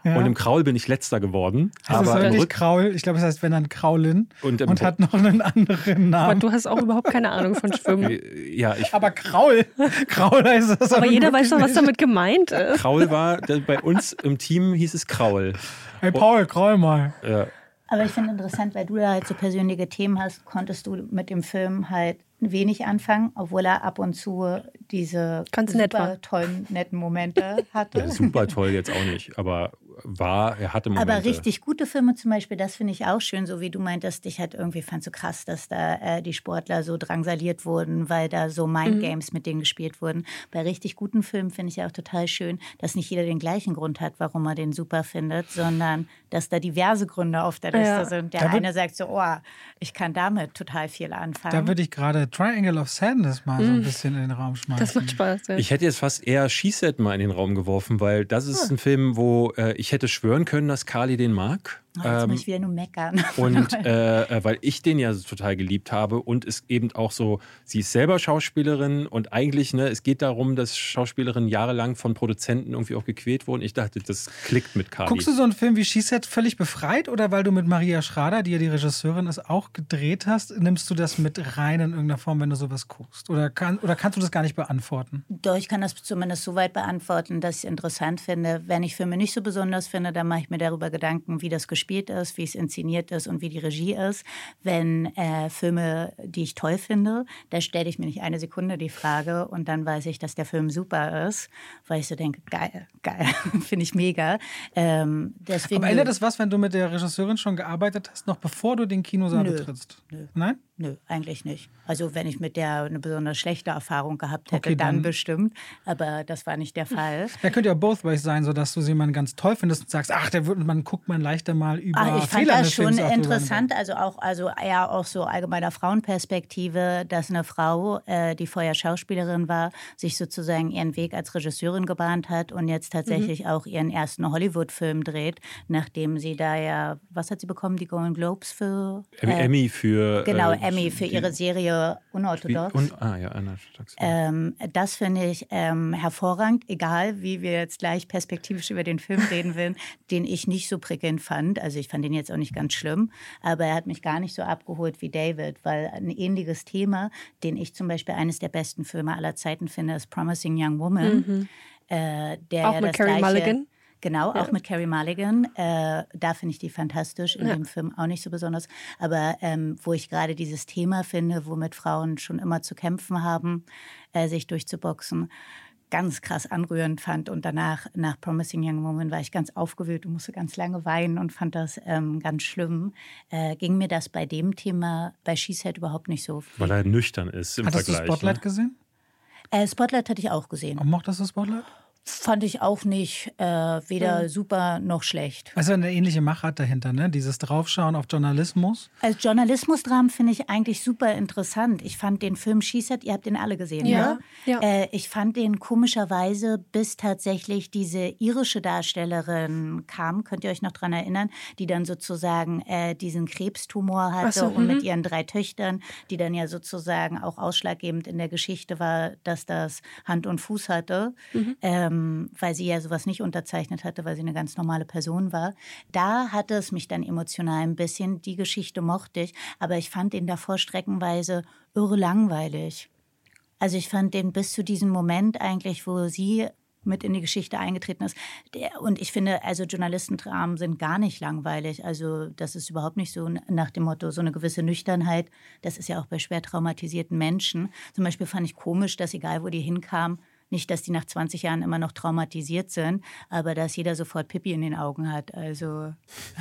Ja. Und im Kraul bin ich letzter geworden. Das aber ist im nicht Rück- Kraul, ich glaube, es heißt wenn dann Kraulin und, im und hat noch einen anderen Namen. Aber du hast auch überhaupt keine Ahnung von Schwimmen. ja, ich, Aber Kraul, Kraul heißt das Aber jeder weiß doch, was nicht. damit gemeint ist. Kraul war, bei uns im Team hieß es Kraul. Hey Paul, Kraul mal. Ja. Aber ich finde interessant, weil du da halt so persönliche Themen hast, konntest du mit dem Film halt wenig anfangen, obwohl er ab und zu diese Ganz super nett war. tollen, netten Momente hatte. Ja, super toll jetzt auch nicht, aber war, er hatte Momente. Aber richtig gute Filme zum Beispiel, das finde ich auch schön, so wie du meintest, ich halt irgendwie fand so krass, dass da äh, die Sportler so drangsaliert wurden, weil da so Mindgames mhm. mit denen gespielt wurden. Bei richtig guten Filmen finde ich auch total schön, dass nicht jeder den gleichen Grund hat, warum er den super findet, sondern dass da diverse Gründe auf der Liste Ja. sind. Der Da wird- eine sagt so, oh, ich kann damit total viel anfangen. Da würde ich gerade Triangle of Sadness mal so ein bisschen in den Raum schmeißen. Das macht Spaß. Ja. Ich hätte jetzt fast eher She Said mal in den Raum geworfen, weil das ist ein Film, wo äh, ich hätte schwören können, dass Carly den mag. Oh, jetzt Ähm, muss ich wieder nur meckern. Und äh, äh, weil ich den ja total geliebt habe und es eben auch so, sie ist selber Schauspielerin und eigentlich, ne, es geht darum, dass Schauspielerinnen jahrelang von Produzenten irgendwie auch gequält wurden. Ich dachte, das klickt mit Carly. Guckst du so einen Film wie She Said völlig befreit oder weil du mit Maria Schrader, die ja die Regisseurin ist, auch gedreht hast, nimmst du das mit rein in irgendeiner Form, wenn du sowas guckst? Oder, kann, oder kannst du das gar nicht beantworten? Doch, ich kann das zumindest so weit beantworten, dass ich es interessant finde. Wenn ich Filme nicht so besonders finde, dann mache ich mir darüber Gedanken, wie das gespielt ist, wie es inszeniert ist und wie die Regie ist. Wenn äh, Filme, die ich toll finde, da stelle ich mir nicht eine Sekunde die Frage und dann weiß ich, dass der Film super ist, weil ich so denke, geil, geil, finde ich mega. Ähm, deswegen Aber ändert das was, wenn du mit der Regisseurin schon gearbeitet hast, noch bevor du den Kinosaal Nö. betrittst? Nö. Nein? Nö, eigentlich nicht. Also wenn ich mit der eine besonders schlechte Erfahrung gehabt hätte, Okay, dann, dann- bestimmt. Aber das war nicht der Fall. Da könnte ja both ways sein, sodass du jemanden ganz toll findest und sagst, ach, der wird, man guckt man leichter mal über Ach, ich fand Fehler das des schon Films auch drüber interessant, also auch also eher auch so allgemeiner Frauenperspektive, dass eine Frau, äh, die vorher Schauspielerin war, sich sozusagen ihren Weg als Regisseurin gebahnt hat und jetzt tatsächlich Mhm. auch ihren ersten Hollywood-Film dreht, nachdem sie da ja, was hat sie bekommen, die Golden Globes für? Emmy, äh, Emmy für. Genau, äh, Emmy für die- ihre Serie wie- Unorthodox. Und, ah, ja, unorthodox. Ähm, das finde ich ähm, hervorragend, egal wie wir jetzt gleich perspektivisch über den Film reden wollen, den ich nicht so prickelnd fand. Also ich fand den jetzt auch nicht ganz schlimm, aber er hat mich gar nicht so abgeholt wie David, weil ein ähnliches Thema, den ich zum Beispiel eines der besten Filme aller Zeiten finde, ist Promising Young Woman. Äh, der Auch ja mit das Carey gleiche- Mulligan? Genau, Ja. auch mit Carey Mulligan. Äh, da finde ich die fantastisch, in Ja. dem Film auch nicht so besonders. Aber ähm, wo ich gerade dieses Thema finde, womit Frauen schon immer zu kämpfen haben, äh, sich durchzuboxen, ganz krass anrührend fand. Und danach, nach Promising Young Woman, war ich ganz aufgewühlt und musste ganz lange weinen und fand das ähm, ganz schlimm. Äh, ging mir das bei dem Thema, bei She Said überhaupt nicht so. Weil er nüchtern ist im Hattest du Vergleich. Spotlight ne? gesehen? Äh, Spotlight hatte ich auch gesehen. Mochtest du Spotlight? Fand ich auch nicht äh, weder super noch schlecht. Also eine ähnliche Machart dahinter, ne? Dieses Draufschauen auf Journalismus. Als Journalismusdramen finde ich eigentlich super interessant. Ich fand den Film She Said, ihr habt den alle gesehen, Ja, ne? ja. Äh, ich fand den komischerweise, bis tatsächlich diese irische Darstellerin kam, könnt ihr euch noch dran erinnern, die dann sozusagen äh, diesen Krebstumor hatte Ach so, und mit mhm. ihren drei Töchtern, die dann ja sozusagen auch ausschlaggebend in der Geschichte war, dass das Hand und Fuß hatte, ähm, weil sie ja sowas nicht unterzeichnet hatte, weil sie eine ganz normale Person war. Da hatte es mich dann emotional ein bisschen, die Geschichte mochte ich, aber ich fand ihn davor streckenweise irre langweilig. Also ich fand den bis zu diesem Moment eigentlich, wo sie mit in die Geschichte eingetreten ist. Der, und ich finde, also Journalistendramen sind gar nicht langweilig. Also das ist überhaupt nicht so nach dem Motto, so eine gewisse Nüchternheit. Das ist ja auch bei schwer traumatisierten Menschen. Zum Beispiel fand ich komisch, dass egal, wo die hinkamen, nicht, dass die nach zwanzig Jahren immer noch traumatisiert sind, aber dass jeder sofort Pipi in den Augen hat. Also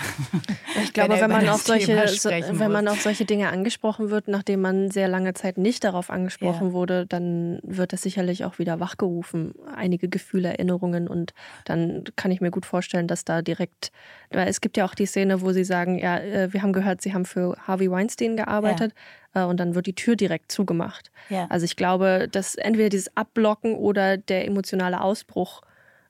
Ich glaube, er wenn über man, das auf solche, Thema so, sprechen wenn man muss. auf solche Dinge angesprochen wird, nachdem man sehr lange Zeit nicht darauf angesprochen Ja. wurde, dann wird das sicherlich auch wieder wachgerufen. Einige Gefühle, Erinnerungen, und dann kann ich mir gut vorstellen, dass da direkt, weil es gibt ja auch die Szene, wo sie sagen, ja, äh, wir haben gehört, sie haben für Harvey Weinstein gearbeitet. Äh, Und dann wird die Tür direkt zugemacht. Ja. Also ich glaube, dass entweder dieses Abblocken oder der emotionale Ausbruch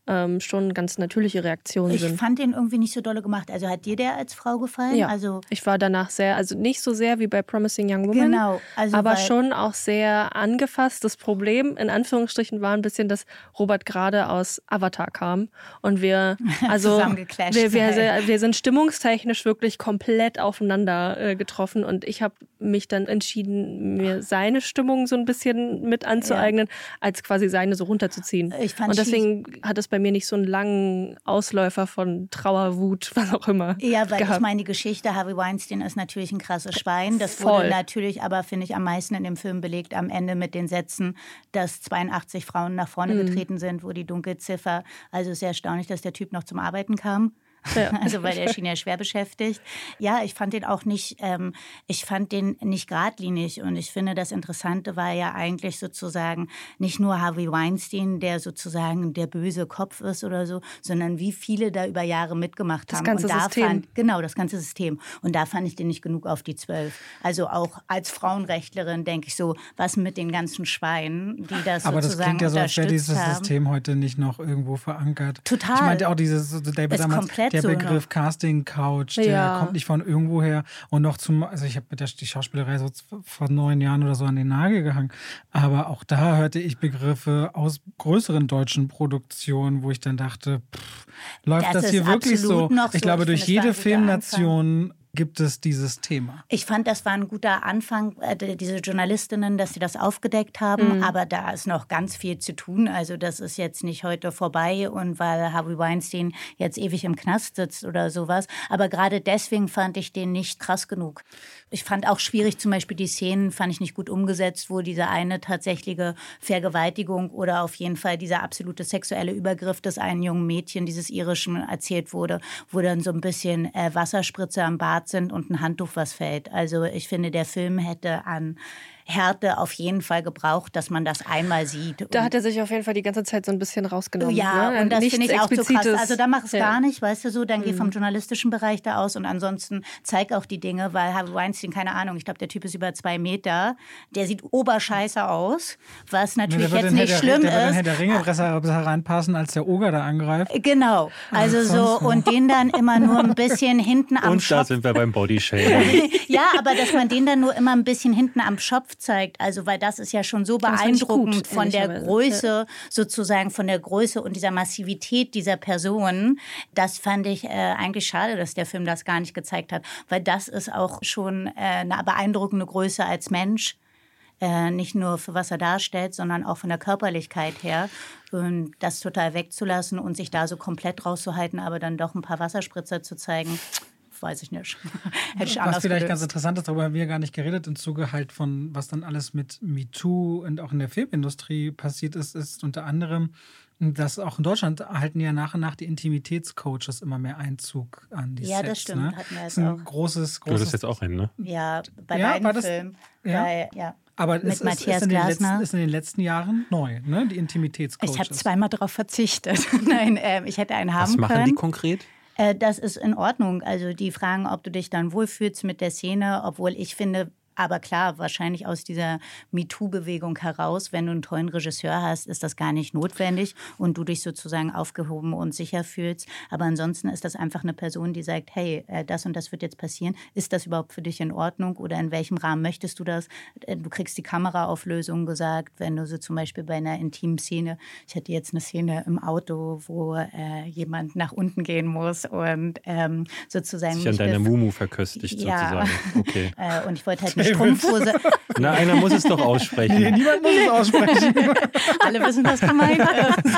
ähm, schon ganz natürliche Reaktionen ich sind. Ich fand den irgendwie nicht so dolle gemacht. Also hat dir der als Frau gefallen? Ja, also ich war danach sehr, also nicht so sehr wie bei Promising Young Woman, genau, also aber weil, schon auch sehr angefasst. Das Problem in Anführungsstrichen war ein bisschen, dass Robert gerade aus Avatar kam und wir, also wir, wir, wir sind stimmungstechnisch wirklich komplett aufeinander äh, getroffen und ich habe mich dann entschieden, mir seine Stimmung so ein bisschen mit anzueignen, ja. als quasi seine so runterzuziehen. Ich fand und deswegen hat es bei mir nicht so einen langen Ausläufer von Trauer, Wut, was auch immer. Ja, weil gehabt. Ich meine, die Geschichte Harvey Weinstein ist natürlich ein krasses Schwein. Das Voll. wurde natürlich aber, finde ich, am meisten in dem Film belegt am Ende mit den Sätzen, dass zweiundachtzig Frauen nach vorne mhm. getreten sind, wo die Dunkelziffer, also ist sehr erstaunlich, dass der Typ noch zum Arbeiten kam. Ja. Also weil der schien ja schwer beschäftigt. Ja, ich fand den auch nicht, ähm, ich fand den nicht geradlinig und ich finde, das Interessante war ja eigentlich sozusagen nicht nur Harvey Weinstein, der sozusagen der böse Kopf ist oder so, sondern wie viele da über Jahre mitgemacht das haben. Ganze und da System. Fand, genau, das ganze System. Und da fand ich den nicht genug auf die zwölf. Also auch als Frauenrechtlerin denke ich so, was mit den ganzen Schweinen, die das Aber sozusagen das klingt ja so, als wäre dieses haben. System heute nicht noch irgendwo verankert. Total. Ich meinte auch dieses, David damals, der so Begriff Casting Couch, der ja. kommt nicht von irgendwo her und noch zum, also ich habe mit der die Schauspielerei so vor neun Jahren oder so an den Nagel gehangen, aber auch da hörte ich Begriffe aus größeren deutschen Produktionen, wo ich dann dachte, pff, läuft das, das hier wirklich so? Ich glaube, so. durch ich jede Filmnation gibt es dieses Thema. Ich fand, das war ein guter Anfang, äh, diese Journalistinnen, dass sie das aufgedeckt haben. Mhm. Aber da ist noch ganz viel zu tun. Also das ist jetzt nicht heute vorbei und weil Harvey Weinstein jetzt ewig im Knast sitzt oder sowas. Aber gerade deswegen fand ich den nicht krass genug. Ich fand auch schwierig, zum Beispiel die Szenen fand ich nicht gut umgesetzt, wo diese eine tatsächliche Vergewaltigung oder auf jeden Fall dieser absolute sexuelle Übergriff des einen jungen Mädchen, dieses irischen, erzählt wurde, wo dann so ein bisschen äh, Wasserspritze am Bart sind und ein Handtuch, was fällt. Also ich finde, der Film hätte an Härte auf jeden Fall gebraucht, dass man das einmal sieht. Da hat er sich auf jeden Fall die ganze Zeit so ein bisschen rausgenommen. Ja, ne? und das finde ich auch so krass. Also da mach es ja. gar nicht, weißt du so, dann mhm. geh vom journalistischen Bereich da aus und ansonsten zeig auch die Dinge, weil Harvey Weinstein, keine Ahnung, ich glaube, der Typ ist über zwei Meter, der sieht oberscheiße aus, was natürlich ja, jetzt nicht der, schlimm der, der ist. Der wird Ringe besser reinpassen, als der Oger da angreift. Genau, also so und den dann immer nur ein bisschen hinten am und Schopf. Und da sind wir beim Bodyshaming. Ja, aber dass man den dann nur immer ein bisschen hinten am Schopf zeigt, also weil das ist ja schon so beeindruckend gut, von der Größe, sozusagen von der Größe und dieser Massivität dieser Person. Das fand ich äh, eigentlich schade, dass der Film das gar nicht gezeigt hat, weil das ist auch schon äh, eine beeindruckende Größe als Mensch. Äh, nicht nur für was er darstellt, sondern auch von der Körperlichkeit her. Und das total wegzulassen und sich da so komplett rauszuhalten, aber dann doch ein paar Wasserspritzer zu zeigen, weiß ich nicht. Hätte ich was vielleicht gelöst. ganz interessant ist, darüber haben wir gar nicht geredet, im Zuge halt von, was dann alles mit MeToo und auch in der Filmindustrie passiert ist, ist unter anderem, dass auch in Deutschland erhalten ja nach und nach die Intimitätscoaches immer mehr Einzug an die ja, Sets. Das stimmt, ne? hatten wir das jetzt ist ein auch. großes, großes... Du hattest jetzt auch einen, ne? Ja, bei ja, beiden das, Filmen. Ja. Bei, ja. Aber Mit es ist, Matthias ist, in den letzten, Glasner. ist in den letzten Jahren neu, ne? Die Intimitätscoaches. Ich habe zweimal darauf verzichtet. Nein, äh, ich hätte einen haben Was machen können. die konkret? Äh, das ist in Ordnung. Also die fragen, ob du dich dann wohlfühlst mit der Szene, obwohl ich finde, aber klar, wahrscheinlich aus dieser MeToo-Bewegung heraus, wenn du einen tollen Regisseur hast, ist das gar nicht notwendig und du dich sozusagen aufgehoben und sicher fühlst. Aber ansonsten ist das einfach eine Person, die sagt, hey, das und das wird jetzt passieren. Ist das überhaupt für dich in Ordnung oder in welchem Rahmen möchtest du das? Du kriegst die Kameraauflösung gesagt, wenn du so zum Beispiel bei einer intimen Szene, ich hatte jetzt eine Szene im Auto, wo äh, jemand nach unten gehen muss und ähm, sozusagen... Sich an deiner Mumu verköstigt ja. sozusagen. Okay. äh, und ich wollte halt Strumpfhose. Na, einer muss es doch aussprechen. Nee, niemand muss es aussprechen. Alle wissen, was gemeint ist.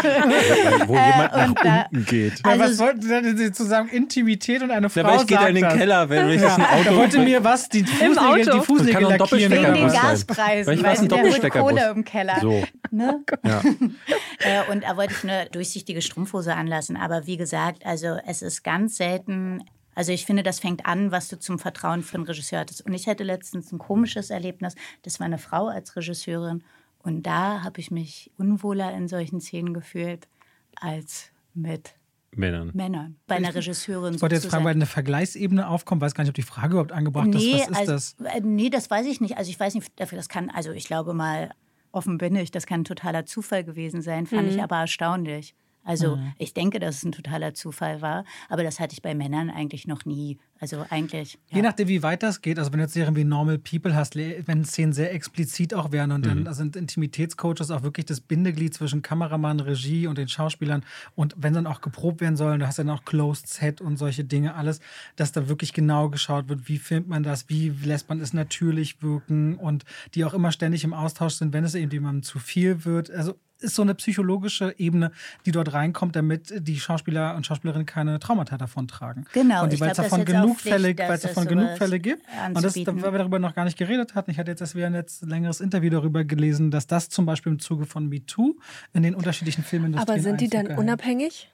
Wo jemand äh, nach da, unten geht. Also, also, was wollten Sie zusammen? Intimität und eine Frau ja, aber ich gehe da in den das. Keller, wenn ich ja. das ein Auto... Da wollte mir was, die Fußnägel, die Fußnägel kann auch ein lackieren. wegen den Doppelsteckerbus sein. Gaspreisen. Vielleicht war es ein der holt Doppelsteckerbus. Kohle im Keller. So. Ne? Ja. äh, und da wollte ich eine durchsichtige Strumpfhose anlassen. Aber wie gesagt, also es ist ganz selten... Also ich finde, das fängt an, was du zum Vertrauen für einen Regisseur hattest. Und ich hatte letztens ein komisches Erlebnis. Das war eine Frau als Regisseurin. Und da habe ich mich unwohler in solchen Szenen gefühlt als mit Männern. Männern. Bei einer Regisseurin. Ich wollte jetzt fragen, weil eine Vergleichsebene aufkommt. Weiß gar nicht, ob die Frage überhaupt angebracht nee, ist. Was ist also, das? Äh, nee, das weiß ich nicht. Also ich weiß nicht, dafür das kann, also ich glaube mal, offen bin ich, das kann ein totaler Zufall gewesen sein. Fand mhm. ich aber erstaunlich. Also Mhm. ich denke, dass es ein totaler Zufall war, aber das hatte ich bei Männern eigentlich noch nie. Also eigentlich. Ja. Je nachdem, wie weit das geht, also wenn du jetzt Serien wie Normal People hast, wenn Szenen sehr explizit auch werden und dann Mhm. sind Intimitätscoaches auch wirklich das Bindeglied zwischen Kameramann, Regie und den Schauspielern und wenn dann auch geprobt werden soll, du hast dann auch Closed Set und solche Dinge, alles, dass da wirklich genau geschaut wird, wie filmt man das, wie lässt man es natürlich wirken und die auch immer ständig im Austausch sind, wenn es eben jemandem zu viel wird. Also ist so eine psychologische Ebene, die dort reinkommt, damit die Schauspieler und Schauspielerinnen keine Traumata davon tragen. Genau, Und die, ich weil es glaub, das davon ist jetzt auch genug Pflicht, Fälle, dass weil es es davon genug sowas Fälle gibt. Und das, anzubieten. weil wir darüber noch gar nicht geredet hatten, ich hatte jetzt erst wieder ein jetzt längeres Interview darüber gelesen, dass das zum Beispiel im Zuge von MeToo in den unterschiedlichen Filmindustrien Aber sind die dann Einzug erhält. unabhängig?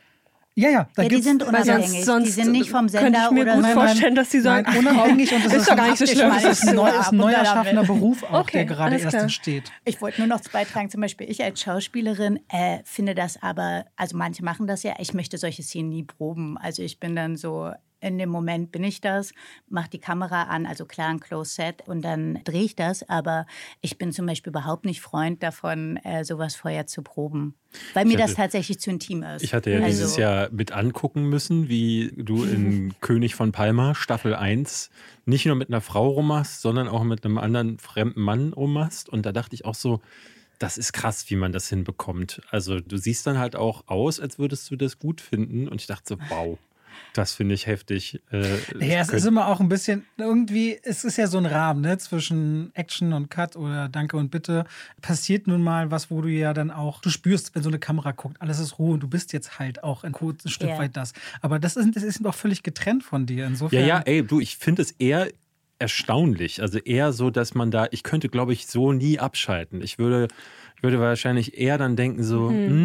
Ja, ja, da Ja, die gibt's, sind Weil unabhängig. sonst, die sind nicht vom sonst könnte Sender ich mir oder gut so. vorstellen, dass die sagen, Nein, unabhängig und das ist ist doch gar nicht so schlimm. Das ist ein, neu, ist ein neu erschaffener Beruf auch, Okay, der gerade alles erst klar. entsteht. Ich wollte nur noch beitragen, zum Beispiel ich als Schauspielerin äh, finde das aber, also manche machen das ja, ich möchte solche Szenen nie proben. Also ich bin dann so, in dem Moment bin ich das, mache die Kamera an, also klar ein Close Set und dann drehe ich das, aber ich bin zum Beispiel überhaupt nicht Freund davon, äh, sowas vorher zu proben, weil mir Ich hatte- das tatsächlich zu intim ist. Ich hatte ja Also- dieses Jahr mit angucken müssen, wie du in König von Palma Staffel eins nicht nur mit einer Frau rummachst, sondern auch mit einem anderen fremden Mann rummachst. Und da dachte ich auch so, das ist krass, wie man das hinbekommt. Also du siehst dann halt auch aus, als würdest du das gut finden. Und ich dachte so, wow, das finde ich heftig. Äh, Ja, es könnt- ist immer auch ein bisschen, irgendwie, es ist ja so ein Rahmen, ne, zwischen Action und Cut oder Danke und Bitte. Passiert nun mal was, wo du ja dann auch, du spürst, wenn so eine Kamera guckt, alles ist Ruhe und du bist jetzt halt auch ein kurzes Stück Ja. weit das. Aber das ist, das ist auch völlig getrennt von dir. Insofern. Ja, ja, ey, du, ich finde es eher erstaunlich. Also eher so, dass man da, ich könnte, glaube ich, so nie abschalten. Ich würde, ich würde wahrscheinlich eher dann denken so,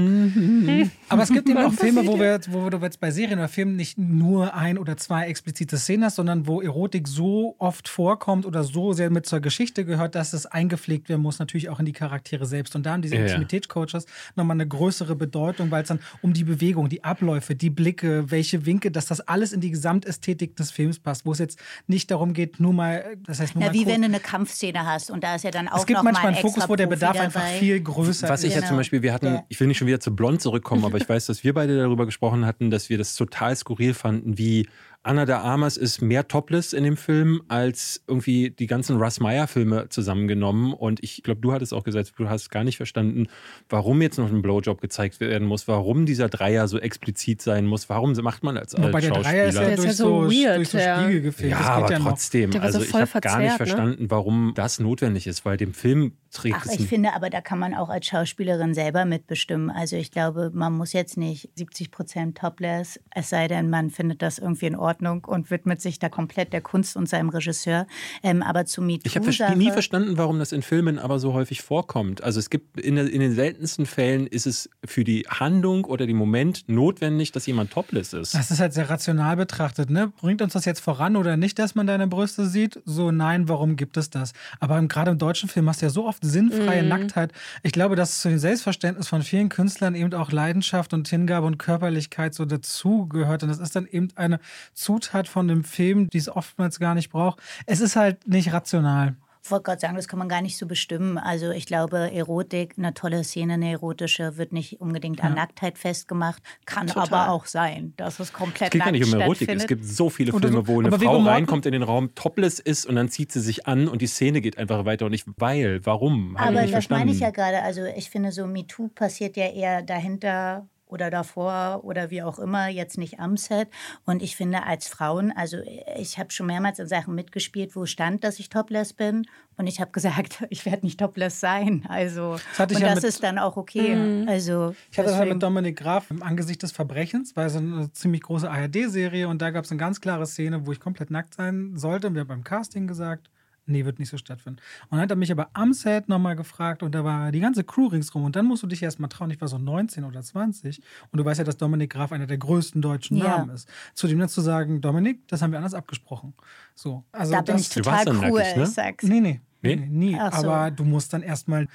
mhm. Aber es gibt eben auch Was Filme, wo, passiert wir, wo du jetzt bei Serien oder Filmen nicht nur ein oder zwei explizite Szenen hast, sondern wo Erotik so oft vorkommt oder so sehr mit zur Geschichte gehört, dass es eingepflegt werden muss, natürlich auch in die Charaktere selbst. Und da haben diese Ja, ja. Intimitätscoaches nochmal eine größere Bedeutung, weil es dann um die Bewegung, die Abläufe, die Blicke, welche Winkel, dass das alles in die Gesamtästhetik des Films passt, wo es jetzt nicht darum geht, nur mal, das heißt nur Ja, mal wie kurz, wenn du eine Kampfszene hast und da ist ja dann auch es gibt noch manchmal mal einen Fokus, extra wo der Profi Bedarf einfach dabei. viel größer Was ich ist. jetzt zum Genau. Beispiel, wir hatten, Ja. ich will nicht schon wieder zu blond zurückkommen, aber ich weiß, dass wir beide darüber gesprochen hatten, dass wir das total skurril fanden, wie Ana de Armas ist mehr topless in dem Film als irgendwie die ganzen Russ Meyer-Filme zusammengenommen. Und ich glaube, du hattest auch gesagt, du hast gar nicht verstanden, warum jetzt noch ein Blowjob gezeigt werden muss, warum dieser Dreier so explizit sein muss, warum macht man als, als Wobei der Schauspieler. Dreier ist ja Der ist durch ja so so, weird, durch so ja. Spiegel gefilmt. Ja, das geht aber ja noch. trotzdem, Der war also so ich voll habe gar nicht verzerrt, ne? verstanden, warum das notwendig ist, weil dem Film trägt Ach, es ich ein- finde aber, da kann man auch als Schauspielerin selber mitbestimmen. Also ich glaube, man muss jetzt nicht siebzig Prozent topless, es sei denn, man findet das irgendwie in Ordnung und widmet sich da komplett der Kunst und seinem Regisseur. Ähm, aber zu MeToo Ich habe Sache, nie verstanden, warum das in Filmen aber so häufig vorkommt. Also es gibt in, der- in den seltensten Fällen ist es für die Handlung oder den Moment notwendig, dass jemand topless ist. Das ist halt sehr rational betrachtet, ne? Bringt uns das jetzt voran oder nicht, dass man deine Brüste sieht? So, nein, warum gibt es das? Aber im- gerade im deutschen Film hast du ja so oft sinnfreie Mhm. Nacktheit. Ich glaube, dass zu dem Selbstverständnis von vielen Künstlern eben auch Leidenschaft und Hingabe und Körperlichkeit so dazugehört. Und das ist dann eben eine Zutat von dem Film, die es oftmals gar nicht braucht. Es ist halt nicht rational. Ich wollte gerade sagen, das kann man gar nicht so bestimmen. Also ich glaube, Erotik, eine tolle Szene, eine erotische, wird nicht unbedingt an Ja. Nacktheit festgemacht. Kann Total. aber auch sein, dass es komplett Es geht gar nackt nicht um Erotik. stattfindet. Es gibt so viele Oder Filme, so- wo eine aber wie Frau bei Morten- reinkommt in den Raum, topless ist und dann zieht sie sich an und die Szene geht einfach weiter. Und ich, weil, warum? Habe Aber ich nicht das verstanden. meine ich ja gerade. Also ich finde, so MeToo passiert ja eher dahinter oder davor oder wie auch immer, jetzt nicht am Set. Und ich finde, als Frauen, also ich habe schon mehrmals in Sachen mitgespielt, wo stand, dass ich topless bin. Und ich habe gesagt, ich werde nicht topless sein. Also, Das hatte ich und ja das mit- ist dann auch okay. Mhm. Also, Ich hatte das halt deswegen- mit Dominik Graf im Angesicht des Verbrechens, weil so eine ziemlich große A R D-Serie und da gab es eine ganz klare Szene, wo ich komplett nackt sein sollte. Und wir haben beim Casting gesagt, nee, wird nicht so stattfinden. Und dann hat er mich aber am Set nochmal gefragt und da war die ganze Crew ringsrum und dann musst du dich erst mal trauen. Ich war so neunzehn oder zwanzig und du weißt ja, dass Dominik Graf einer der größten deutschen Ja. Namen ist. Zu dem dann zu sagen, Dominik, das haben wir anders abgesprochen. So, also da bin das, ich Du warst total dann cool, nackig, ne? ich sag's. Nee, nee. Nee? nee, nie. Ach so. Aber du musst dann erstmal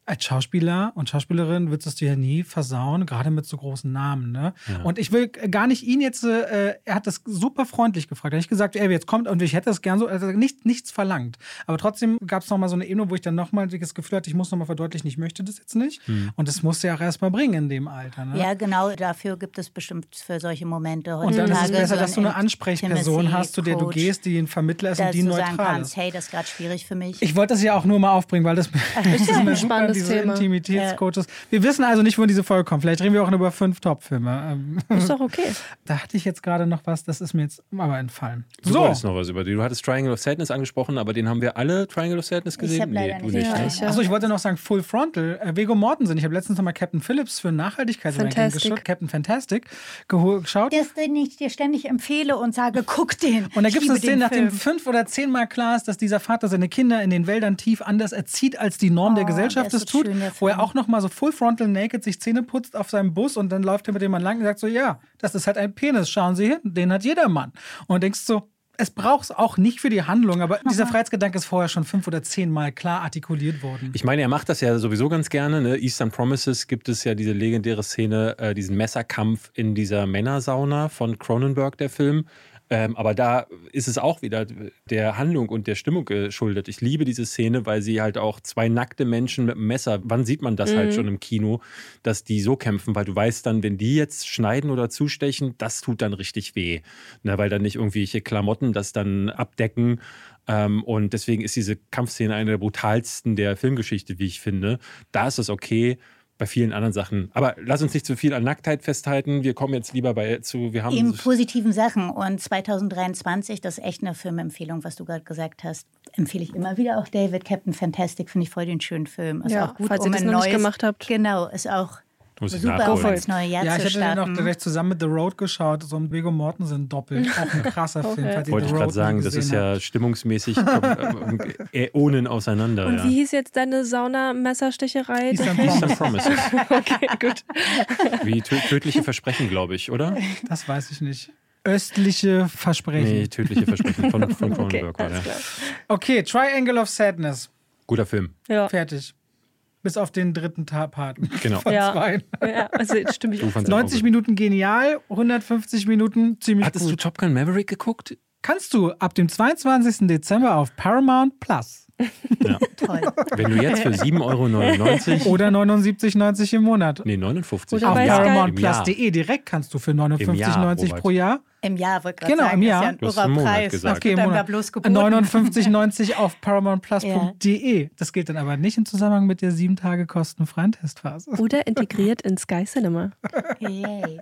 als Schauspieler und Schauspielerin würdest du es dir nie versauen, gerade mit so großen Namen. Ne? Ja. Und ich will gar nicht ihn jetzt, äh, er hat das super freundlich gefragt. Er hat nicht gesagt, ey, jetzt kommt und ich hätte das gern so, also nicht, nichts verlangt. Aber trotzdem gab es nochmal so eine Ebene, wo ich dann nochmal das Gefühl hatte, ich muss nochmal verdeutlichen, ich möchte das jetzt nicht. Hm. Und das musste ja auch erstmal bringen in dem Alter. Ne? Ja, genau, dafür gibt es bestimmt für solche Momente Und dann ist es besser, so dass du eine Ansprechperson hast, zu der du gehst, die ein Vermittler ist und die neutral kannst, ist. Hey, das ist gerade schwierig für mich. Ich wollte das ja auch nur mal aufbringen, weil das, das ist mir super, diese Thema. Intimitätscoaches. Ja. Wir wissen also nicht, wo diese Folge kommt. Vielleicht reden wir auch über fünf Top-Filme. Ist doch okay. Da hatte ich jetzt gerade noch was, das ist mir jetzt aber entfallen. Du so. wolltest noch was über die. Du hattest Triangle of Sadness angesprochen, aber den haben wir alle, Triangle of Sadness, gesehen? Ich habe leider nee, nicht. du nicht. Ja, Ne? ja. Achso, ich wollte noch sagen, Full Frontal, äh, Viggo Mortensen. Ich habe letztens noch mal Captain Phillips für Nachhaltigkeitsranking geschaut. Captain Fantastic geschaut. Das, den ich dir ständig empfehle und sage, guck den. Und da gibt es eine Szene, Film. nachdem fünf oder zehnmal klar ist, dass dieser Vater seine Kinder in den Wäldern tief anders erzieht, als die Norm Oh, der Gesellschaft der es ist so tut, schön, der wo er Film. auch noch mal so Full Frontal Naked sich Zähne putzt auf seinem Bus und dann läuft er mit dem Mann lang und sagt so, ja, das ist halt ein Penis, schauen Sie hin, den hat jeder Mann. Und du denkst so, es braucht es auch nicht für die Handlung, aber dieser Freiheitsgedanke ist vorher schon fünf oder zehnmal klar artikuliert worden. Ich meine, er macht das ja sowieso ganz gerne. Ne? Eastern Promises gibt es ja diese legendäre Szene, äh, diesen Messerkampf in dieser Männersauna von Cronenberg, der Film. Ähm, aber da ist es auch wieder der Handlung und der Stimmung geschuldet. Ich liebe diese Szene, weil sie halt auch zwei nackte Menschen mit einem Messer, wann sieht man das mhm. halt schon im Kino, dass die so kämpfen, weil du weißt dann, wenn die jetzt schneiden oder zustechen, das tut dann richtig weh. Ne, weil dann nicht irgendwelche Klamotten das dann abdecken. Ähm, und deswegen ist diese Kampfszene eine der brutalsten der Filmgeschichte, wie ich finde. Da ist es okay. Bei vielen anderen Sachen. Aber lass uns nicht zu viel an Nacktheit festhalten. Wir kommen jetzt lieber bei zu. Wir haben in positiven Sachen. Und zwanzig dreiundzwanzig, das ist echt eine Filmempfehlung, was du gerade gesagt hast. Empfehle ich immer wieder auch David. Captain Fantastic finde ich voll den schönen Film. Ist ja, auch gut, falls um ihr das ein noch neues, nicht gemacht habt. Genau, ist auch super, um ins neue Jahr ja, zu ich starten. hatte den auch gleich zusammen mit The Road geschaut, so ein Viggo Mortensen doppelt. Auch ein krasser okay. Film. Falls ihr Wollte The ich Road gerade sagen, das ist ja stimmungsmäßig Äonen auseinander. Und ja. wie hieß jetzt deine Sauna-Messerstecherei? Eastern Eastern Promises. Okay, gut. Wie tö tödliche Versprechen, glaube ich, oder? Das weiß ich nicht. Östliche Versprechen. Nee, tödliche Versprechen von, von Cronenberg. Okay, ja. Okay, Triangle of Sadness. Guter Film. Ja. Fertig. Bis auf den dritten Part genau. von ja. zwei. Ja, also jetzt stimme ich auch. neunzig Minuten genial, hundertfünfzig Minuten ziemlich Hattest gut. du Top Gun Maverick geguckt? Kannst du ab dem zweiundzwanzigsten Dezember auf Paramount Plus. Ja. Toll. Wenn du jetzt für sieben Euro neunundneunzig oder neunundsiebzig neunzig im Monat. Nee, neunundfünfzig Oder auf bei paramount Sky. plus punkt de direkt kannst du für neunundfünfzig neunzig Robert. pro Jahr. Im Jahr, wollte gerade Genau, sagen, im Jahr. ist ja ein Du hast einen Monat Preis. gesagt. Was Okay, wird im einem da Monat. bloß geboten? neunundfünfzig neunzig auf paramount plus punkt de. Ja. Das gilt dann aber nicht im Zusammenhang mit der sieben Tage kostenfreien Testphase. Oder integriert in Sky Cinema. Yay.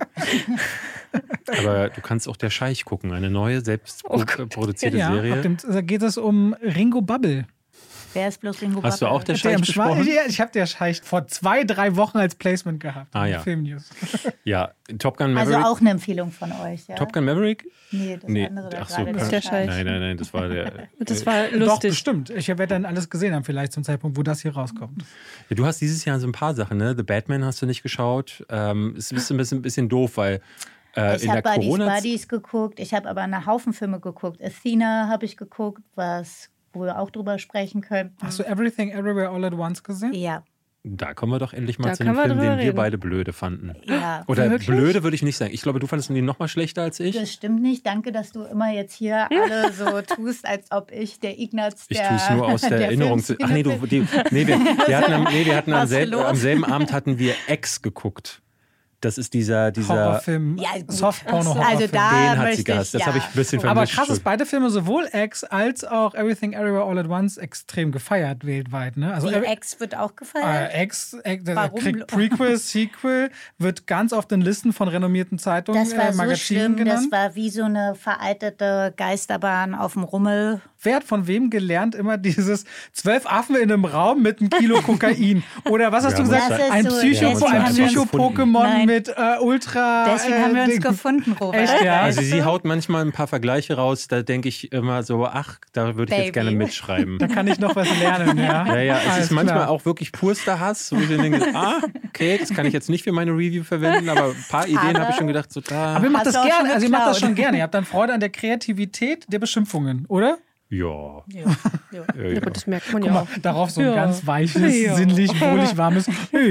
Aber du kannst auch Der Scheich gucken, eine neue, selbst Oh pro- produzierte Ja, Serie. ab dem, da geht es um Ringo Bubble. Wer ist bloß Ringo Hast du Bubble? auch der Der Scheich im Schwa- besprochen? ja, ich habe der Scheich vor zwei, drei Wochen als Placement gehabt. Ah, in ja. Filmnews. Ja, Top Gun Also Maverick. auch eine Empfehlung von euch, ja? Top Gun Maverick? Nee, das Nee, andere da ach so, gerade. Par- der Scheich. Nein, nein, nein, das war der. Das äh, war Doch, lustig. bestimmt. Ich werde dann alles gesehen haben, vielleicht zum Zeitpunkt, wo das hier rauskommt. Ja, du hast dieses Jahr so ein paar Sachen, ne? The Batman hast du nicht geschaut. Ähm, ist ein bisschen, ein bisschen, ein bisschen doof, weil äh, Ich in habe der Buddies Corona. Buddies geguckt, ich habe aber einen Haufen Filme geguckt. Athena habe ich geguckt, was, wo wir auch drüber sprechen könnten. Hast du Everything Everywhere All at Once gesehen? Ja, Da kommen wir doch endlich mal Da zu einem können wir Film, den drüber wir reden. beide blöde fanden. ja. Oder Wirklich? blöde würde ich nicht sagen. Ich glaube, du fandest ihn noch mal schlechter als ich. Das stimmt nicht. Danke, dass du immer jetzt hier alle so tust, als ob ich der Ignaz Ich der tue es nur aus der, Erinnerung. Zu, ach nee, du, die, nee, wir, wir hatten, am, nee, wir hatten am, Was ist selben, los? am selben Abend hatten wir Ex geguckt. Das ist dieser, dieser Horrorfilm, Ja, gut. Soft-Porno-Horrorfilm. Also da den hat sie möchte gehasst. ich, Das ja. habe ich ein bisschen Aber vermischt. krass ist, beide Filme, sowohl X als auch Everything Everywhere All at Once, extrem gefeiert weltweit. Ne? Also Die Every- Ex wird auch gefeiert. äh, X, X der Warum? kriegt Prequel, Sequel, wird ganz auf den Listen von renommierten Zeitungen, Das war äh, so Magazinen schlimm, genannt. das war wie so eine veraltete Geisterbahn auf dem Rummel. Wer hat von wem gelernt immer dieses zwölf Affen in einem Raum mit einem Kilo Kokain? Oder was hast Wir du haben gesagt? uns da- Ein Das ist so- Psycho- deswegen ein haben wir uns Psycho-Pokémon Nein. mit äh, Ultra... Deswegen äh, haben wir uns Ding. gefunden, Robert. Echt, ja? Also sie haut manchmal ein paar Vergleiche raus, da denke ich immer so, ach, da würde ich Baby. jetzt gerne mitschreiben. Da kann ich noch was lernen, ja. Ja, ja, es Alles ist manchmal klar. auch wirklich purster Hass, wo ich dann denke, ah, okay, das kann ich jetzt nicht für meine Review verwenden, aber ein paar Ideen habe ich schon gedacht, so da. Aber ihr macht Hast das du auch gerne, schon also ihr macht das geklaut. schon gerne. Ihr habt dann Freude an der Kreativität der Beschimpfungen, oder? Ja. Ja. Ja. Ja, Ja, aber das merkt man Guck ja mal, auch. darauf so ein Ja. ganz weiches, Ja. sinnlich, wohlig warmes.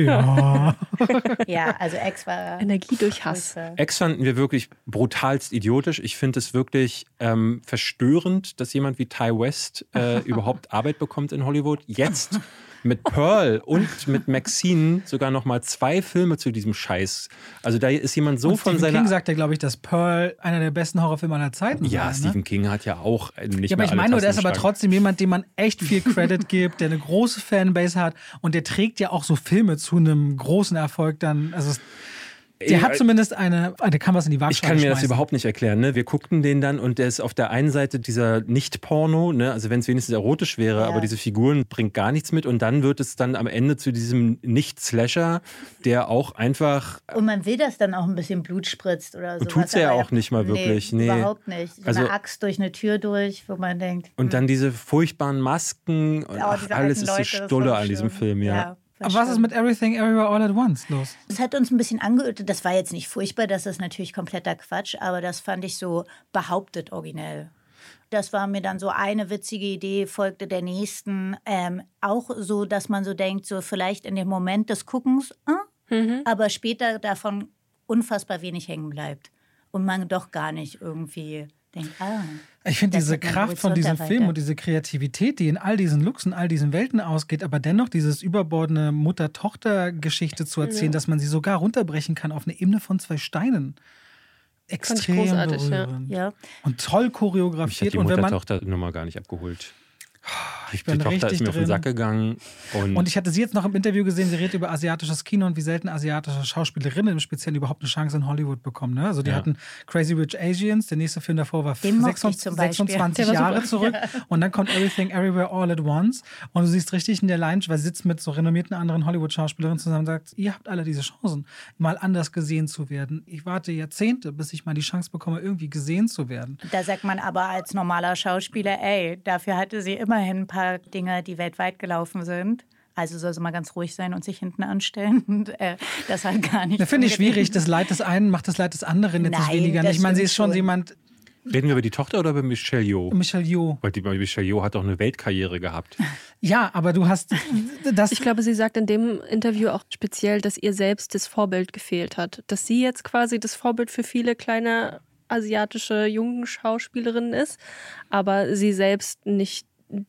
Ja. Ja, also Ex war Energie durch Hass. furchtbar. Ex fanden wir wirklich brutalst idiotisch. Ich finde es wirklich ähm, verstörend, dass jemand wie Ty West äh, überhaupt Arbeit bekommt in Hollywood. Jetzt mit Pearl und mit Maxine sogar noch mal zwei Filme zu diesem Scheiß. Also da ist jemand so Und von Stephen seiner... King sagt ja, glaube ich, dass Pearl einer der besten Horrorfilme aller Zeiten ja, sei. Ne? Stephen King hat ja auch nicht Ja, aber mehr ich alle meine nur, der ist Tassen aber im Schrank. trotzdem jemand, dem man echt viel Credit gibt, der eine große Fanbase hat und der trägt ja auch so Filme zu einem großen Erfolg dann. Also es, der Ey, hat zumindest eine, der kann was in die Waagschale Ich kann mir das schmeißen. überhaupt nicht erklären. Ne? Wir guckten den dann und der ist auf der einen Seite dieser Nicht-Porno, ne? Also wenn es wenigstens erotisch wäre, Ja. aber diese Figuren bringt gar nichts mit und dann wird es dann am Ende zu diesem Nicht-Slasher, der auch einfach... Und man will, dass dann auch ein bisschen Blut spritzt oder so. tut's ja auch nicht mal wirklich, nee. Überhaupt nicht. So Also- eine Axt durch eine Tür durch, wo man denkt, Und dann diese furchtbaren Masken und oh, ach, diese alles alten ist so Leute, das Stulle war an diesem schlimm. Film, ja. Ja, war Aber was ist schlimm. mit Everything Everywhere All at Once los? Das hat uns ein bisschen angeödet. Das war jetzt nicht furchtbar, das ist natürlich kompletter Quatsch, aber das fand ich so behauptet originell. Das war mir dann so eine witzige Idee, folgte der nächsten. Ähm, auch so, dass man so denkt, so vielleicht in dem Moment des Guckens, äh, aber später davon unfassbar wenig hängen bleibt. Und man doch gar nicht irgendwie denkt, ah. Ich finde Das diese hat man Kraft von diesem Horizont Film erweitert. und diese Kreativität, die in all diesen Looks, in all diesen Welten ausgeht, aber dennoch dieses überbordene Mutter-Tochter-Geschichte zu erzählen, dass man sie sogar runterbrechen kann auf eine Ebene von zwei Steinen. ich Extrem großartig, ja. berührend. Ja. Und toll Mich hat choreografiert. die Und wenn man Mutter-Tochter-Nummer gar nicht abgeholt. Ich Die bin Tochter richtig ist mir auf den drin. Sack gegangen. Und, Und ich hatte sie jetzt noch im Interview gesehen, sie redet über asiatisches Kino und wie selten asiatische Schauspielerinnen im Speziellen überhaupt eine Chance in Hollywood bekommen. Ne? Also die Ja. hatten Crazy Rich Asians, der nächste Film davor war Den mochte ich sechsundzwanzig, zum Beispiel. sechsundzwanzig Der war Jahre super. zurück und dann kommt Everything Everywhere All at Once und du siehst richtig in der Line, weil sie sitzt mit so renommierten anderen Hollywood-Schauspielerinnen zusammen und sagt, ihr habt alle diese Chancen, mal anders gesehen zu werden. Ich warte Jahrzehnte, bis ich mal die Chance bekomme, irgendwie gesehen zu werden. Da sagt man aber als normaler Schauspieler, ey, dafür hatte sie immerhin ein paar Dinge, die weltweit gelaufen sind. Also soll sie mal ganz ruhig sein und sich hinten anstellen. Und, äh, das hat gar nicht. Da finde ich angenehm. schwierig, das Leid des einen macht das Leid des anderen jetzt nicht Nein, weniger. das Ich meine, sie stimmt ist schon schon. jemand, reden wir über die Tochter oder über Michelle Yeoh? Michelle Yeoh. Weil die Michelle Yeoh hat doch eine Weltkarriere gehabt. Ja, aber du hast das. Ich glaube, sie sagt in dem Interview auch speziell, dass ihr selbst das Vorbild gefehlt hat. Dass sie jetzt quasi das Vorbild für viele kleine asiatische jungen Schauspielerinnen ist, aber sie selbst nicht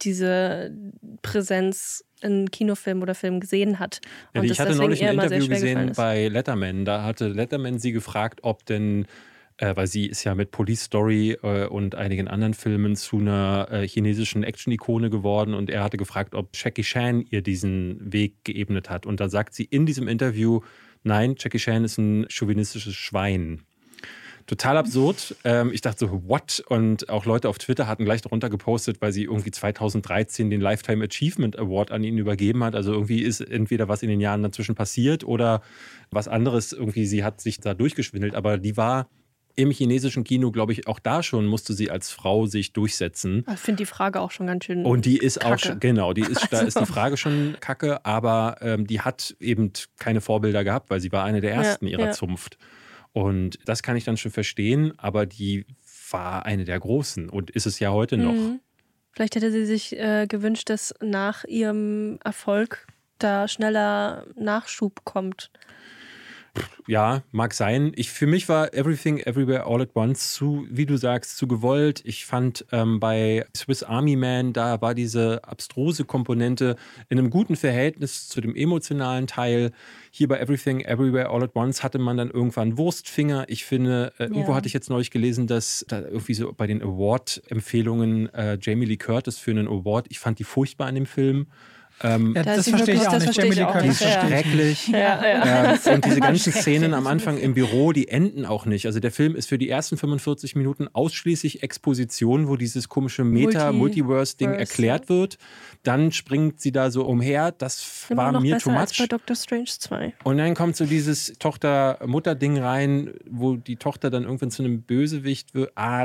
diese Präsenz in Kinofilm oder Film gesehen hat. Ja, Und ich das hatte deswegen neulich ihr ein immer sehr Interview schwer gefallen gesehen ist. bei Letterman. Da hatte Letterman sie gefragt, ob denn, äh, weil sie ist ja mit Police Story äh, und einigen anderen Filmen zu einer äh, chinesischen Action-Ikone geworden und er hatte gefragt, ob Jackie Chan ihr diesen Weg geebnet hat. Und da sagt sie in diesem Interview, nein, Jackie Chan ist ein chauvinistisches Schwein. Total absurd. Ähm, ich dachte so, what? Und auch Leute auf Twitter hatten gleich darunter gepostet, weil sie irgendwie zweitausenddreizehn den Lifetime Achievement Award an ihn übergeben hat. Also irgendwie ist entweder was in den Jahren dazwischen passiert oder was anderes. Irgendwie, sie hat sich da durchgeschwindelt. Aber die war im chinesischen Kino, glaube ich, auch da schon musste sie als Frau sich durchsetzen. Ich finde die Frage auch schon ganz schön. Und die ist auch Kacke. schon, genau, die ist, da ist die Frage schon kacke, aber ähm, die hat eben keine Vorbilder gehabt, weil sie war eine der ersten Ja, ihrer ja. Zunft. Und das kann ich dann schon verstehen, aber die war eine der Großen und ist es ja heute noch. Mhm. Vielleicht hätte sie sich äh, gewünscht, dass nach ihrem Erfolg da schneller Nachschub kommt. Ja, mag sein. Ich, für mich war Everything Everywhere All at Once zu, wie du sagst, zu gewollt. Ich fand ähm, bei Swiss Army Man, da war diese abstruse Komponente in einem guten Verhältnis zu dem emotionalen Teil. Hier bei Everything Everywhere All at Once hatte man dann irgendwann Wurstfinger. Ich finde, äh, irgendwo Ja. hatte ich jetzt neulich gelesen, dass da irgendwie so bei den Award-Empfehlungen äh, Jamie Lee Curtis für einen Award, ich fand die furchtbar in dem Film. Ähm, Ja, Da das ist sie verstehe ich wirklich- auch das nicht. verstehe ich Jamie Lee auch Curtis nicht, die ist ja. schrecklich. Ja, ja. Ähm, und diese ganzen Schrecklich. Szenen am Anfang im Büro, die enden auch nicht. Also der Film ist für die ersten fünfundvierzig Minuten ausschließlich Exposition, wo dieses komische Meta-Multiverse-Ding Multiverse, erklärt wird. Dann springt sie da so umher. Das Immer war noch mir besser too als bei much. Doctor Strange zwei. Und dann kommt so dieses Tochter-Mutter-Ding rein, wo die Tochter dann irgendwann zu einem Bösewicht wird. Ah, nee,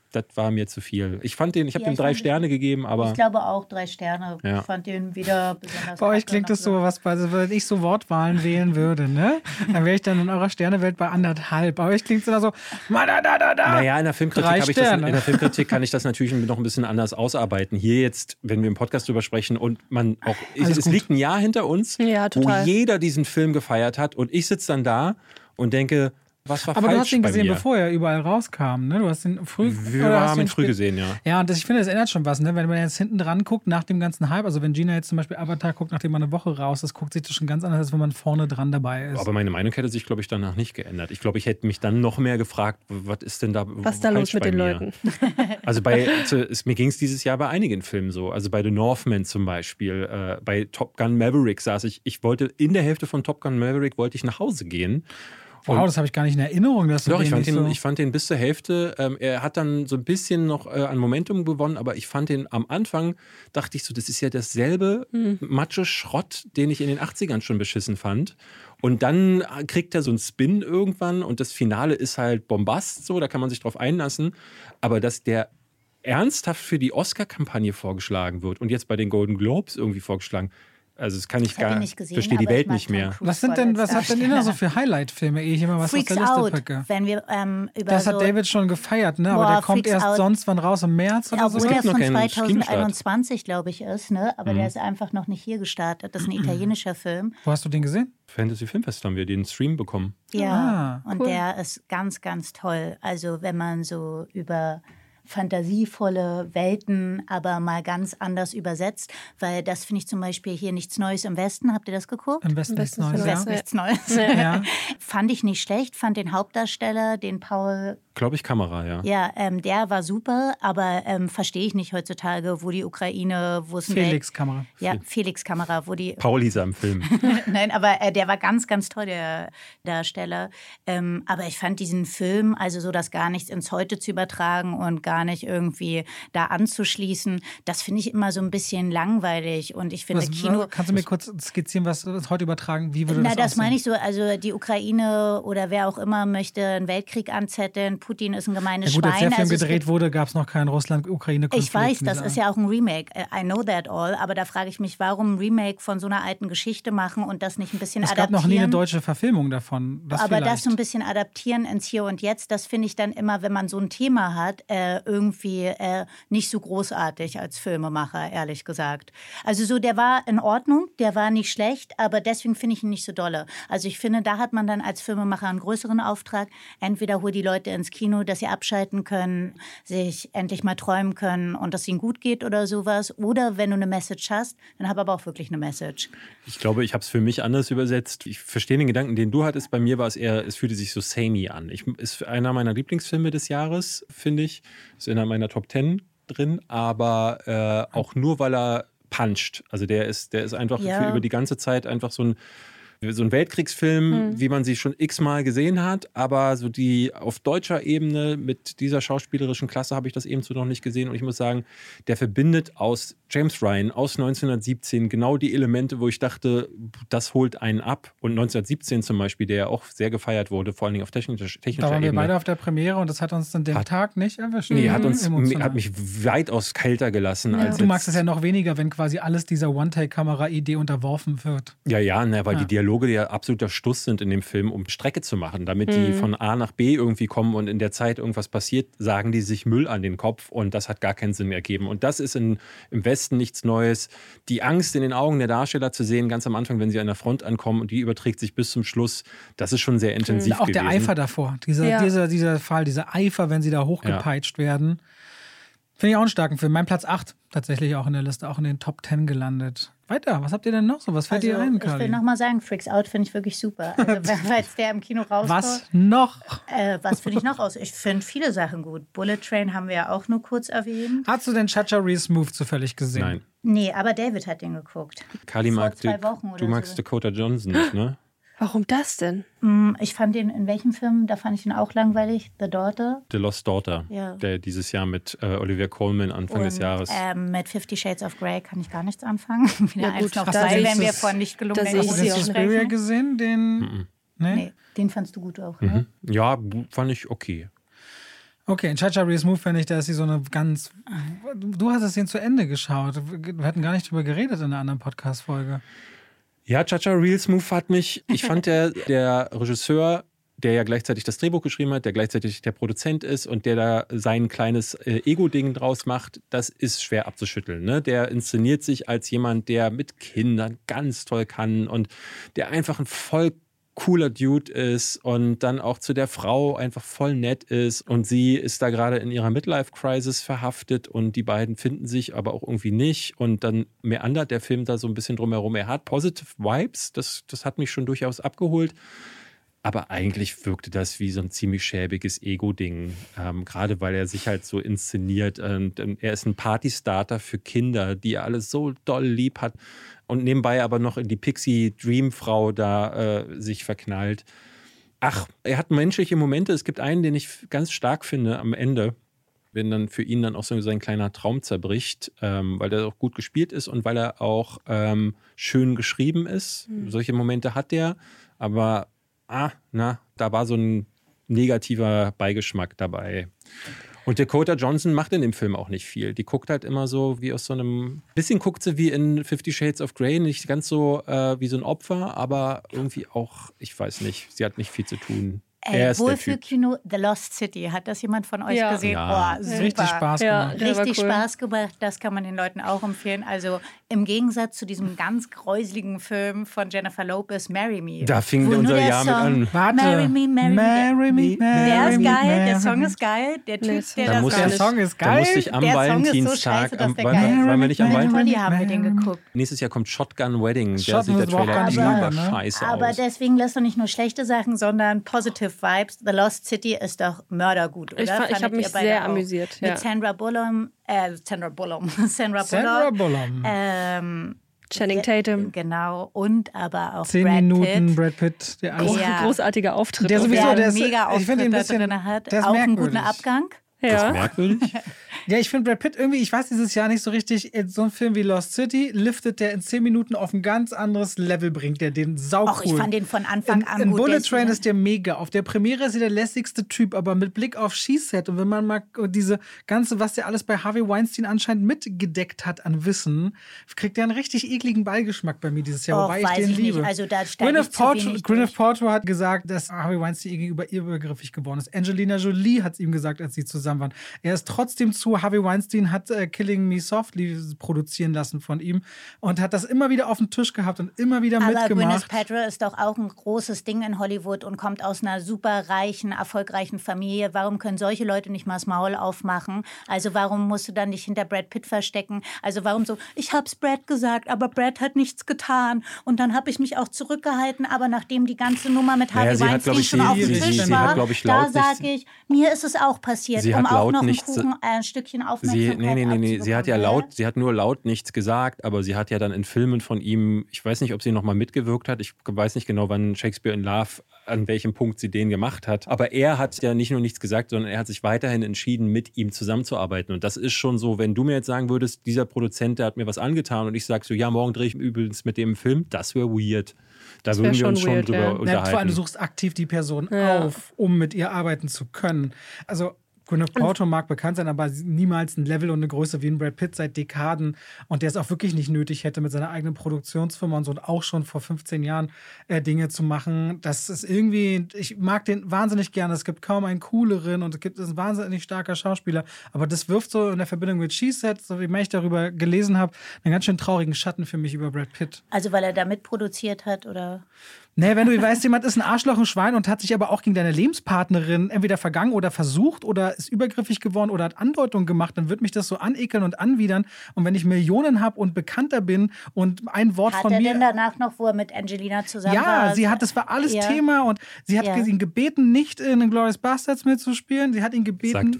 das war mir zu viel. Ich fand den, ich habe Ja, dem ich drei fand- Sterne gegeben, aber Ich glaube auch drei Sterne. Ja. Ich fand den wieder besonders. Bei euch kacke klingt noch es so, was, also wenn ich so Wortwahlen wählen würde, ne? Dann wäre ich dann in eurer Sternewelt bei anderthalb. Bei euch klingt es immer so, ma da da da da. naja, in der Filmkritik Drei habe ich das, Sterne. in der Filmkritik kann ich das natürlich noch ein bisschen anders ausarbeiten. Hier jetzt, wenn wir im Podcast drüber sprechen und man auch, Alles es gut. liegt ein Jahr hinter uns, Ja, wo total. jeder diesen Film gefeiert hat und ich sitze dann da und denke, was war Aber falsch du hast ihn bei gesehen, mir? bevor er überall rauskam, ne? Du hast ihn früh. Wir oder hast haben du ihn früh spät- gesehen, ja. Ja, und das, ich finde, das ändert schon was, ne? Wenn man jetzt hinten dran guckt, nach dem ganzen Hype, also wenn Gina jetzt zum Beispiel Avatar guckt, nachdem man eine Woche raus ist, guckt sich das schon ganz anders, als wenn man vorne dran dabei ist. Aber meine Meinung hätte sich, glaube ich, danach nicht geändert. Ich glaube, ich hätte mich dann noch mehr gefragt, was ist denn da Was ist da los falsch mit bei den mir? Leuten? Also bei, also es, mir ging es dieses Jahr bei einigen Filmen so. Also bei The Northman zum Beispiel, äh, bei Top Gun Maverick saß ich, ich wollte in der Hälfte von Top Gun Maverick wollte ich nach Hause gehen. wow, das habe ich gar nicht in Erinnerung, dass du Doch, den ich fand, nicht den, so... ich fand den bis zur Hälfte, ähm, er hat dann so ein bisschen noch äh, an Momentum gewonnen, aber ich fand den am Anfang, dachte ich so, das ist ja dasselbe Hm. Macho-Schrott, den ich in den achtzigern schon beschissen fand. Und dann kriegt er so einen Spin irgendwann und das Finale ist halt Bombast, so, da kann man sich drauf einlassen. Aber dass der ernsthaft für die Oscar-Kampagne vorgeschlagen wird und jetzt bei den Golden Globes irgendwie vorgeschlagen, also das kann ich Ich habe ihn gar nicht gesehen, verstehe die aber ich Welt mag nicht Tom mehr. Cruise Was sind denn, was habt denn ihr noch so für Highlight-Filme, ehe ich immer was Freaks aus der Liste Out, packe? wenn wir ähm, über Das so... hat David schon gefeiert, ne? Aber Boah, der kommt Freaks erst Out. sonst wann raus, im März oder so? Obwohl der gibt noch von keinen zweitausendeinundzwanzig, glaube ich, ist, ne? Aber Mhm. der ist einfach noch nicht hier gestartet. Das ist ein italienischer Film. Wo hast du den gesehen? Fantasy Filmfest haben wir den Stream bekommen. Ja, Ah, und cool. der ist ganz, ganz toll. Also wenn man so über fantasievolle Welten, aber mal ganz anders übersetzt, weil das finde ich zum Beispiel hier Nichts Neues im Westen. Habt ihr das geguckt? Im Westen Im nichts Westen Neues, ist ja. Westen. Nichts Neues. Ja. Fand ich nicht schlecht, fand den Hauptdarsteller, den Paul, Glaube ich, Kamera, ja. ja, ähm, der war super, aber ähm, verstehe ich nicht heutzutage, wo die Ukraine, wo es ein Felix Kamera. Ja, Felix Kamera, wo die Pauli sah im Film. Nein, aber äh, der war ganz, ganz toll, der Darsteller. Ähm, aber ich fand diesen Film, also so das gar nichts ins Heute zu übertragen und gar nicht irgendwie da anzuschließen, das finde ich immer so ein bisschen langweilig. Und ich finde Was, Kino... kannst du mir kurz skizzieren, was das heute übertragen? Wie würde Na, das das aussehen? meine ich so. Also die Ukraine oder wer auch immer möchte einen Weltkrieg anzetteln. Putin ist ein gemeines Ja gut, als Schwein. der Film Also es gedreht gibt- wurde, gab es noch keinen Russland-Ukraine-Konflikt. Ich weiß, in das dieser ist ja auch ein Remake. I know that all. Aber da frage ich mich, warum ein Remake von so einer alten Geschichte machen und das nicht ein bisschen Es gab adaptieren? noch nie eine deutsche Verfilmung davon. Das Aber vielleicht. das so ein bisschen adaptieren ins Hier und Jetzt, das finde ich dann immer, wenn man so ein Thema hat, äh, irgendwie äh, nicht so großartig als Filmemacher, ehrlich gesagt. Also so, der war in Ordnung, der war nicht schlecht, aber deswegen finde ich ihn nicht so dolle. Also ich finde, da hat man dann als Filmemacher einen größeren Auftrag. Entweder hol die Leute ins Kino, dass sie abschalten können, sich endlich mal träumen können und dass es ihnen gut geht oder sowas. Oder wenn du eine Message hast, dann hab aber auch wirklich eine Message. Ich glaube, ich habe es für mich anders übersetzt. Ich verstehe den Gedanken, den du hattest. Bei mir war es eher, es fühlte sich so samey an. Ich, ist einer meiner Lieblingsfilme des Jahres, finde ich. Ist in einer meiner Top Ten drin, aber äh, auch nur, weil er puncht. Also der ist, der ist einfach Ja. für über die ganze Zeit einfach so ein so ein Weltkriegsfilm, Mhm. wie man sie schon x-mal gesehen hat, aber so die auf deutscher Ebene mit dieser schauspielerischen Klasse habe ich das eben so noch nicht gesehen und ich muss sagen, der verbindet aus James Ryan aus neunzehnhundertsiebzehn genau die Elemente, wo ich dachte, das holt einen ab und neunzehnhundertsiebzehn zum Beispiel, der ja auch sehr gefeiert wurde, vor allen Dingen auf technischer, technischer Da waren wir Ebene. beide auf der Premiere und das hat uns dann den Hat- Tag nicht erwischt. Nee, hat, uns, Emotional. hat mich weitaus kälter gelassen. Ja. Als Du jetzt- magst es ja noch weniger, wenn quasi alles dieser One-Take-Kamera-Idee unterworfen wird. Ja, ja, ne, weil Ja. die Dialoge ja absoluter Stuss sind in dem Film, um Strecke zu machen. Damit die Mhm. von A nach B irgendwie kommen und in der Zeit irgendwas passiert, sagen die sich Müll an den Kopf und das hat gar keinen Sinn ergeben. Und das ist in, im Westen nichts Neues. Die Angst in den Augen der Darsteller zu sehen, ganz am Anfang, wenn sie an der Front ankommen und die überträgt sich bis zum Schluss, das ist schon sehr intensiv Auch gewesen. der Eifer davor, dieser, Ja. dieser, dieser Fall, dieser Eifer, wenn sie da hochgepeitscht werden. Finde ich auch einen starken Film. Mein Platz acht tatsächlich auch in der Liste, auch in den Top zehn gelandet. Weiter, was habt ihr denn noch so? Was fällt dir ein, Also, ich will Kali? nochmal sagen, Freaks Out finde ich wirklich super. Also, weil der im Kino rauskommt. Was noch? Äh, was finde ich noch aus? Ich finde viele Sachen gut. Bullet Train haben wir ja auch nur kurz erwähnt. Hast du den Chacha Reese Move zufällig gesehen? Nein. Nee, aber David hat den geguckt. Kali Vor mag zwei die- Wochen oder du magst so. Dakota Johnson nicht, ne? Warum das denn? Mm, Ich fand den, in welchem Film? Da fand ich ihn auch langweilig. The Daughter. The Lost Daughter, Ja. der dieses Jahr mit äh, Olivia Colman Anfang des Und, Jahres. Ähm, mit Fifty Shades of Grey kann ich gar nichts anfangen. Wieder Ja, eins gut, noch da dabei, sehe ich wenn wir es- von nicht da gelungenen sehe ich Hast du sie den auch Suspiria sprechen. gesehen? Den. Mhm. Nee? Nee, den fandst du gut auch, ne? Mhm. Ja, fand ich okay. Okay, in Cha-Cha Real Smooth fände ich, da ist sie so eine ganz... Du hast es den zu Ende geschaut. Wir hatten gar nicht drüber geredet in einer anderen Podcast-Folge. Ja, Cha-Cha Real Smooth hat mich... Ich fand, der, der Regisseur, der ja gleichzeitig das Drehbuch geschrieben hat, der gleichzeitig der Produzent ist und der da sein kleines äh, Ego-Ding draus macht, das ist schwer abzuschütteln. Ne? Der inszeniert sich als jemand, der mit Kindern ganz toll kann und der einfach ein voll cooler Dude ist und dann auch zu der Frau einfach voll nett ist und sie ist da gerade in ihrer Midlife-Crisis verhaftet und die beiden finden sich aber auch irgendwie nicht und dann meandert der Film da so ein bisschen drumherum. Er hat positive Vibes, das, das hat mich schon durchaus abgeholt, aber eigentlich wirkte das wie so ein ziemlich schäbiges Ego-Ding, ähm, gerade weil er sich halt so inszeniert und, und er ist ein Partystarter für Kinder, die er alles so doll lieb hat. Und nebenbei aber noch in die Pixie-Dream-Frau da äh, sich verknallt. Ach, er hat menschliche Momente. Es gibt einen, den ich ganz stark finde am Ende, wenn dann für ihn dann auch so sein kleiner Traum zerbricht, ähm, weil der auch gut gespielt ist und weil er auch ähm, schön geschrieben ist. Mhm. Solche Momente hat er, aber ah, na, da war so ein negativer Beigeschmack dabei. Und Dakota Johnson macht in dem Film auch nicht viel. Die guckt halt immer so wie aus so einem... Bisschen guckt sie wie in Fifty Shades of Grey, nicht ganz so äh, wie so ein Opfer, aber irgendwie auch, ich weiß nicht, sie hat nicht viel zu tun. Ey, Wohlfühlkino The Lost City. Hat das jemand von euch ja. gesehen? Ja. Oh, super. Richtig Spaß gemacht. Ja, richtig cool. Spaß gemacht. Das kann man den Leuten auch empfehlen. Also im Gegensatz zu diesem ganz gräuseligen Film von Jennifer Lopez, Marry Me. Da fing Wo unser nur der Jahr mit Song, an. Warte. Marry Me, Marry, Marry Me. me, marry Der ist me, geil, marry der Song me. ist geil. Der Typ, Nee, der da das muss geil ich- Der Song ist Da geil. musste ich am Der Song ist so Valentinstag, scheiße, dass am, der wann, geil ist. wann wir nicht am Mit Valentinstag? Tolly haben wir den geguckt. Nächstes Jahr kommt Shotgun Wedding. Der Shotgun sieht der ist auch Trailer ganz über geil, ne? scheiße Aber aus. deswegen lässt er nicht nur schlechte Sachen, sondern positive Vibes. The Lost City ist doch mördergut, oder? Ich, fa- ich Fandet habe mich ihr beide sehr auch? amüsiert. Mit Ja. Sandra Bullock, äh, Sandra Bullock, Sandra Sandra Bullock, Bullock. ähm, Channing Tatum. genau, und aber auch Zehn Brad Minuten Pitt. Brad Pitt. Der alles Groß, Ja. Großartiger Auftritt. Der auf sowieso, jeden Der der einen ist- mega ich finde ihn Auftritt ein da bisschen- drin hat. der ist Auch einen guten merkwürdig. Abgang. Das ist Ja. merkwürdig. Ja, ich finde Brad Pitt irgendwie, ich weiß dieses Jahr nicht so richtig, in so einem Film wie Lost City liftet der in zehn Minuten auf ein ganz anderes Level, bringt der den sau cool. Auch ich fand den von Anfang in, an in gut. Bullet Der Train wieder- ist der mega. Auf der Premiere ist er der lässigste Typ, aber mit Blick auf She-Set und wenn man mal diese ganze, was der alles bei Harvey Weinstein anscheinend mitgedeckt hat an Wissen, kriegt der einen richtig ekligen Beigeschmack bei mir dieses Jahr, Och, wobei ich weiß den ich liebe. nicht. Also da steige Gwyneth ich zu Paltrow, wenig Gwyneth durch. Paltrow hat gesagt, dass Harvey Weinstein ihr gegenüber übergriffig geworden ist. Angelina Jolie hat es ihm gesagt, als sie zusammen waren. Er ist trotzdem zu Harvey Weinstein, hat äh, Killing Me Softly produzieren lassen von ihm und hat das immer wieder auf den Tisch gehabt und immer wieder Aber Gwyneth mitgemacht. Paltrow ist doch auch ein großes Ding in Hollywood und kommt aus einer super reichen, erfolgreichen Familie. Warum können solche Leute nicht mal das Maul aufmachen? Also warum musst du dann nicht hinter Brad Pitt verstecken? Also warum so, ich hab's Brad gesagt, aber Brad hat nichts getan. Und dann habe ich mich auch zurückgehalten. Aber nachdem die ganze Nummer mit Naja, Harvey sie hat, glaub Weinstein ich, schon sie- auf dem sie- Tisch sie war, hat, glaub ich, da laut nicht- sage ich, mir ist es auch passiert, Sie um hat auch laut noch einen nicht- Kuchen, äh, ein Stückchen Sie, Aufmerksamkeit nee, nee, nee, nee. Sie hat ja abzubekommen, laut, sie hat nur laut nichts gesagt, aber sie hat ja dann in Filmen von ihm, ich weiß nicht, ob sie nochmal mitgewirkt hat, ich weiß nicht genau, wann Shakespeare in Love, an welchem Punkt sie den gemacht hat, aber er hat ja nicht nur nichts gesagt, sondern er hat sich weiterhin entschieden, mit ihm zusammenzuarbeiten und das ist schon so, wenn du mir jetzt sagen würdest, dieser Produzent, der hat mir was angetan und ich sag so, ja, morgen drehe ich übrigens mit dem einen Film, das wäre weird. Da würden wir schon uns schon weird, drüber ja. Ja, vor allem, du unterhalten. suchst aktiv die Person Ja. auf, um mit ihr arbeiten zu können. Also Gwyneth Paltrow mag bekannt sein, aber niemals ein Level und eine Größe wie ein Brad Pitt seit Dekaden und der es auch wirklich nicht nötig hätte, mit seiner eigenen Produktionsfirma und so und auch schon vor fünfzehn Jahren äh, Dinge zu machen. Das ist irgendwie, ich mag den wahnsinnig gerne. Es gibt kaum einen cooleren und es gibt ist ein wahnsinnig starker Schauspieler, aber das wirft so in der Verbindung mit She-Set, so wie mehr ich darüber gelesen habe, einen ganz schön traurigen Schatten für mich über Brad Pitt. Also weil er da mitproduziert hat oder... Nee, wenn du weißt, jemand ist ein Arschloch, ein Schwein und hat sich aber auch gegen deine Lebenspartnerin entweder vergangen oder versucht oder ist übergriffig geworden oder hat Andeutungen gemacht, dann wird mich das so anekeln und anwidern. Und wenn ich Millionen habe und bekannter bin und ein Wort Hat von er mir... denn danach noch, wo er mit Angelina zusammen Ja, war? sie hat, das war alles Ja. Thema und sie hat Ja. ihn gebeten, nicht in den Glorious Bastards mitzuspielen. Sie hat ihn gebeten... Sagt wer?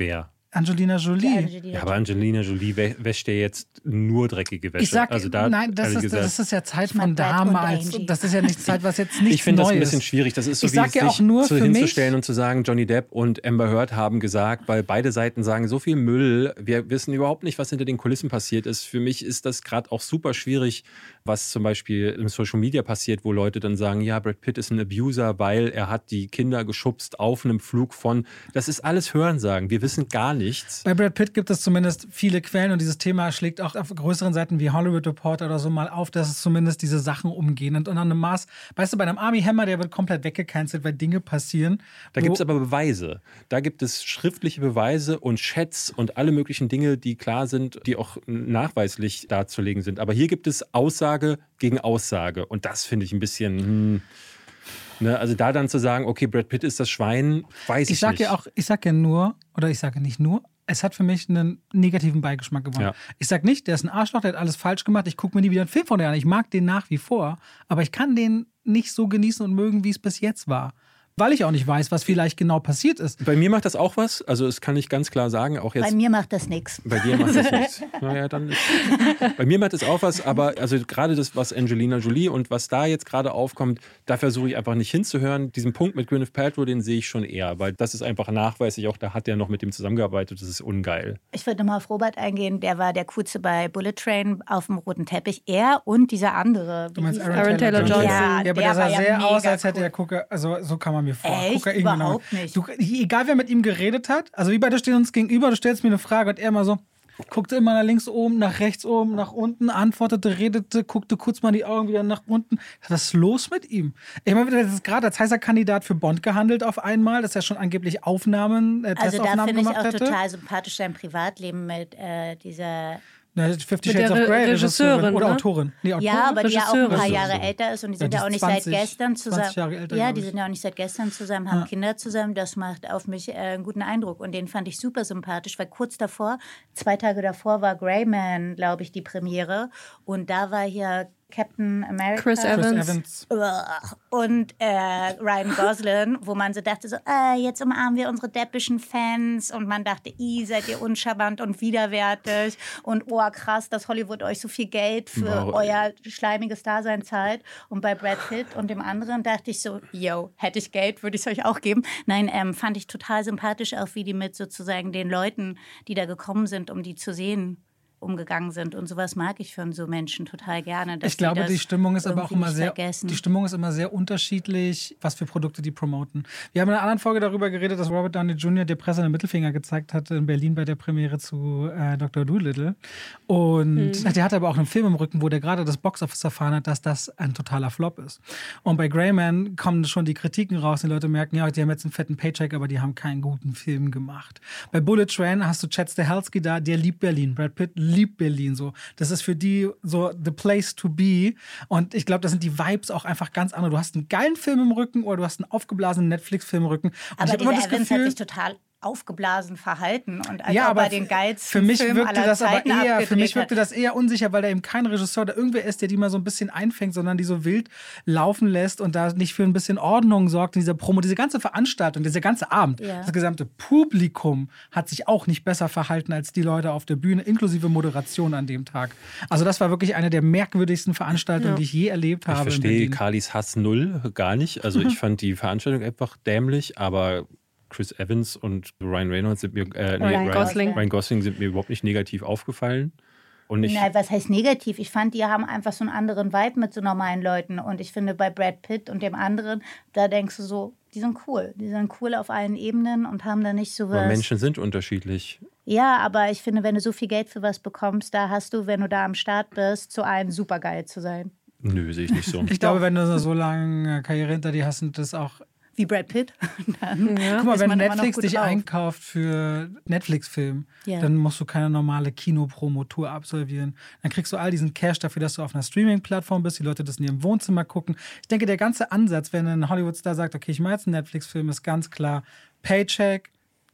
Angelina Jolie. Angelina Ja, aber Angelina Jolie wä- wäscht ja jetzt nur dreckige Wäsche. Ich sag, also da, nein, das ist, gesagt, das ist ja Zeit Ich mag von Bad und damals. Angie. Das ist ja nicht Zeit, was jetzt nichts ich finde das ein Neues. bisschen schwierig. Das ist so Ich wie sag es ja auch sich nur zu für hinzustellen mich- und zu sagen, Johnny Depp und Amber Heard haben gesagt, weil beide Seiten sagen, so viel Müll, wir wissen überhaupt nicht, was hinter den Kulissen passiert ist. Für mich ist das gerade auch super schwierig, was zum Beispiel im Social Media passiert, wo Leute dann sagen, ja, Brad Pitt ist ein Abuser, weil er hat die Kinder geschubst auf einem Flug von, das ist alles Hörensagen, wir wissen gar nichts. Bei Brad Pitt gibt es zumindest viele Quellen und dieses Thema schlägt auch auf größeren Seiten wie Hollywood Reporter oder so mal auf, dass es zumindest diese Sachen umgehen. Und unter einem Maß, weißt du, bei einem Armie Hammer, der wird komplett weggecancelt, weil Dinge passieren. Da wo- gibt es aber Beweise. Da gibt es schriftliche Beweise und Chats und alle möglichen Dinge, die klar sind, die auch nachweislich darzulegen sind. Aber hier gibt es Aussage gegen Aussage. Und das finde ich ein bisschen... Hm, ne? Also da dann zu sagen, okay, Brad Pitt ist das Schwein, weiß ich, Ich sage nicht. ja auch, ich sage ja nur, oder ich sage nicht nur, es hat für mich einen negativen Beigeschmack gewonnen. Ja. Ich sage nicht, der ist ein Arschloch, der hat alles falsch gemacht, ich gucke mir nie wieder einen Film von der an. Ich mag den nach wie vor, aber ich kann den nicht so genießen und mögen, wie es bis jetzt war. Weil ich auch nicht weiß, was vielleicht genau passiert ist. Bei mir macht das auch was. Also das kann ich ganz klar sagen. Auch jetzt Bei mir macht das nichts. Bei dir macht das nichts. Naja, dann ist. Bei mir macht es auch was, aber also gerade das, was Angelina Jolie und was da jetzt gerade aufkommt, da versuche ich einfach nicht hinzuhören. Diesen Punkt mit Gwyneth Paltrow, den sehe ich schon eher, weil das ist einfach nachweislich, auch da hat der noch mit dem zusammengearbeitet, das ist ungeil. Ich würde nochmal auf Robert eingehen, der war der Coolste bei Bullet Train auf dem roten Teppich. Er und dieser andere. Du meinst Wie Aaron, hieß Aaron Taylor, Taylor Johnson? Johnson. Ja, Ja, aber der der sah war ja sehr aus, mega als hätte cool. er Koka, also so kam er mir vor. Echt? Kokain Überhaupt genommen. nicht. Du, egal wer mit ihm geredet hat, also wir beide stehen uns gegenüber, du stellst mir eine Frage und er immer so, guckte immer nach links oben, nach rechts oben, nach unten, antwortete, redete, guckte kurz mal in die Augen wieder nach unten. Was ist los mit ihm? Ich meine, das ist gerade als heißer Kandidat für Bond gehandelt auf einmal, dass er schon angeblich Aufnahmen, äh, Also da Testaufnahmen finde ich gemacht auch hätte. total sympathisch sein Privatleben mit äh, dieser... Na, Fifty Mit Shades der of Grey, Re- Regisseurin, oder ne? Autorin. Nee, Autorin. Ja, aber die ja auch ein paar Regisseurin. Jahre älter ist und die sind Ja, ja, die auch ist nicht zwanzig, seit gestern zusammen. zwanzig Jahre älter, ja, glaub die ich. sind ja auch nicht seit gestern zusammen, haben Ja. Kinder zusammen. Das macht auf mich äh, einen guten Eindruck und den fand ich super sympathisch, weil kurz davor, zwei Tage davor war Greyman, glaube ich, die Premiere und da war hier Captain America. Chris Chris Evans. Evans. Ugh. Und äh, Ryan Gosling, wo man so dachte, so, äh, jetzt umarmen wir unsere deppischen Fans. Und man dachte, i, seid ihr uncharmant und widerwärtig. Und oh, krass, dass Hollywood euch so viel Geld für Wow. euer schleimiges Dasein zahlt. Und bei Brad Pitt und dem anderen dachte ich so, yo, hätte ich Geld, würde ich es euch auch geben. Nein, ähm, fand ich total sympathisch, auch wie die mit sozusagen den Leuten, die da gekommen sind, um die zu sehen, umgegangen sind. Und sowas mag ich von so Menschen total gerne. dass Ich glaube, das die Stimmung ist aber auch irgendwie immer nicht sehr, vergessen. die Stimmung ist immer sehr unterschiedlich, was für Produkte die promoten. Wir haben in einer anderen Folge darüber geredet, dass Robert Downey Junior der Presse einen Mittelfinger gezeigt hatte in Berlin bei der Premiere zu äh, Doktor Dolittle. Und Hm. der hatte aber auch einen Film im Rücken, wo der gerade das Boxoffice erfahren hat, dass das ein totaler Flop ist. Und bei Greyman kommen schon die Kritiken raus. Die Leute merken, ja, die haben jetzt einen fetten Paycheck, aber die haben keinen guten Film gemacht. Bei Bullet Train hast du Chad Stahelski da, der liebt Berlin. Brad Pitt liebt Berlin so. Das ist für die so the place to be. Und ich glaube, da sind die Vibes auch einfach ganz andere. Du hast einen geilen Film im Rücken oder du hast einen aufgeblasenen Netflix-Film im Rücken. Und ich Aber hab immer dieser das Evans Gefühl, hat sich total aufgeblasen verhalten und als ja, ob aber er den geilsten für mich Film wirkte aller das aber Zeiten eher, für abgedreht mich wirkte hat. das eher unsicher, weil da eben kein Regisseur oder irgendwer ist, der die mal so ein bisschen einfängt, sondern die so wild laufen lässt und da nicht für ein bisschen Ordnung sorgt in dieser Promo. Diese ganze Veranstaltung, dieser ganze Abend, Ja. das gesamte Publikum hat sich auch nicht besser verhalten als die Leute auf der Bühne, inklusive Moderation an dem Tag. Also das war wirklich eine der merkwürdigsten Veranstaltungen, Ja. die ich je erlebt habe. Ich in verstehe Berlin. Carlys Hass null gar nicht. Also ich fand die Veranstaltung einfach dämlich, aber Chris Evans und Ryan Reynolds sind mir, äh, nee, Ryan Ryan, Gosling. Ryan Gosling sind mir überhaupt nicht negativ aufgefallen. Und ich, Nein, was heißt negativ? Ich fand, die haben einfach so einen anderen Vibe mit so normalen Leuten. Und ich finde, bei Brad Pitt und dem anderen, da denkst du so, die sind cool. Die sind cool auf allen Ebenen und haben da nicht so aber was. Menschen sind unterschiedlich. Ja, aber ich finde, wenn du so viel Geld für was bekommst, da hast du, wenn du da am Start bist, zu einem super geil zu sein. Nö, sehe ich nicht so. Ich glaube, wenn du so lange Karriere hinter dir hast und das auch Wie Brad Pitt. Dann Guck mal, ist wenn man immer noch Netflix gut dich drauf. einkauft für Netflix-Film, Ja. dann musst du keine normale Kinopromotour absolvieren. Dann kriegst du all diesen Cash dafür, dass du auf einer Streaming-Plattform bist, die Leute das in ihrem Wohnzimmer gucken. Ich denke, der ganze Ansatz, wenn ein Hollywood-Star sagt, okay, ich mache jetzt einen Netflix-Film, ist ganz klar Paycheck,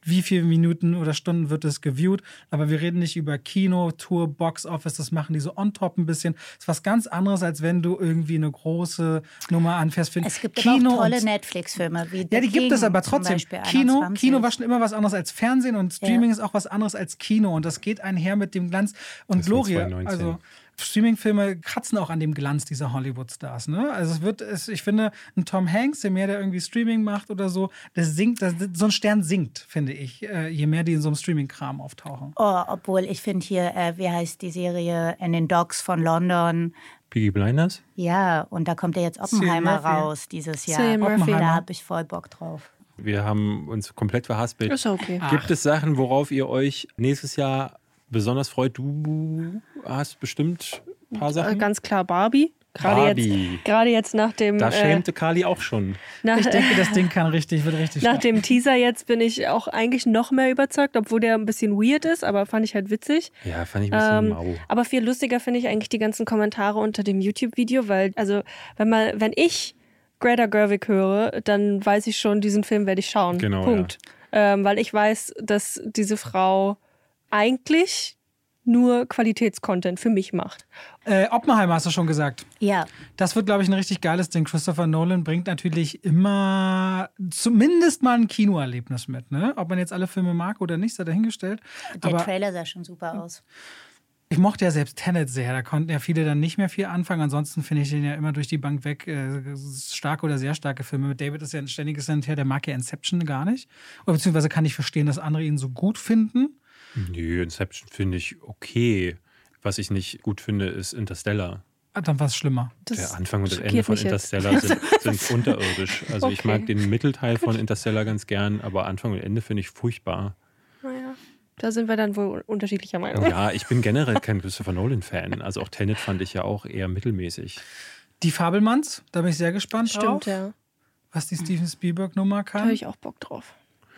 wie viele Minuten oder Stunden wird es geviewt. Aber wir reden nicht über Kino, Tour, Box Office, das machen die so on top ein bisschen. Das ist was ganz anderes, als wenn du irgendwie eine große Nummer anfährst. Für Es gibt Kino aber auch tolle und- Netflix-Filme. Wie Ja, The die gibt es King aber zum trotzdem. Beispiel, Kino, einundzwanzig. Kino war schon immer was anderes als Fernsehen und Streaming Ja. ist auch was anderes als Kino. Und das geht einher mit dem Glanz und Das war Gloria. zwanzig neunzehn. Also Streaming-Filme kratzen auch an dem Glanz dieser Hollywood-Stars. Ne? Also es wird, es, ich finde, ein Tom Hanks, je mehr der irgendwie Streaming macht oder so, das sinkt, das, so ein Stern sinkt, finde ich, äh, je mehr die in so einem Streaming-Kram auftauchen. Oh, obwohl ich finde hier, äh, wie heißt die Serie, In den Docks von London. Peaky Blinders? Ja, und da kommt ja jetzt Oppenheimer Cillian Murphy. raus dieses Jahr. Cillian Murphy. Oppenheimer. Da habe ich voll Bock drauf. Wir haben uns komplett verhaspelt. Ist okay. Gibt es Sachen, worauf ihr euch nächstes Jahr besonders freut? Du hast bestimmt ein paar Äh, Sachen. Ganz klar Barbie. Gerade Barbie. jetzt, gerade jetzt nach dem, Da äh, schämte Kali auch schon. nach, Ich denke, das Ding kann richtig, wird richtig nach stark. dem Teaser jetzt bin ich auch eigentlich noch mehr überzeugt, obwohl der ein bisschen weird ist, aber fand ich halt witzig. Ja, fand ich ein bisschen Ähm, mau. aber viel lustiger finde ich eigentlich die ganzen Kommentare unter dem YouTube-Video, weil, also, wenn man, wenn ich Greta Gerwig höre, dann weiß ich schon, diesen Film werde ich schauen. Genau, Punkt. Ähm, weil ich weiß, dass diese Frau eigentlich nur Qualitätscontent für mich macht. Äh, Oppenheimer hast du schon gesagt. Ja, Das wird, glaube ich, ein richtig geiles Ding. Christopher Nolan bringt natürlich immer zumindest mal ein Kinoerlebnis mit. Ne? Ob man jetzt alle Filme mag oder nicht, sei dahingestellt. der Aber Trailer sah schon super aus. ich mochte ja selbst Tenet sehr. Da konnten ja viele dann nicht mehr viel anfangen. Ansonsten finde ich den ja immer durch die Bank weg. Äh, starke oder sehr starke Filme. David ist ja ein ständiges Hin und Her. Der mag ja Inception gar nicht. Oder beziehungsweise kann ich verstehen, dass andere ihn so gut finden. Nö, Inception finde ich okay. Was ich nicht gut finde, ist Interstellar. Ah, dann war es schlimmer. Das Der Anfang und das schockiert Ende von mich jetzt. Interstellar sind, sind unterirdisch. Also ich Okay. mag den Mittelteil von Interstellar ganz gern, aber Anfang und Ende finde ich furchtbar. Naja, da sind wir dann wohl unterschiedlicher Meinung. Ja, ich bin generell kein Christopher Nolan-Fan. Also auch Tenet fand ich ja auch eher mittelmäßig. Die Fabelmanns, da bin ich sehr gespannt drauf, Stimmt, ja. was die Steven Spielberg-Nummer Da habe kann. ich auch Bock drauf.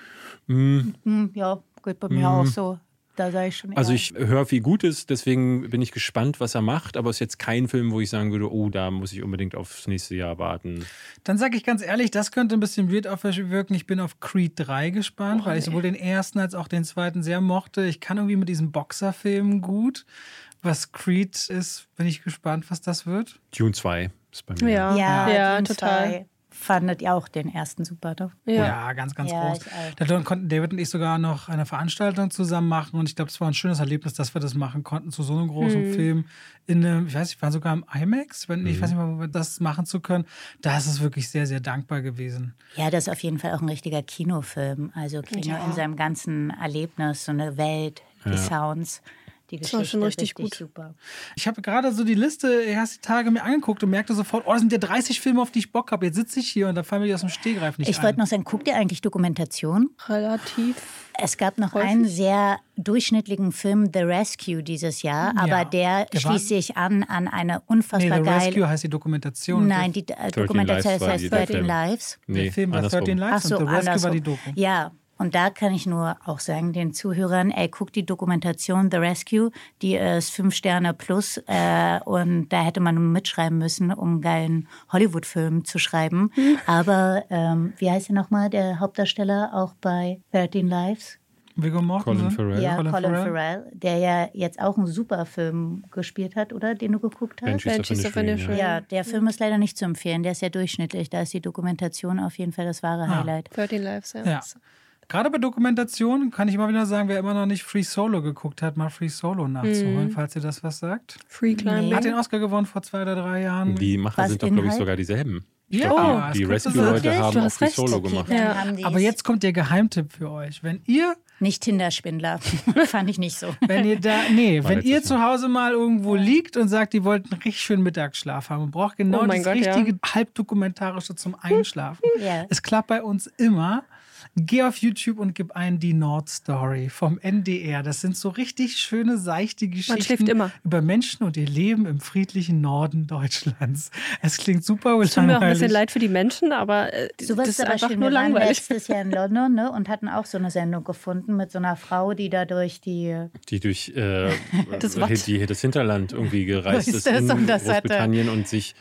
Mm, Hm, ja, geht bei mir auch so. Da sage ich schon eher. Also ich höre, wie gut ist, deswegen bin ich gespannt, was er macht. Aber es ist jetzt kein Film, wo ich sagen würde, oh, da muss ich unbedingt aufs nächste Jahr warten. Dann sage ich ganz ehrlich, das könnte ein bisschen weird auf mich wirken. Ich bin auf Creed drei gespannt, Oh, weil ich nee. sowohl den ersten als auch den zweiten sehr mochte. Ich kann irgendwie mit diesen Boxerfilmen gut. Was Creed ist, bin ich gespannt, was das wird. Dune zwei ist bei mir. Ja, ja, ja, Dune total. zwei. Fandet ihr auch den ersten super, ne? Ja, Ja. ganz, ganz Ja, groß. ich auch. Da konnten David und ich sogar noch eine Veranstaltung zusammen machen und ich glaube, es war ein schönes Erlebnis, dass wir das machen konnten zu so einem großen Hm. Film. In einem, ich weiß nicht, wir waren sogar im IMAX, wenn, Mhm. ich weiß nicht mal, wo wir das machen zu können. Da ist es wirklich sehr, sehr dankbar gewesen. Ja, das ist auf jeden Fall auch ein richtiger Kinofilm. Also Kino Ja. in seinem ganzen Erlebnis, so eine Welt, die Ja. Sounds, die Das Geschichte. war schon richtig gut. Super. Ich habe gerade so die Liste erst die Tage mir angeguckt und merkte sofort, oh, das sind ja dreißig Filme, auf die ich Bock habe. Jetzt sitze ich hier und da fallen mir die aus dem Stegreif nicht Ich ein. wollte noch sagen, guckt ihr eigentlich Dokumentation? Relativ. Es gab noch Häufig. einen sehr durchschnittlichen Film, The Rescue, dieses Jahr, aber Ja, der, der war- schließt sich an an eine Nee, unfassbar The geile... Rescue heißt die Dokumentation. Nein, die äh, Dokumentation Lives war heißt die- der thirteen Film. Lives. der Nee, Film war andersrum. thirteen Lives Ach so, und The Rescue war andersrum. die Doku. Ja, und da kann ich nur auch sagen, den Zuhörern, ey, guckt die Dokumentation The Rescue, die ist fünf Sterne plus äh, und da hätte man mitschreiben müssen, um einen geilen Hollywood-Film zu schreiben. Aber ähm, wie heißt er nochmal, der Hauptdarsteller auch bei thirteen Lives? Viggo Mortensen. Colin Farrell. Ja, Colin Colin, Farrell. Farrell, der ja jetzt auch einen super Film gespielt hat, oder? Den du geguckt hast? Banshees of Banshees of Inisherin, Inisherin. ja. Ja, der Film ist leider nicht zu empfehlen, der ist ja durchschnittlich. Da ist die Dokumentation auf jeden Fall das wahre Ah. Highlight. thirteen Lives, ja. Ja. Gerade bei Dokumentation kann ich immer wieder sagen, wer immer noch nicht Free Solo geguckt hat, mal Free Solo nachzuholen, falls ihr das was sagt. Free Climbing. Hat den Oscar gewonnen vor zwei oder drei Jahren. Die Macher Was sind doch, glaube ich, Inhalt? sogar dieselben. Ich Ja, glaub, es die die könnte Rescue-Leute sein. haben Du auch hast Free recht. Solo Okay, gemacht. dann Ja. haben die's. Aber jetzt kommt der Geheimtipp für euch. Wenn ihr, Nicht Tinder-Schwindler. Fand ich nicht so. wenn ihr da, nee, War wenn letztes ihr Mal. zu Hause mal irgendwo liegt und sagt, ihr wollt einen richtig schönen Mittagsschlaf haben und braucht genau Oh mein das Gott, ja. richtige halbdokumentarische zum Einschlafen. Ja. Es klappt bei uns immer. Geh auf YouTube und gib ein die Nordstory vom N D R. Das sind so richtig schöne, seichte Geschichten schläft immer. über Menschen und ihr Leben im friedlichen Norden Deutschlands. Es klingt super Es tut mir auch ein bisschen langweilig. leid für die Menschen, aber äh, So das was ist ist aber einfach schön. nur Wir waren langweilig. letztes Jahr in London, ne, und hatten auch so eine Sendung gefunden mit so einer Frau, die da durch die... Die durch äh, Das das, Watt. die, das Hinterland irgendwie gereist Ist ist das? in Und das hatte- Großbritannien und sich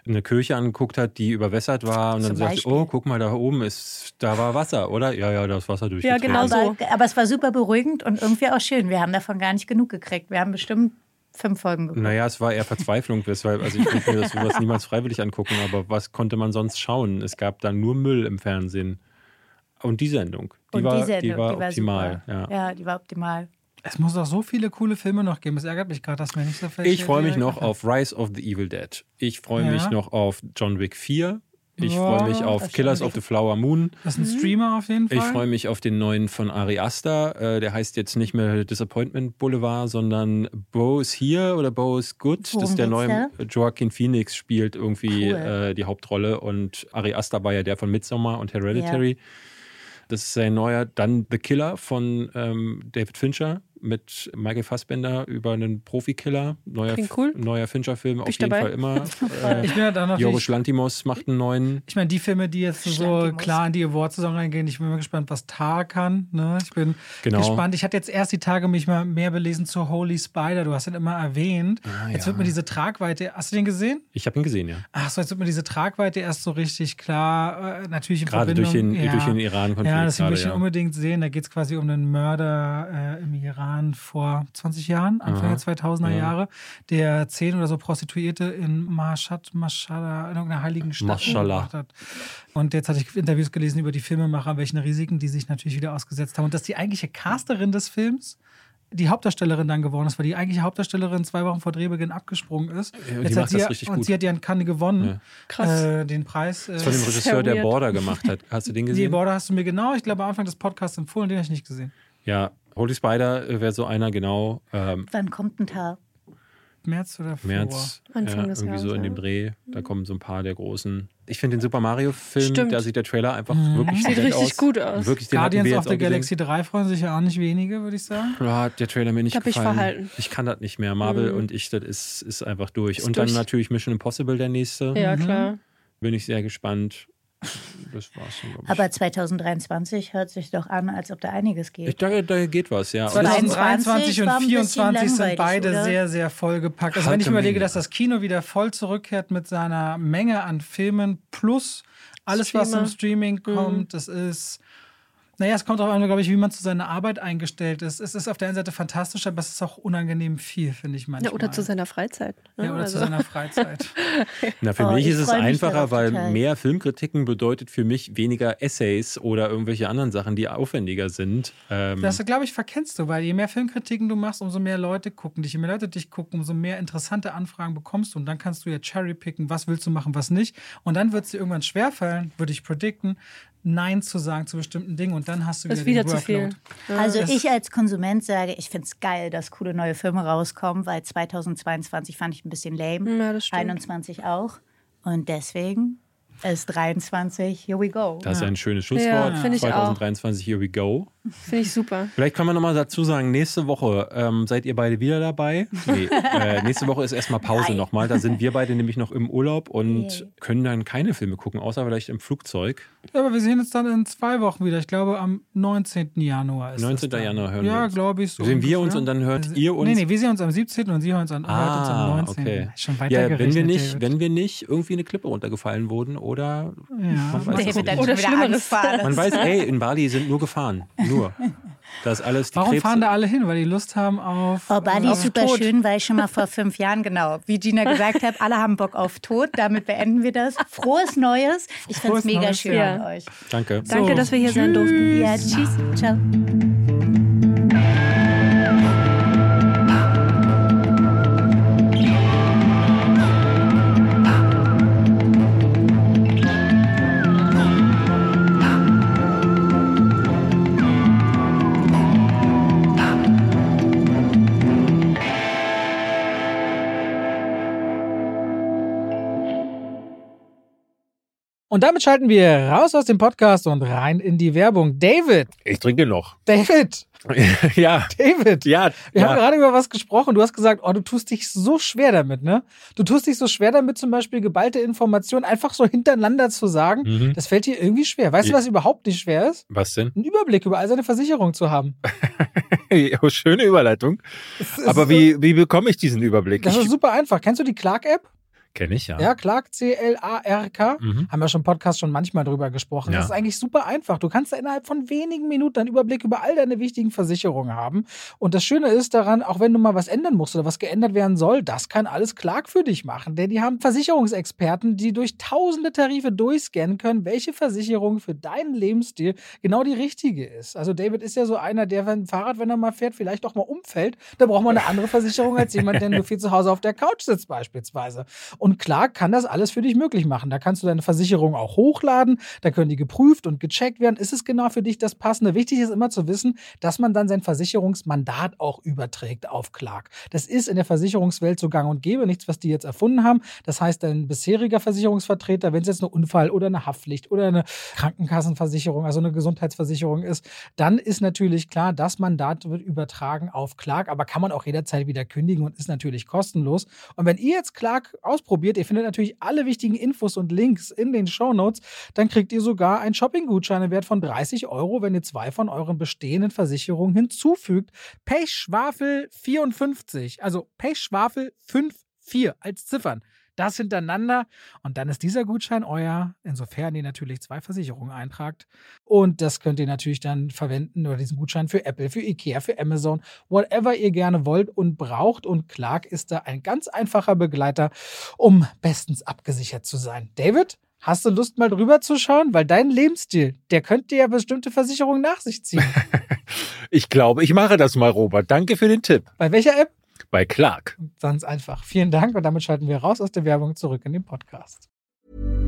eine Kirche angeguckt hat, die überwässert war und Zum dann sagt, Beispiel. oh, guck mal, da oben ist, da war Wasser, oder? Ja, ja, da ist Wasser durchgetreten. genau so. Aber, aber es war super beruhigend und irgendwie auch schön. Wir haben davon gar nicht genug gekriegt. Wir haben bestimmt fünf Folgen geguckt. Naja, es war eher Verzweiflung, weshalb, also ich konnte mir das sowas niemals freiwillig angucken, aber was konnte man sonst schauen? Es gab da nur Müll im Fernsehen. Und die Sendung, die, und war, die Sendung, die war die war optimal. super. Ja. ja, die war optimal. Es muss doch so viele coole Filme noch geben. Es ärgert mich gerade, dass mir nicht so viel. Ich freue mich noch auf Rise of the Evil Dead. Ich freue Ja. mich noch auf John Wick vier. Ich Ja, freue mich auf das Killers John of the Flower Moon. Das ist ein Streamer auf jeden Fall. Ich freue mich auf den neuen von Ari Aster. Äh, der heißt jetzt nicht mehr Disappointment Boulevard, sondern Bo is Here oder Bo is Good. Worum das ist der geht's neue. Joaquin Phoenix spielt irgendwie Cool. äh, die Hauptrolle und Ari Aster war ja der von Midsommar und Hereditary. Das ist sein neuer. Dann The Killer von ähm, David Fincher mit Michael Fassbender über einen Profikiller. Neuer, Klingt cool. neuer Fincher-Film, auf ich jeden dabei. Fall immer. Äh, Ich bin ja da Jorgos natürlich. Lanthimos macht einen neuen. Ich meine, die Filme, die jetzt so Schlankimus. klar in die Award-Saison reingehen, ich bin mal gespannt, was Tar kann. Ne? Ich bin Genau. gespannt. Ich hatte jetzt erst die Tage mich mal mehr belesen zu Holy Spider. Du hast ihn immer erwähnt. Ah, jetzt ja. wird mir diese Tragweite. Hast du den gesehen? Ich habe ihn gesehen, ja. Ach so, jetzt wird mir diese Tragweite erst so richtig klar. Äh, natürlich in Gerade durch Verbindung. den, ja. durch den Iran-Konflikt. Ja, das gerade, möchte ich ja. unbedingt sehen. Da geht es quasi um einen Mörder äh, im Iran vor zwanzig Jahren, Anfang Aha. der zweitausender Ja. Jahre, der zehn oder so Prostituierte in Mashhad, Mashhad, in irgendeiner heiligen Stadt Mashallah. umgebracht hat. Und jetzt hatte ich Interviews gelesen über die Filmemacher, welchen Risiken die sich natürlich wieder ausgesetzt haben. Und dass die eigentliche Casterin des Films die Hauptdarstellerin dann geworden ist, weil die eigentliche Hauptdarstellerin zwei Wochen vor Drehbeginn abgesprungen ist. Ja, die Jetzt macht hat sie, das richtig und gut. sie hat ja in Cannes gewonnen, Ja. Krass. äh, den Preis. Äh, Das von dem ist Regisseur, ja der weird. Border gemacht hat. Hast du den die gesehen? Border hast du mir genau, ich glaube, am Anfang des Podcasts empfohlen, den habe ich nicht gesehen. Ja, Holy Spider wäre so einer, genau. Ähm, Wann kommt ein Tag? März oder Februar? März, Anfang ja, des irgendwie so Jahres, in dem ja. Dreh. Da kommen so ein paar der großen. Ich finde den Super Mario-Film, Stimmt. da sieht der Trailer einfach Mhm. wirklich Sieht nett richtig aus. gut aus. Wirklich, den hatten Guardians wir of jetzt the auch gesehen. Galaxy drei freuen sich ja auch nicht wenige, würde ich sagen. Ja, hat der Trailer mir nicht Da hab ich gefallen. verhalten. Ich kann das nicht mehr. Marvel Mhm. und ich, das ist, ist einfach durch. Ist und durch. dann natürlich Mission Impossible, der nächste. Ja, Mhm. klar. Bin ich sehr gespannt. Das war's schon, glaube ich. Aber zwanzig dreiundzwanzig hört sich doch an, als ob da einiges geht. ich da, da geht was, ja. Und Zwei- das- zwanzig dreiundzwanzig und war ein bisschen vierundzwanzig sind langweilig, beide oder? sehr, sehr vollgepackt. Also Halt wenn ich eine überlege, Menge. dass das Kino wieder voll zurückkehrt mit seiner Menge an Filmen plus alles, was Streamer. im Streaming kommt, das ist... Naja, es kommt auch an, glaube ich, wie man zu seiner Arbeit eingestellt ist. Es ist auf der einen Seite fantastisch, aber es ist auch unangenehm viel, finde ich manchmal. Ja, oder zu seiner Freizeit. Ne? Ja, oder Also- zu seiner Freizeit. Na, für Oh, mich ich ist es freu mich einfacher, darauf weil total. mehr Filmkritiken bedeutet für mich weniger Essays oder irgendwelche anderen Sachen, die aufwendiger sind. Ähm, Das, glaube ich, verkennst du, weil je mehr Filmkritiken du machst, umso mehr Leute gucken dich. Je mehr Leute dich gucken, umso mehr interessante Anfragen bekommst du. Und dann kannst du ja cherrypicken, was willst du machen, was nicht. Und dann wird es dir irgendwann schwerfallen, würde ich predikten, Nein zu sagen zu bestimmten Dingen. Und dann hast du Das wieder, ist wieder den zu viel. Workload. Ja. Also das- ich als Konsument sage, ich finde es geil, dass coole neue Filme rauskommen, weil zweitausendzweiundzwanzig fand ich ein bisschen lame, Ja, das stimmt. einundzwanzig auch. Und deswegen ist dreiundzwanzig, here we go. das ist ein schönes Ja, Schlusswort. finde ich auch. zwanzig dreiundzwanzig, here we go. Finde ich super. Vielleicht kann man nochmal dazu sagen, nächste Woche ähm, seid ihr beide wieder dabei. Nee, äh, nächste Woche ist erstmal Pause Nein. nochmal. Da sind wir beide nämlich noch im Urlaub und Yay. können dann keine Filme gucken, außer vielleicht im Flugzeug. Ja, aber wir sehen uns dann in zwei Wochen wieder. Ich glaube, am neunzehnten Januar ist neunzehnten es dann. Januar hören wir Ja, uns. glaube ich. So Sehen wir uns ungefähr. und dann hört Wir- ihr uns? Nee, nee, wir sehen uns am siebzehnten und Sie hören uns, an, hört uns am Ah, neunzehnten okay. Schon weiter Ja, wenn wir, gerechnet, nicht, David. wenn wir nicht irgendwie eine Klippe runtergefallen wurden oder Ja. man weiß es David dann nicht. Oder schon wieder Schlimmeres. Angst vor alles. Man weiß, ey, in Bali sind nur Gefahren. Nur. Das ist alles die Warum Krebse. fahren da alle hin? Weil die Lust haben auf... Oh, Bali äh, ist super Tod. schön, weil ich schon mal vor fünf Jahren, genau, wie Gina gesagt hat, alle haben Bock auf Tod. Damit beenden wir das. Frohes Neues. Ich finde Frohes es mega Neues. schön Ja. an euch. Danke. Danke, dass wir hier sein durften. Ja, tschüss. Ciao. Und damit schalten wir raus aus dem Podcast und rein in die Werbung. David, Ich trinke noch. David, ja. David. Ja. Wir ja. haben gerade über was gesprochen. Du hast gesagt, oh, du tust dich so schwer damit, ne? Du tust dich so schwer damit, zum Beispiel geballte Informationen einfach so hintereinander zu sagen. Mhm. Das fällt dir irgendwie schwer. Weißt du, Ja. was überhaupt nicht schwer ist? Was denn? Einen Überblick über all seine Versicherungen zu haben. Oh, schöne Überleitung. Das ist, Aber wie, wie bekomme ich diesen Überblick? Das Ich, ist super einfach. Kennst du die Clark-App? Kenn ich, ja. Ja, Clark, C L A R K. Mhm. Haben wir schon im Podcast schon manchmal drüber gesprochen. Ja. Das ist eigentlich super einfach. Du kannst da innerhalb von wenigen Minuten einen Überblick über all deine wichtigen Versicherungen haben. Und das Schöne ist daran, auch wenn du mal was ändern musst oder was geändert werden soll, das kann alles Clark für dich machen. Denn die haben Versicherungsexperten, die durch tausende Tarife durchscannen können, welche Versicherung für deinen Lebensstil genau die richtige ist. Also David ist ja so einer, der, wenn ein Fahrrad, wenn er mal fährt, vielleicht auch mal umfällt, da braucht man eine andere Versicherung als jemand, der nur viel zu Hause auf der Couch sitzt beispielsweise. Und Clark kann das alles für dich möglich machen. Da kannst du deine Versicherung auch hochladen, da können die geprüft und gecheckt werden. Ist es genau für dich das Passende? Wichtig ist immer zu wissen, dass man dann sein Versicherungsmandat auch überträgt auf Clark. Das ist in der Versicherungswelt so gang und gäbe, nichts, was die jetzt erfunden haben. Das heißt, dein bisheriger Versicherungsvertreter, wenn es jetzt eine Unfall- oder eine Haftpflicht oder eine Krankenkassenversicherung, also eine Gesundheitsversicherung ist, dann ist natürlich klar, das Mandat wird übertragen auf Clark, aber kann man auch jederzeit wieder kündigen und ist natürlich kostenlos. Und wenn ihr jetzt Clark ausprobiert, ihr findet natürlich alle wichtigen Infos und Links in den Shownotes, dann kriegt ihr sogar einen Shopping-Gutschein im Wert von dreißig Euro, wenn ihr zwei von euren bestehenden Versicherungen hinzufügt. Pechschwafel vierundfünfzig, also Pechschwafel fünf vier als Ziffern. Das hintereinander und dann ist dieser Gutschein euer, insofern ihr natürlich zwei Versicherungen eintragt. Und das könnt ihr natürlich dann verwenden oder diesen Gutschein für Apple, für Ikea, für Amazon, whatever ihr gerne wollt und braucht. Und Clark ist da ein ganz einfacher Begleiter, um bestens abgesichert zu sein. David, hast du Lust mal drüber zu schauen? Weil dein Lebensstil, der könnte ja bestimmte Versicherungen nach sich ziehen. Ich glaube, ich mache das mal, Robert. Danke für den Tipp. Bei welcher App? Bei Clark. Ganz einfach. Vielen Dank und damit schalten wir raus aus der Werbung zurück in den Podcast.